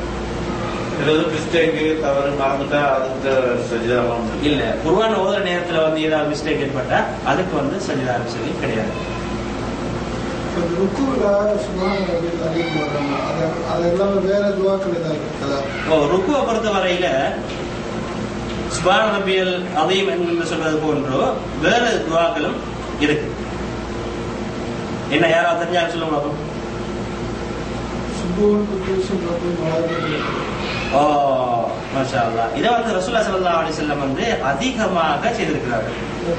இல்ல குர்ஆன் ஓதுற நேரத்துல வந்து ஏதாவது மிஸ்டேக் ஏற்பட்டா அதுக்கு வந்து சஜிதா சொல்லி கிடையாது. ருக்குவை பொறுத்த வரையில சுப்ஹான ரப்பியல் அஸீம் என்று சொல்றது போன்றோ வேற துஆக்களும் இருக்கு. என்ன யாராவது தெரிஞ்சா சொல்லுங்க பாப்போம். ஓ மாஷா அல்லாஹ். இதை வந்து ரசூலுல்லாஹி ஸல்லல்லாஹு அலைஹி வஸல்லம் வந்து அதிகமாக செய்திருக்கிறார்கள்.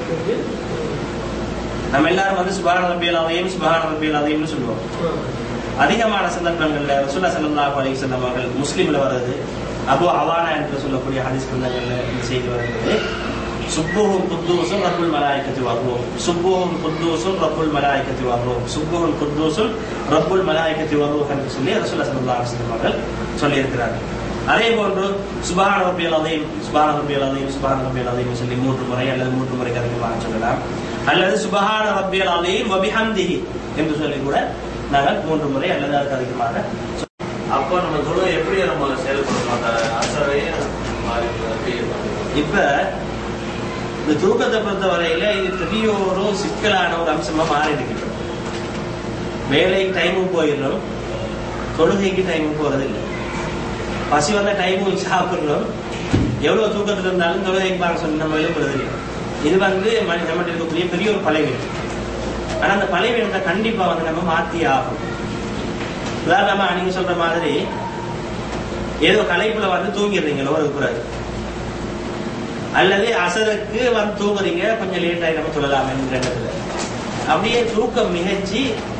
நம்ம எல்லாரும் வந்து சுப்ஹான ரப்பியல் அஸீம் சுப்ஹான ரப்பியல் அஸீம்னு சொல்லுவோம். அதிகமான சந்தர்ப்பங்கள்ல ரசூலுல்லாஹி ஸல்லல்லாஹு அலைஹி வஸல்லம் அவர்கள் முஸ்லிம்ல வருது, அபு அவானா என்று சொல்லக்கூடிய ஹதீஸ் கிரந்தங்கள்ல இந்த செய்தி வருகிறது. சுப்புஹும் குத்தூசும் ரப்புல் மலாயிகத்தி வர்ரூஹ், சுப்புஹும் குத்தூசும் ரப்புல் மலாயிகத்தி வர்ரூஹ், சுப்புஹும் குத்தூசும் ரப்புல் மலாயிகத்தி வர்ரூஹ் என்று சொல்லி ரசூலுல்லாஹி ஸல்லல்லாஹு அலைஹி வஸல்லம் அவர்கள் சொல்லி இருக்கிறார்கள். அதே போன்று சுப்ஹான ரப்பியல் அஸீம் சுப்ஹான ரப்பியல் அஸீம் சுப்ஹான ரப்பியல் அஸீம் சொல்லி மூன்று முறை அல்லது மூன்று முறைக்கு அதிகமாக சொல்லலாம். அல்லது சுபஹான ரப்பியல் அலீம் வ பிஹம்திஹி என்று சொல்லி கூட நாங்கள் மூன்று முறை அல்லது அதுக்கு அதிகமாக. அப்போ நம்ம தொழுகை எப்படி நம்ம செயல்படுறோம்? அசரையே இப்ப இந்த தூக்கத்தை பொறுத்த வரையில இது பெரிய ஒரு சிக்கலான ஒரு அம்சமா மாறி இருக்கு. வேலைக்கு டைமும் போயிடணும், தொழுகைக்கு டைமும் போறது இல்லை. பசி வந்த டைமும் சாப்பிடணும், எவ்வளவு தூக்கத்துல இருந்தாலும் தொழுகைக்கு பாருங்க சொல்லி நம்ம எழுப்புறது இல்லை. இது வந்து நம்ம இருக்கக்கூடிய பெரிய ஒரு பலவீனம். ஆனா அந்த பலவீனத்தை கண்டிப்பா வந்து நம்ம மாத்தி ஆகும். உதாரணமா நீங்க சொல்ற மாதிரி ஏதோ கலைப்புல வந்து தூங்கிடுறீங்க ஒரு கூடாது, அல்லது அசருக்கு வந்து தூங்குறீங்க, கொஞ்சம் லேட் ஆகி நம்ம சொல்லலாம் என்ற இடத்துல அப்படியே தூக்கம் மிகச்சி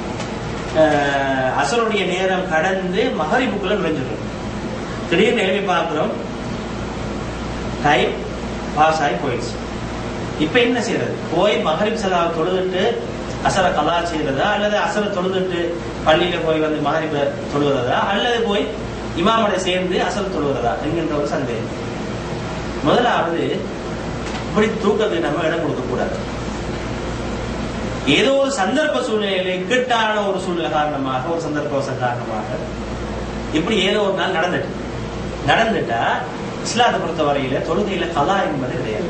அசருடைய நேரம் கடந்து மகரிபுக்குள்ள நுழைஞ்சிடும். திடீர்னு எழுப்பி பார்க்கிறோம், டைம் பாஸ் ஆகி போயிடுச்சு. இப்ப என்ன செய்யறது? போய் மகரிப் சலாவை தொழுதுட்டு அசர கலா செய்யறதா, அல்லது அசரை தொழுதுட்டு பள்ளியில போய் வந்து மகரிப தொழுகிறதா, அல்லது போய் இமாமோட சேர்ந்து அசர் தொழுகிறதா என்கின்ற ஒரு சந்தேகம். முதலாவது, இப்படி தூக்கத்துக்கு நம்ம இடம் கொடுக்க கூடாது. ஏதோ ஒரு சந்தர்ப்ப சூழ்நிலையில இக்கட்டான ஒரு சூழ்நிலை காரணமாக, ஒரு சந்தர்ப்ப காரணமாக இப்படி ஏதோ ஒரு நாள் நடந்துட்டு நடந்துட்டா இஸ்லாத்தை பொறுத்த வரையில தொழுகையில கலா என்பது கிடையாது.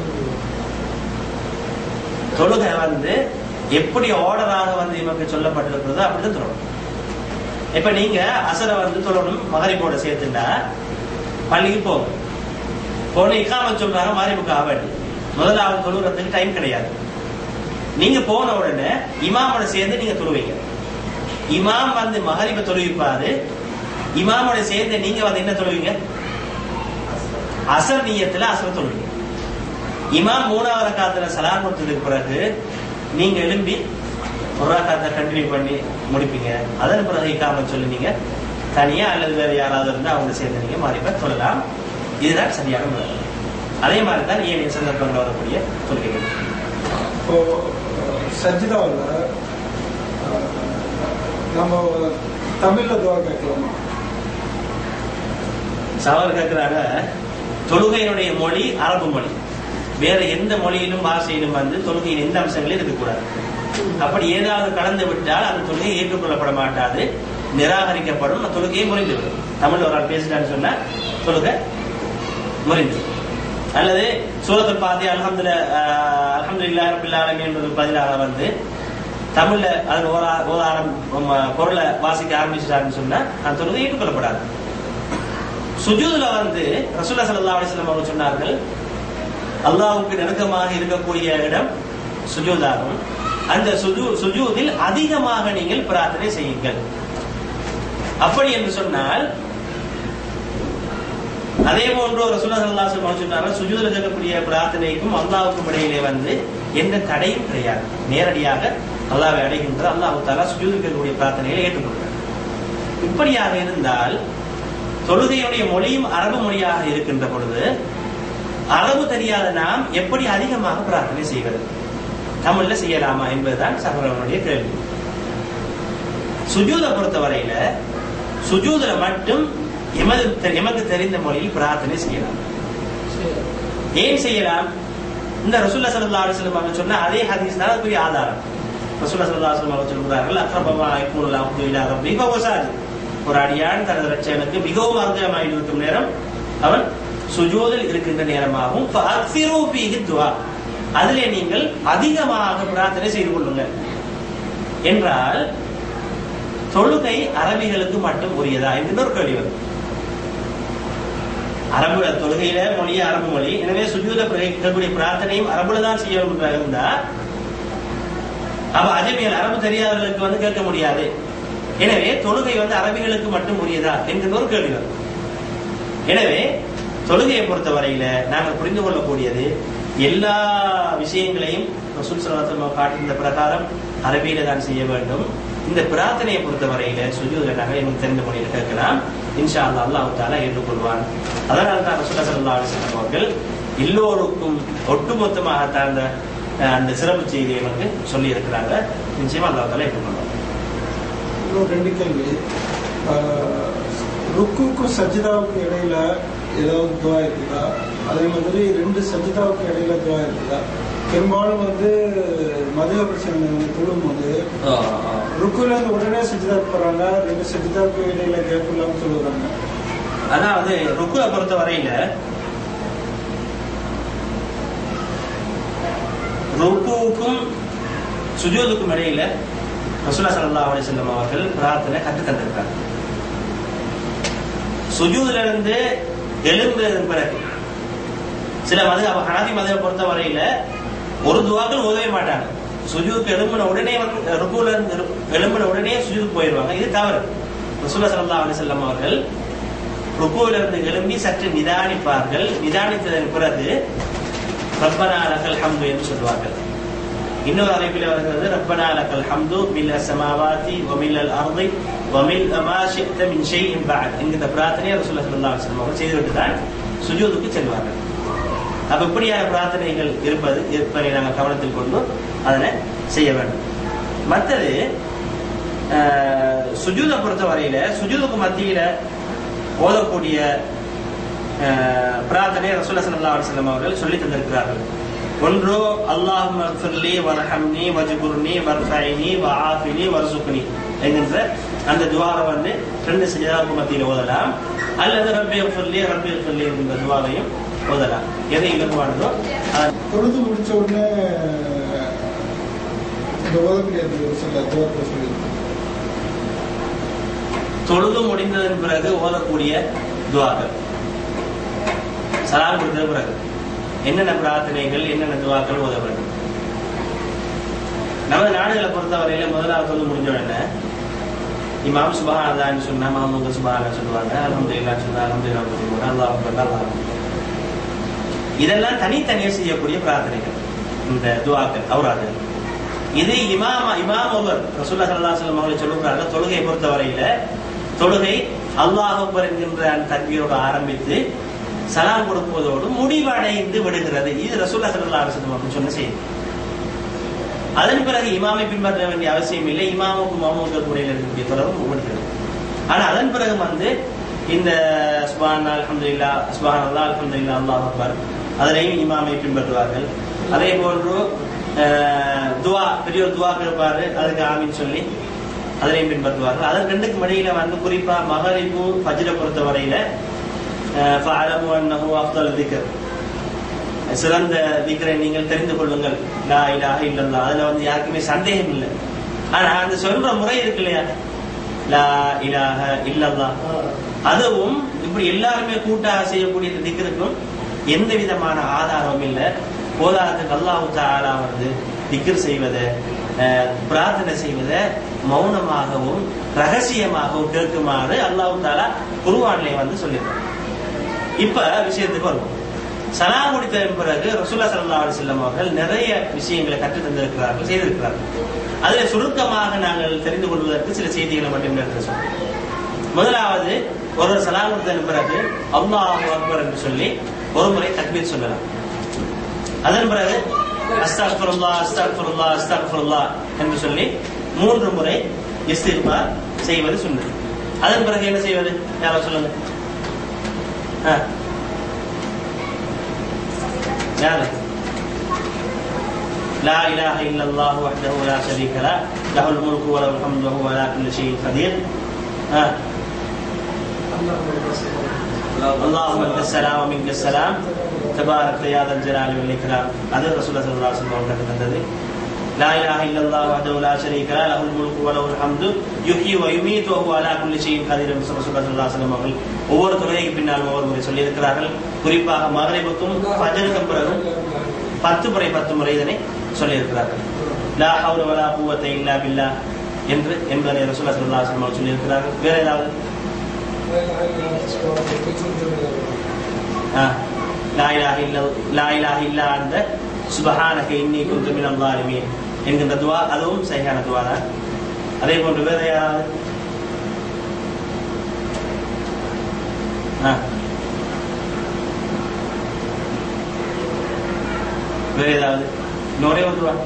தொழுகை வந்து எப்படி ஆர்டராக வந்து இவங்க சொல்லப்பட்டிருக்கிறதோ அப்படிதான் தொழணும். இப்ப நீங்க அசரை வந்து தொழணும், மகரிபோட சேர்த்துட்டா பள்ளிக்கு போகும், போன இக்காம சொல்றாங்க மகரிபுக்கு ஆவாடி, முதலாவது தொழுகிறதுக்கு டைம் கிடையாது. நீங்க போன உடனே இமாமோட சேர்ந்து நீங்க தொழுவீங்க. இமாம் வந்து மகரிப தொழுவிப்பாரு, இமாமோட சேர்ந்து நீங்க வந்து என்ன தொழுவீங்க? அசர் நியத்துல அசர் தொழுவீங்க. இமாம் மூணாவது ரக்காத்துல சலாம் கொடுத்ததுக்கு பிறகு நீங்க எழும்பி ஒரு ரக்காத்தை கண்டினியூ பண்ணி முடிப்பீங்க. அதன் பிறகு இக்காம சொல்லி நீங்க தனியா அல்லது வேற யாராவது இருந்தா அவங்க சேர்ந்து நீங்க மகரிப தொழலாம். இதுதான் சரியான முறை. அதே மாதிரிதான் ஏனைய சந்தர்ப்பங்கள் வரக்கூடிய தொழுகைகள். இப்போ சஜிதாவில் நம்ம தமிழ்ல துவா கேட்கலாமா? சவால் கேட்கிறாங்க. தொழுகையினுடைய மொழி அரபு மொழி, வேற எந்த மொழியிலும் பாஷையிலும் வந்து தொழுகையின் எந்த அம்சங்களும் இருக்கக்கூடாது. அப்படி ஏதாவது கலந்து விட்டால் அந்த தொழுகை ஏற்றுக்கொள்ளப்பட மாட்டாது, நிராகரிக்கப்படும், தொழுகையை முறிந்துவிடும். தமிழ் ஒரு ஆள் பேசிட்டான்னு சொன்னா தொழுகை முறிந்து, அல்லது சூரத்துல் ஃபாத்திஹா அல்ஹம்துலில்லாஹ் அல்ஹம்துலில்லாஹி ரப்பில் ஆலமீன் என்பது பதிலாக வந்து தமிழ்ல அது பொருளை வாசிக்க ஆரம்பிச்சிட்டாருன்னு சொன்னா அந்த தொழுகை ஏற்றுக்கொள்ளப்படாது. சுஜூதுல வந்து ரசூலுல்லாஹி ஸல்லல்லாஹு அலைஹி வஸல்லம் அவங்க சொன்னார்கள், அல்லாஹ்வுக்கு நெருக்கமாக இருக்கக்கூடிய இடம் சுஜூதாகும். அந்த சுஜூதில் அதிகமாக நீங்கள் பிரார்த்தனை செய்யுங்கள். அப்படி என்று சொன்னால் அதே போன்று ரசூலுல்லாஹி ஸல்லல்லாஹு அலைஹி வஸல்லம் சொன்னார்கள், சுஜூதுல இருக்கக்கூடிய பிரார்த்தனைக்கும் அல்லாஹ்வுக்கும் இடையிலே வந்து எந்த தடையும் கிடையாது. நேரடியாக அல்லாஹ்வை அடைகின்ற அல்லாஹ் தஆலா சுஜூதில் இருக்கக்கூடிய பிரார்த்தனைகளை ஏற்றுக்கொள்கிறார். இப்படியாக இருந்தால் தொழுகையுடைய மொழியும் அரபு மொழியாக இருக்கின்ற பொழுது அரபு தெரியாத நாம் எப்படி அதிகமாக பிரார்த்தனை செய்வது? தமிழ்ல செய்யலாமா என்பதுதான் சகோதரனுடைய கேள்வி. சுஜூதை பொறுத்தவரையில சுஜூதுல மட்டும் எமக்கு தெரிந்த மொழியில் பிரார்த்தனை செய்யலாம். ஏன் செய்யலாம்? இந்த ரசூலுல்லாஹி ஸல்லல்லாஹு அலைஹி வஸல்லம் அவங்க சொன்ன அதே ஹதீஸ் தான் பெரிய ஆதாரம். ரசூலுல்லாஹி ஸல்லல்லாஹு அலைஹி வஸல்லம் சொல்கிறார்கள், அக்ரபமா யகூனுல் அப்து இலா ரப்பிஹி ஃபஹுவ சாஜித். ஒரு அடியான் தனது இரட்சகனுக்கு மிகவும் அருகமாய் இருக்கும் நேரம் அவன் சுஜூதில் இருக்கின்ற நேரமாகும். ஃபஅக்ஸிரு ஃபீஹி துஆ, அதிலே நீங்கள் அதிகமாக பிரார்த்தனை செய்து கொள்ளுங்கள் என்றால் தொழுகை அரபிகளுக்கு மட்டும் உரியதா என்கிற ஒரு கேள்வி வரும். அரபுல தொழுகையில மொழிய அரபு மொழி, எனவே சுஜூத இருக்கக்கூடிய பிரார்த்தனையும் அரபுல தான் செய்யணும் இருந்தா அப்ப அஜமியல் அரபு தெரியாதவர்களுக்கு வந்து கேட்க முடியாது. எனவே தொழுகை வந்து அரபிகளுக்கு மட்டும் உரியதா என்கிற ஒரு கேள்வி வரும். எனவே தொழுகையை பொறுத்த வரையில நாங்கள் புரிந்து கொள்ளக்கூடியது எல்லா விஷயங்களையும் ரசூல் ஸல்லல்லாஹு அலைஹி வஸல்லம் காட்டியிருந்த பிரகாரம் அரபியில தான் செய்ய வேண்டும். இந்த பிரார்த்தனையை பொறுத்த வரையில சுஜூதுல நாங்கள் எனக்கு தெரிந்த மொழியில கேட்கலாம். இன்ஷா அல்லாஹ் அல்லாஹ் தஆலா ஏற்றுக்கொள்வான். அதனால தான் ரசூலுல்லாஹி ஸல்லல்லாஹு அலைஹி வஸல்லம் அவர்கள் எல்லோருக்கும் ஒட்டுமொத்தமாக அந்த அந்த சிறப்பு செய்தியை வந்து சொல்லி இருக்கிறாங்க. நிச்சயமா அல்லாஹ் தஆலா ஏற்றுக்கொள்வான். ரெண்டு கேள்வி. ருக்குக்கும் சஜிதாவுக்கும் இடையில ஏதாவது துவா இருக்குதா? அதே மாதிரி ரெண்டு சஜிதாவுக்கு இடையில துவா இருக்குதா? பெரும்பாலும் வந்து மதுரை பிரச்சனை தொழும் போது ருக்குல இருந்து உடனே சஜிதா போறாங்க, ரெண்டு சஜிதாவுக்கு இடையில கேப் இல்லாம சொல்லுறாங்க. அதாவது ருக்குவை பொறுத்த வரையில ருக்குவுக்கும் சுஜூதுக்கும் இடையில ரசூலுல்லாஹி ஸல்லல்லாஹு அலைஹி வஸல்லம் அவர்கள் பிரார்த்தனை கற்று தந்திருக்காங்க. சுஜூதுல இருந்து எழும்புவதன் பிறகு சில மது ஹனாஃபி மதுவை பொறுத்த வரையில ஒரு துவாக்கள் ஓதவே மாட்டாங்க. சுஜூதுக்கு எழும்பின உடனே வந்து ருக்குல இருந்து எழும்பின உடனே சுஜூதுக்கு போயிடுவாங்க. இது தவறு. ரசூலுல்லாஹி ஸல்லல்லாஹு அலைஹி வஸல்லம் அவர்கள் ருக்குல இருந்து எழும்பி சற்று நிதானிப்பார்கள். நிதானித்ததன் பிறகு ரப்பனா லக்கல் ஹம்து என்று சொல்வார்கள். இன்னொரு அறிவிப்பில் வருகிறது ரப்பனா லக்கல் ஹம்து மில்ல ஸமாவாதி வ மில்லல் அர்தி வ மில்ல மா ஷி'த மின் ஷைஇன் பஅத் என்கிற பிரார்த்தனையை ரசூலுல்லாஹி ஸல்லல்லாஹு அலைஹி வஸல்லம் அவர்கள் செய்துவிட்டு தான் சுஜூதுக்கு செல்வார்கள். அப்ப இப்படியான பிரார்த்தனைகள் இருப்பது இருப்பதை நாங்கள் கவனத்தில் கொண்டு அதனை செய்ய வேண்டும். மற்றது சுஜூதை பொறுத்த வரையில சுஜூதுக்கு மத்தியில ஓதக்கூடிய பிரார்த்தனை ரசூலுல்லாஹி ஸல்லல்லாஹு அலைஹி வஸல்லம் அவர்கள் சொல்லி தந்திருக்கிறார்கள். ஒன்று அல்லாஹும்ம ஃபிர்லி வர்ஹம்னி வஜ்புர்னி வர்ஃபைனி வஆஃபினி வர்ஸுக்னி என்கின்ற அந்த துஆவை வந்து ரெண்டு சஜதாவுக்கு மத்தியில் ஓதலாம். அல்லது ரப்பி ஃபிர்லி ரப்பி ஃபிர்லி என்கிற துஆவையும் ஓதலாம். எதை இலகுவானதோ தொழுது முடிச்ச உடனே தொழுது முடிந்ததன் பிறகு ஓதக்கூடிய துஆக்கள் சலாம் கொடுத்த பிறகு என்னென்ன பிரார்த்தனைகள் என்னென்ன துஆக்கள் ஓத வேண்டும். நமது நாடுகளை பொறுத்தவரையில முதலாவது தொழுது முடிஞ்ச உடனே இமாம் சுப்ஹானல்லாஹ்னு சொன்னா மாமூங்க சுப்ஹானல்லாஹ் சொல்லுவாங்க, அல்ஹம்துலில்லாஹ் சொன்னா அல்ஹம்துலில்லாஹ் சொல்லுவாங்க, அல்லாஹ் அக்பர் அல்லாஹ் அக்பர். இதெல்லாம் தனித்தனியே செய்யக்கூடிய பிரார்த்தனைகள் இந்த துஆக்கள் அவுராது. இது இமாம் இமாம் ஒருவர் ரசூலுல்லாஹி ஸல்லல்லாஹு அலைஹி வஸல்லம் அவர்கள் சொல்லுகிறார்கள் தொழுகை பொறுத்தவரையில தொழுகை அல்லாஹ் அக்பர் என்கின்ற அந்த தக்பீரோடு ஆரம்பித்து சலாம் கொடுப்பதோடு முடிவடைந்து விடுகிறது. இது ரசூலுல்லாஹி ஸல்லல்லாஹு அலைஹி வஸல்லம் அவர்கள் சொன்ன செய்தி. அதன் பிறகு இமாமை பின்பற்ற வேண்டிய அவசியம் இல்லை. இமாமுக்கு மாமூமுக்கு இடையில இருக்கக்கூடிய தொடர்பு முடிகிறது. ஆனா அதன் பிறகு வந்து இந்த சுப்ஹானல்லாஹ் அல்ஹம்துலில்லாஹ் சுப்ஹானல்லாஹ் அல்ஹம்துலில்லாஹ் அல்லாஹ் அக்பர் அதனையும் இமாமை பின்பற்றுவார்கள். அதே போன்று துவா பெரிய ஒரு துவா கேட்பாரு, அதுக்கு ஆமீன் சொல்லி அதனையும் பின்பற்றுவார்கள். அதன் ரெண்டுக்கு இடையில வந்து குறிப்பா மகரிபு ஃபஜ்ரை பொறுத்த வரையில ஃபஅலமு அன்னஹு அஃதல் திக்ர் சிறந்த திக்ரை நீங்கள் தெரிந்து கொள்ளுங்கள் லா இலாஹ இல்லல்லாஹ். அதுல வந்து யாருக்குமே சந்தேகம் இல்லை. ஆனா அந்த சொல்ற முறை இருக்கு இல்லையா, லா இலாஹ இல்லல்லாஹ், அதுவும் இப்படி எல்லாருமே கூட்டாக செய்யக்கூடிய திக்ருக்கும் எந்த விதமான ஆதாரமும் இல்லை. போதாததுக்கு அல்லாஹ் தஆலா வந்து திக்ர் செய்வதை பிரார்த்தனை செய்வதை மௌனமாகவும் ரகசியமாகவும் கேட்குமாறு அல்லாஹ் தஆலா குர்ஆனிலே வந்து சொல்லியிருக்கார். இப்ப விஷயத்துக்கு வருவோம். சலாம் முடித்ததன் பிறகு ரசூலுல்லாஹி ஸல்லல்லாஹு அலைஹி வஸல்லம் அவர்கள் நிறைய விஷயங்களை கற்றுத் தந்திருக்கிறார்கள், செய்திருக்கிறார்கள். அதுல சுருக்கமாக நாங்கள் தெரிந்து கொள்வதற்கு சில செய்திகளை மட்டும் எடுத்து சொல்றோம். முதலாவது ஒரு சலாம் கொடுத்ததன் பிறகு அல்லாஹு அக்பர் என்று சொல்லி ஒரு முறை தக்பீர் சொல்லலாம். அதன் பிறகு அஸ்தக்ஃபிருல்லாஹ் அஸ்தக்ஃபிருல்லாஹ் அஸ்தக்ஃபிருல்லாஹ் என்று சொல்லி மூன்று முறை இஸ்திக்பார் செய்வது சுன்னத். அதன் பிறகு என்ன செய்வது யாரோ சொல்லுங்க. யாரு? லா இலாஹ இல்லல்லாஹு வஹ்தஹு லா ஷரீக லஹ் லஹுல் முல்கு வ லஹுல் ஹம்து வ ஹுவ அலா குல்லி ஷைஇன் கதீர். اللهم لك السلام ومنك السلام تبارك يا ذا الجلال والإكرام. அது ரசூலுல்லாஹி ஸல்லல்லாஹு அலைஹி வஸல்லம் அவர்கள் தந்தது. லா இலாஹ இல்லல்லாஹு வஹ்தஹு லா ஷரீக லஹ் லஹுல் முல்கு வ லஹுல் ஹம்து யுஹ்யி வ யுமீது வ ஹுவ அலா குல்லி ஷைஇன் கதீர். ரசூலுல்லாஹி ஸல்லல்லாஹு அலைஹி வஸல்லம் அவர்கள் ஒவ்வொரு தொழுகைக்கு பின்னால் ஒவ்வொரு முறை சொல்லி இருக்கிறார்கள். குறிப்பாக மக்ரிபுக்கும் ஃபஜ்ருக்கும் பிறகு பத்து முறை பத்து முறை இதனை சொல்லி இருக்கிறார்கள். லா ஹவ்ல வ லா குவத இல்லா பில்லாஹ் என்று என்பதை ரசூலுல்லாஹி ஸல்லல்லாஹு அலைஹி வஸல்லம் சொல்லி இருக்கிறார்கள். வேற ஏதாவது? லா இலாஹ இல்ல லா இலாஹ இல்லா அன்த சுப்ஹானக இன்னி குன்து மினல் ஸாலிமீன் என்கின்ற துஆ அதுவும் சஹீஹான துஆ தான். அதே போன்று வேற யாராவது? வேற ஏதாவது? இன்னொரே ஒரு துஆ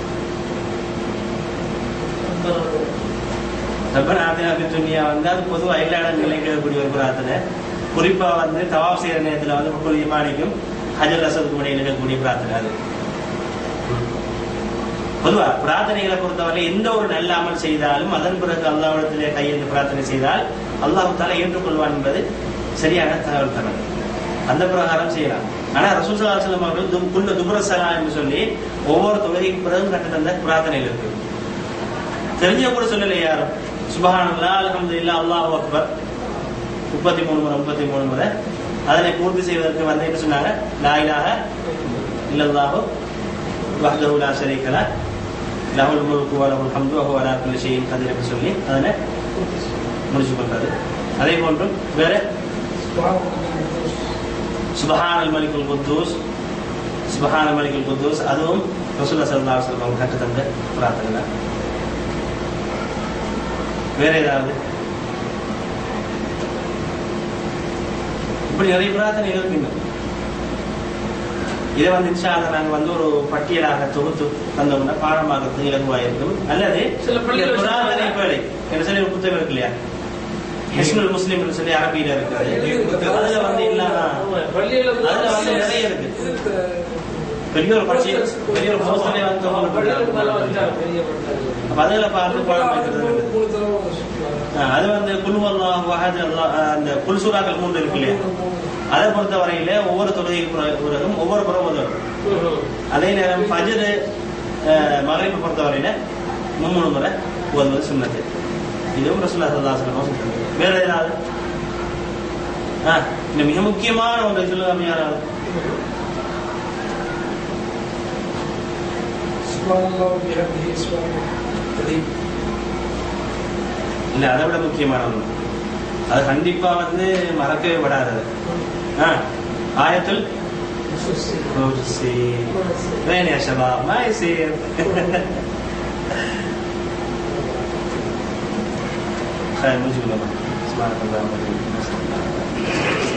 ரப்பனா ஆத்தினா ஃபித் துன்யா வந்து அது பொதுவாக எல்லா இடங்களிலும் கேட்கக்கூடிய ஒரு பிரார்த்தனை. குறிப்பா வந்து தவாப் செய்யற நேரத்தில் வந்து முக்குள் ஈமானிக்கும் ஹஜர் அஸ்வதுக்கும் இடையில இருக்கக்கூடிய பிரார்த்தனை. அது பொதுவா பிரார்த்தனைகளை பொறுத்தவரை எந்த ஒரு நல்ல அமல் செய்தாலும் அதன் பிறகு அல்லாஹ்விடத்திலே கையெழுந்து பிரார்த்தனை செய்தால் அல்லாஹ் தஆலா ஏற்றுக்கொள்வான் என்பது சரியான தகவல் தரது. அந்த பிரகாரம் செய்யலாம். ஆனா ரசூல் ஸல்லல்லாஹு அலைஹி வஸல்லம் அவர்கள் குல்ல துபுர ஸலா என்று சொல்லி ஒவ்வொரு தொழுகைக்கு பிறகும் கற்று தந்த பிரார்த்தனைகள் இருக்கு. தெரிஞ்ச கூட சொல்லலை யாரும். சுப்ஹானல்லாஹ் அல்ஹம்துலில்லாஹ் அல்லாஹு அக்பர் முப்பத்தி மூணு முறை முப்பத்தி மூணு முறை அதனை பூர்த்தி செய்வதற்கு வந்து என்ன சொன்னாங்க? லா இலாஹ இல்லல்லாஹு வஹ்தஹு லா ஷரீக லஹ் லஹுல் முல்கு வ லஹுல் ஹம்து வ ஹுவ அலா குல்லி ஷைஇன் கதீர் என்று சொல்லி அதனை முடிச்சு கொண்டாரு. அதே போன்று வேற சுப்ஹானல் மலிக்குல் குத்தூஸ் சுப்ஹானல் மலிக்குல் குத்தூஸ் அதுவும் ரசூலுல்லாஹி ஸல்லல்லாஹு அலைஹி வஸல்லம் கற்று தந்த பிரார்த்தனை. வேற ஏதாவது இப்படி நிறைய பிரார்த்தனைகள் இருக்கு. இதை வந்து இன்ஷா அல்லாஹ் நாங்க வந்து ஒரு பட்டியலாக தொகுத்து தந்தோம்னா பாடமாகிறது இலகுவாக இருக்கும். அல்லது சில பள்ளிகள் பிரார்த்தனை பேழை என்று சொல்லி ஒரு புத்தகம் இருக்கு இல்லையா, ஹிஸ்னுல் முஸ்லிம் என்று சொல்லி அரபியில இருக்காது. அதுல வந்து இல்லாம அதுல வந்து நிறைய இருக்கு. பெரிய ஒரு பட்சி பெரிய ஒரு போஸ்டரே வந்து அதுல பார்த்து பாடம் அது வந்து குல்வல்லாஹு அஹத் அல்லாஹ் அந்த குல் சூராக்கள் மூன்று இருக்கு இல்லையா, அதை பொறுத்த வரையில ஒவ்வொரு தொழுகைக்கு பிறகும் ஒவ்வொரு புறம் ஓதுவாங்க. அதே நேரம் ஃபஜ்ர் மக்ரிப் பொறுத்த வரையில மும்மூணு முறை ஓதுவது சுன்னத்து. இதுவும் ரசூலுல்லாஹி ஸல்லல்லாஹு அலைஹி வஸல்லம் சொல்றாங்க. வேற ஏதாவது இந்த மிக முக்கியமான ஒன்றை சொல்லுவாங்க யாராவது? இல்ல அதை விட முக்கியமான ஒன்று, அது கண்டிப்பா வந்து மறக்கவே படாதது ஆயத்துல் வேணியா ஷபா மாய் சீர் முடிச்சுக்கலாமா?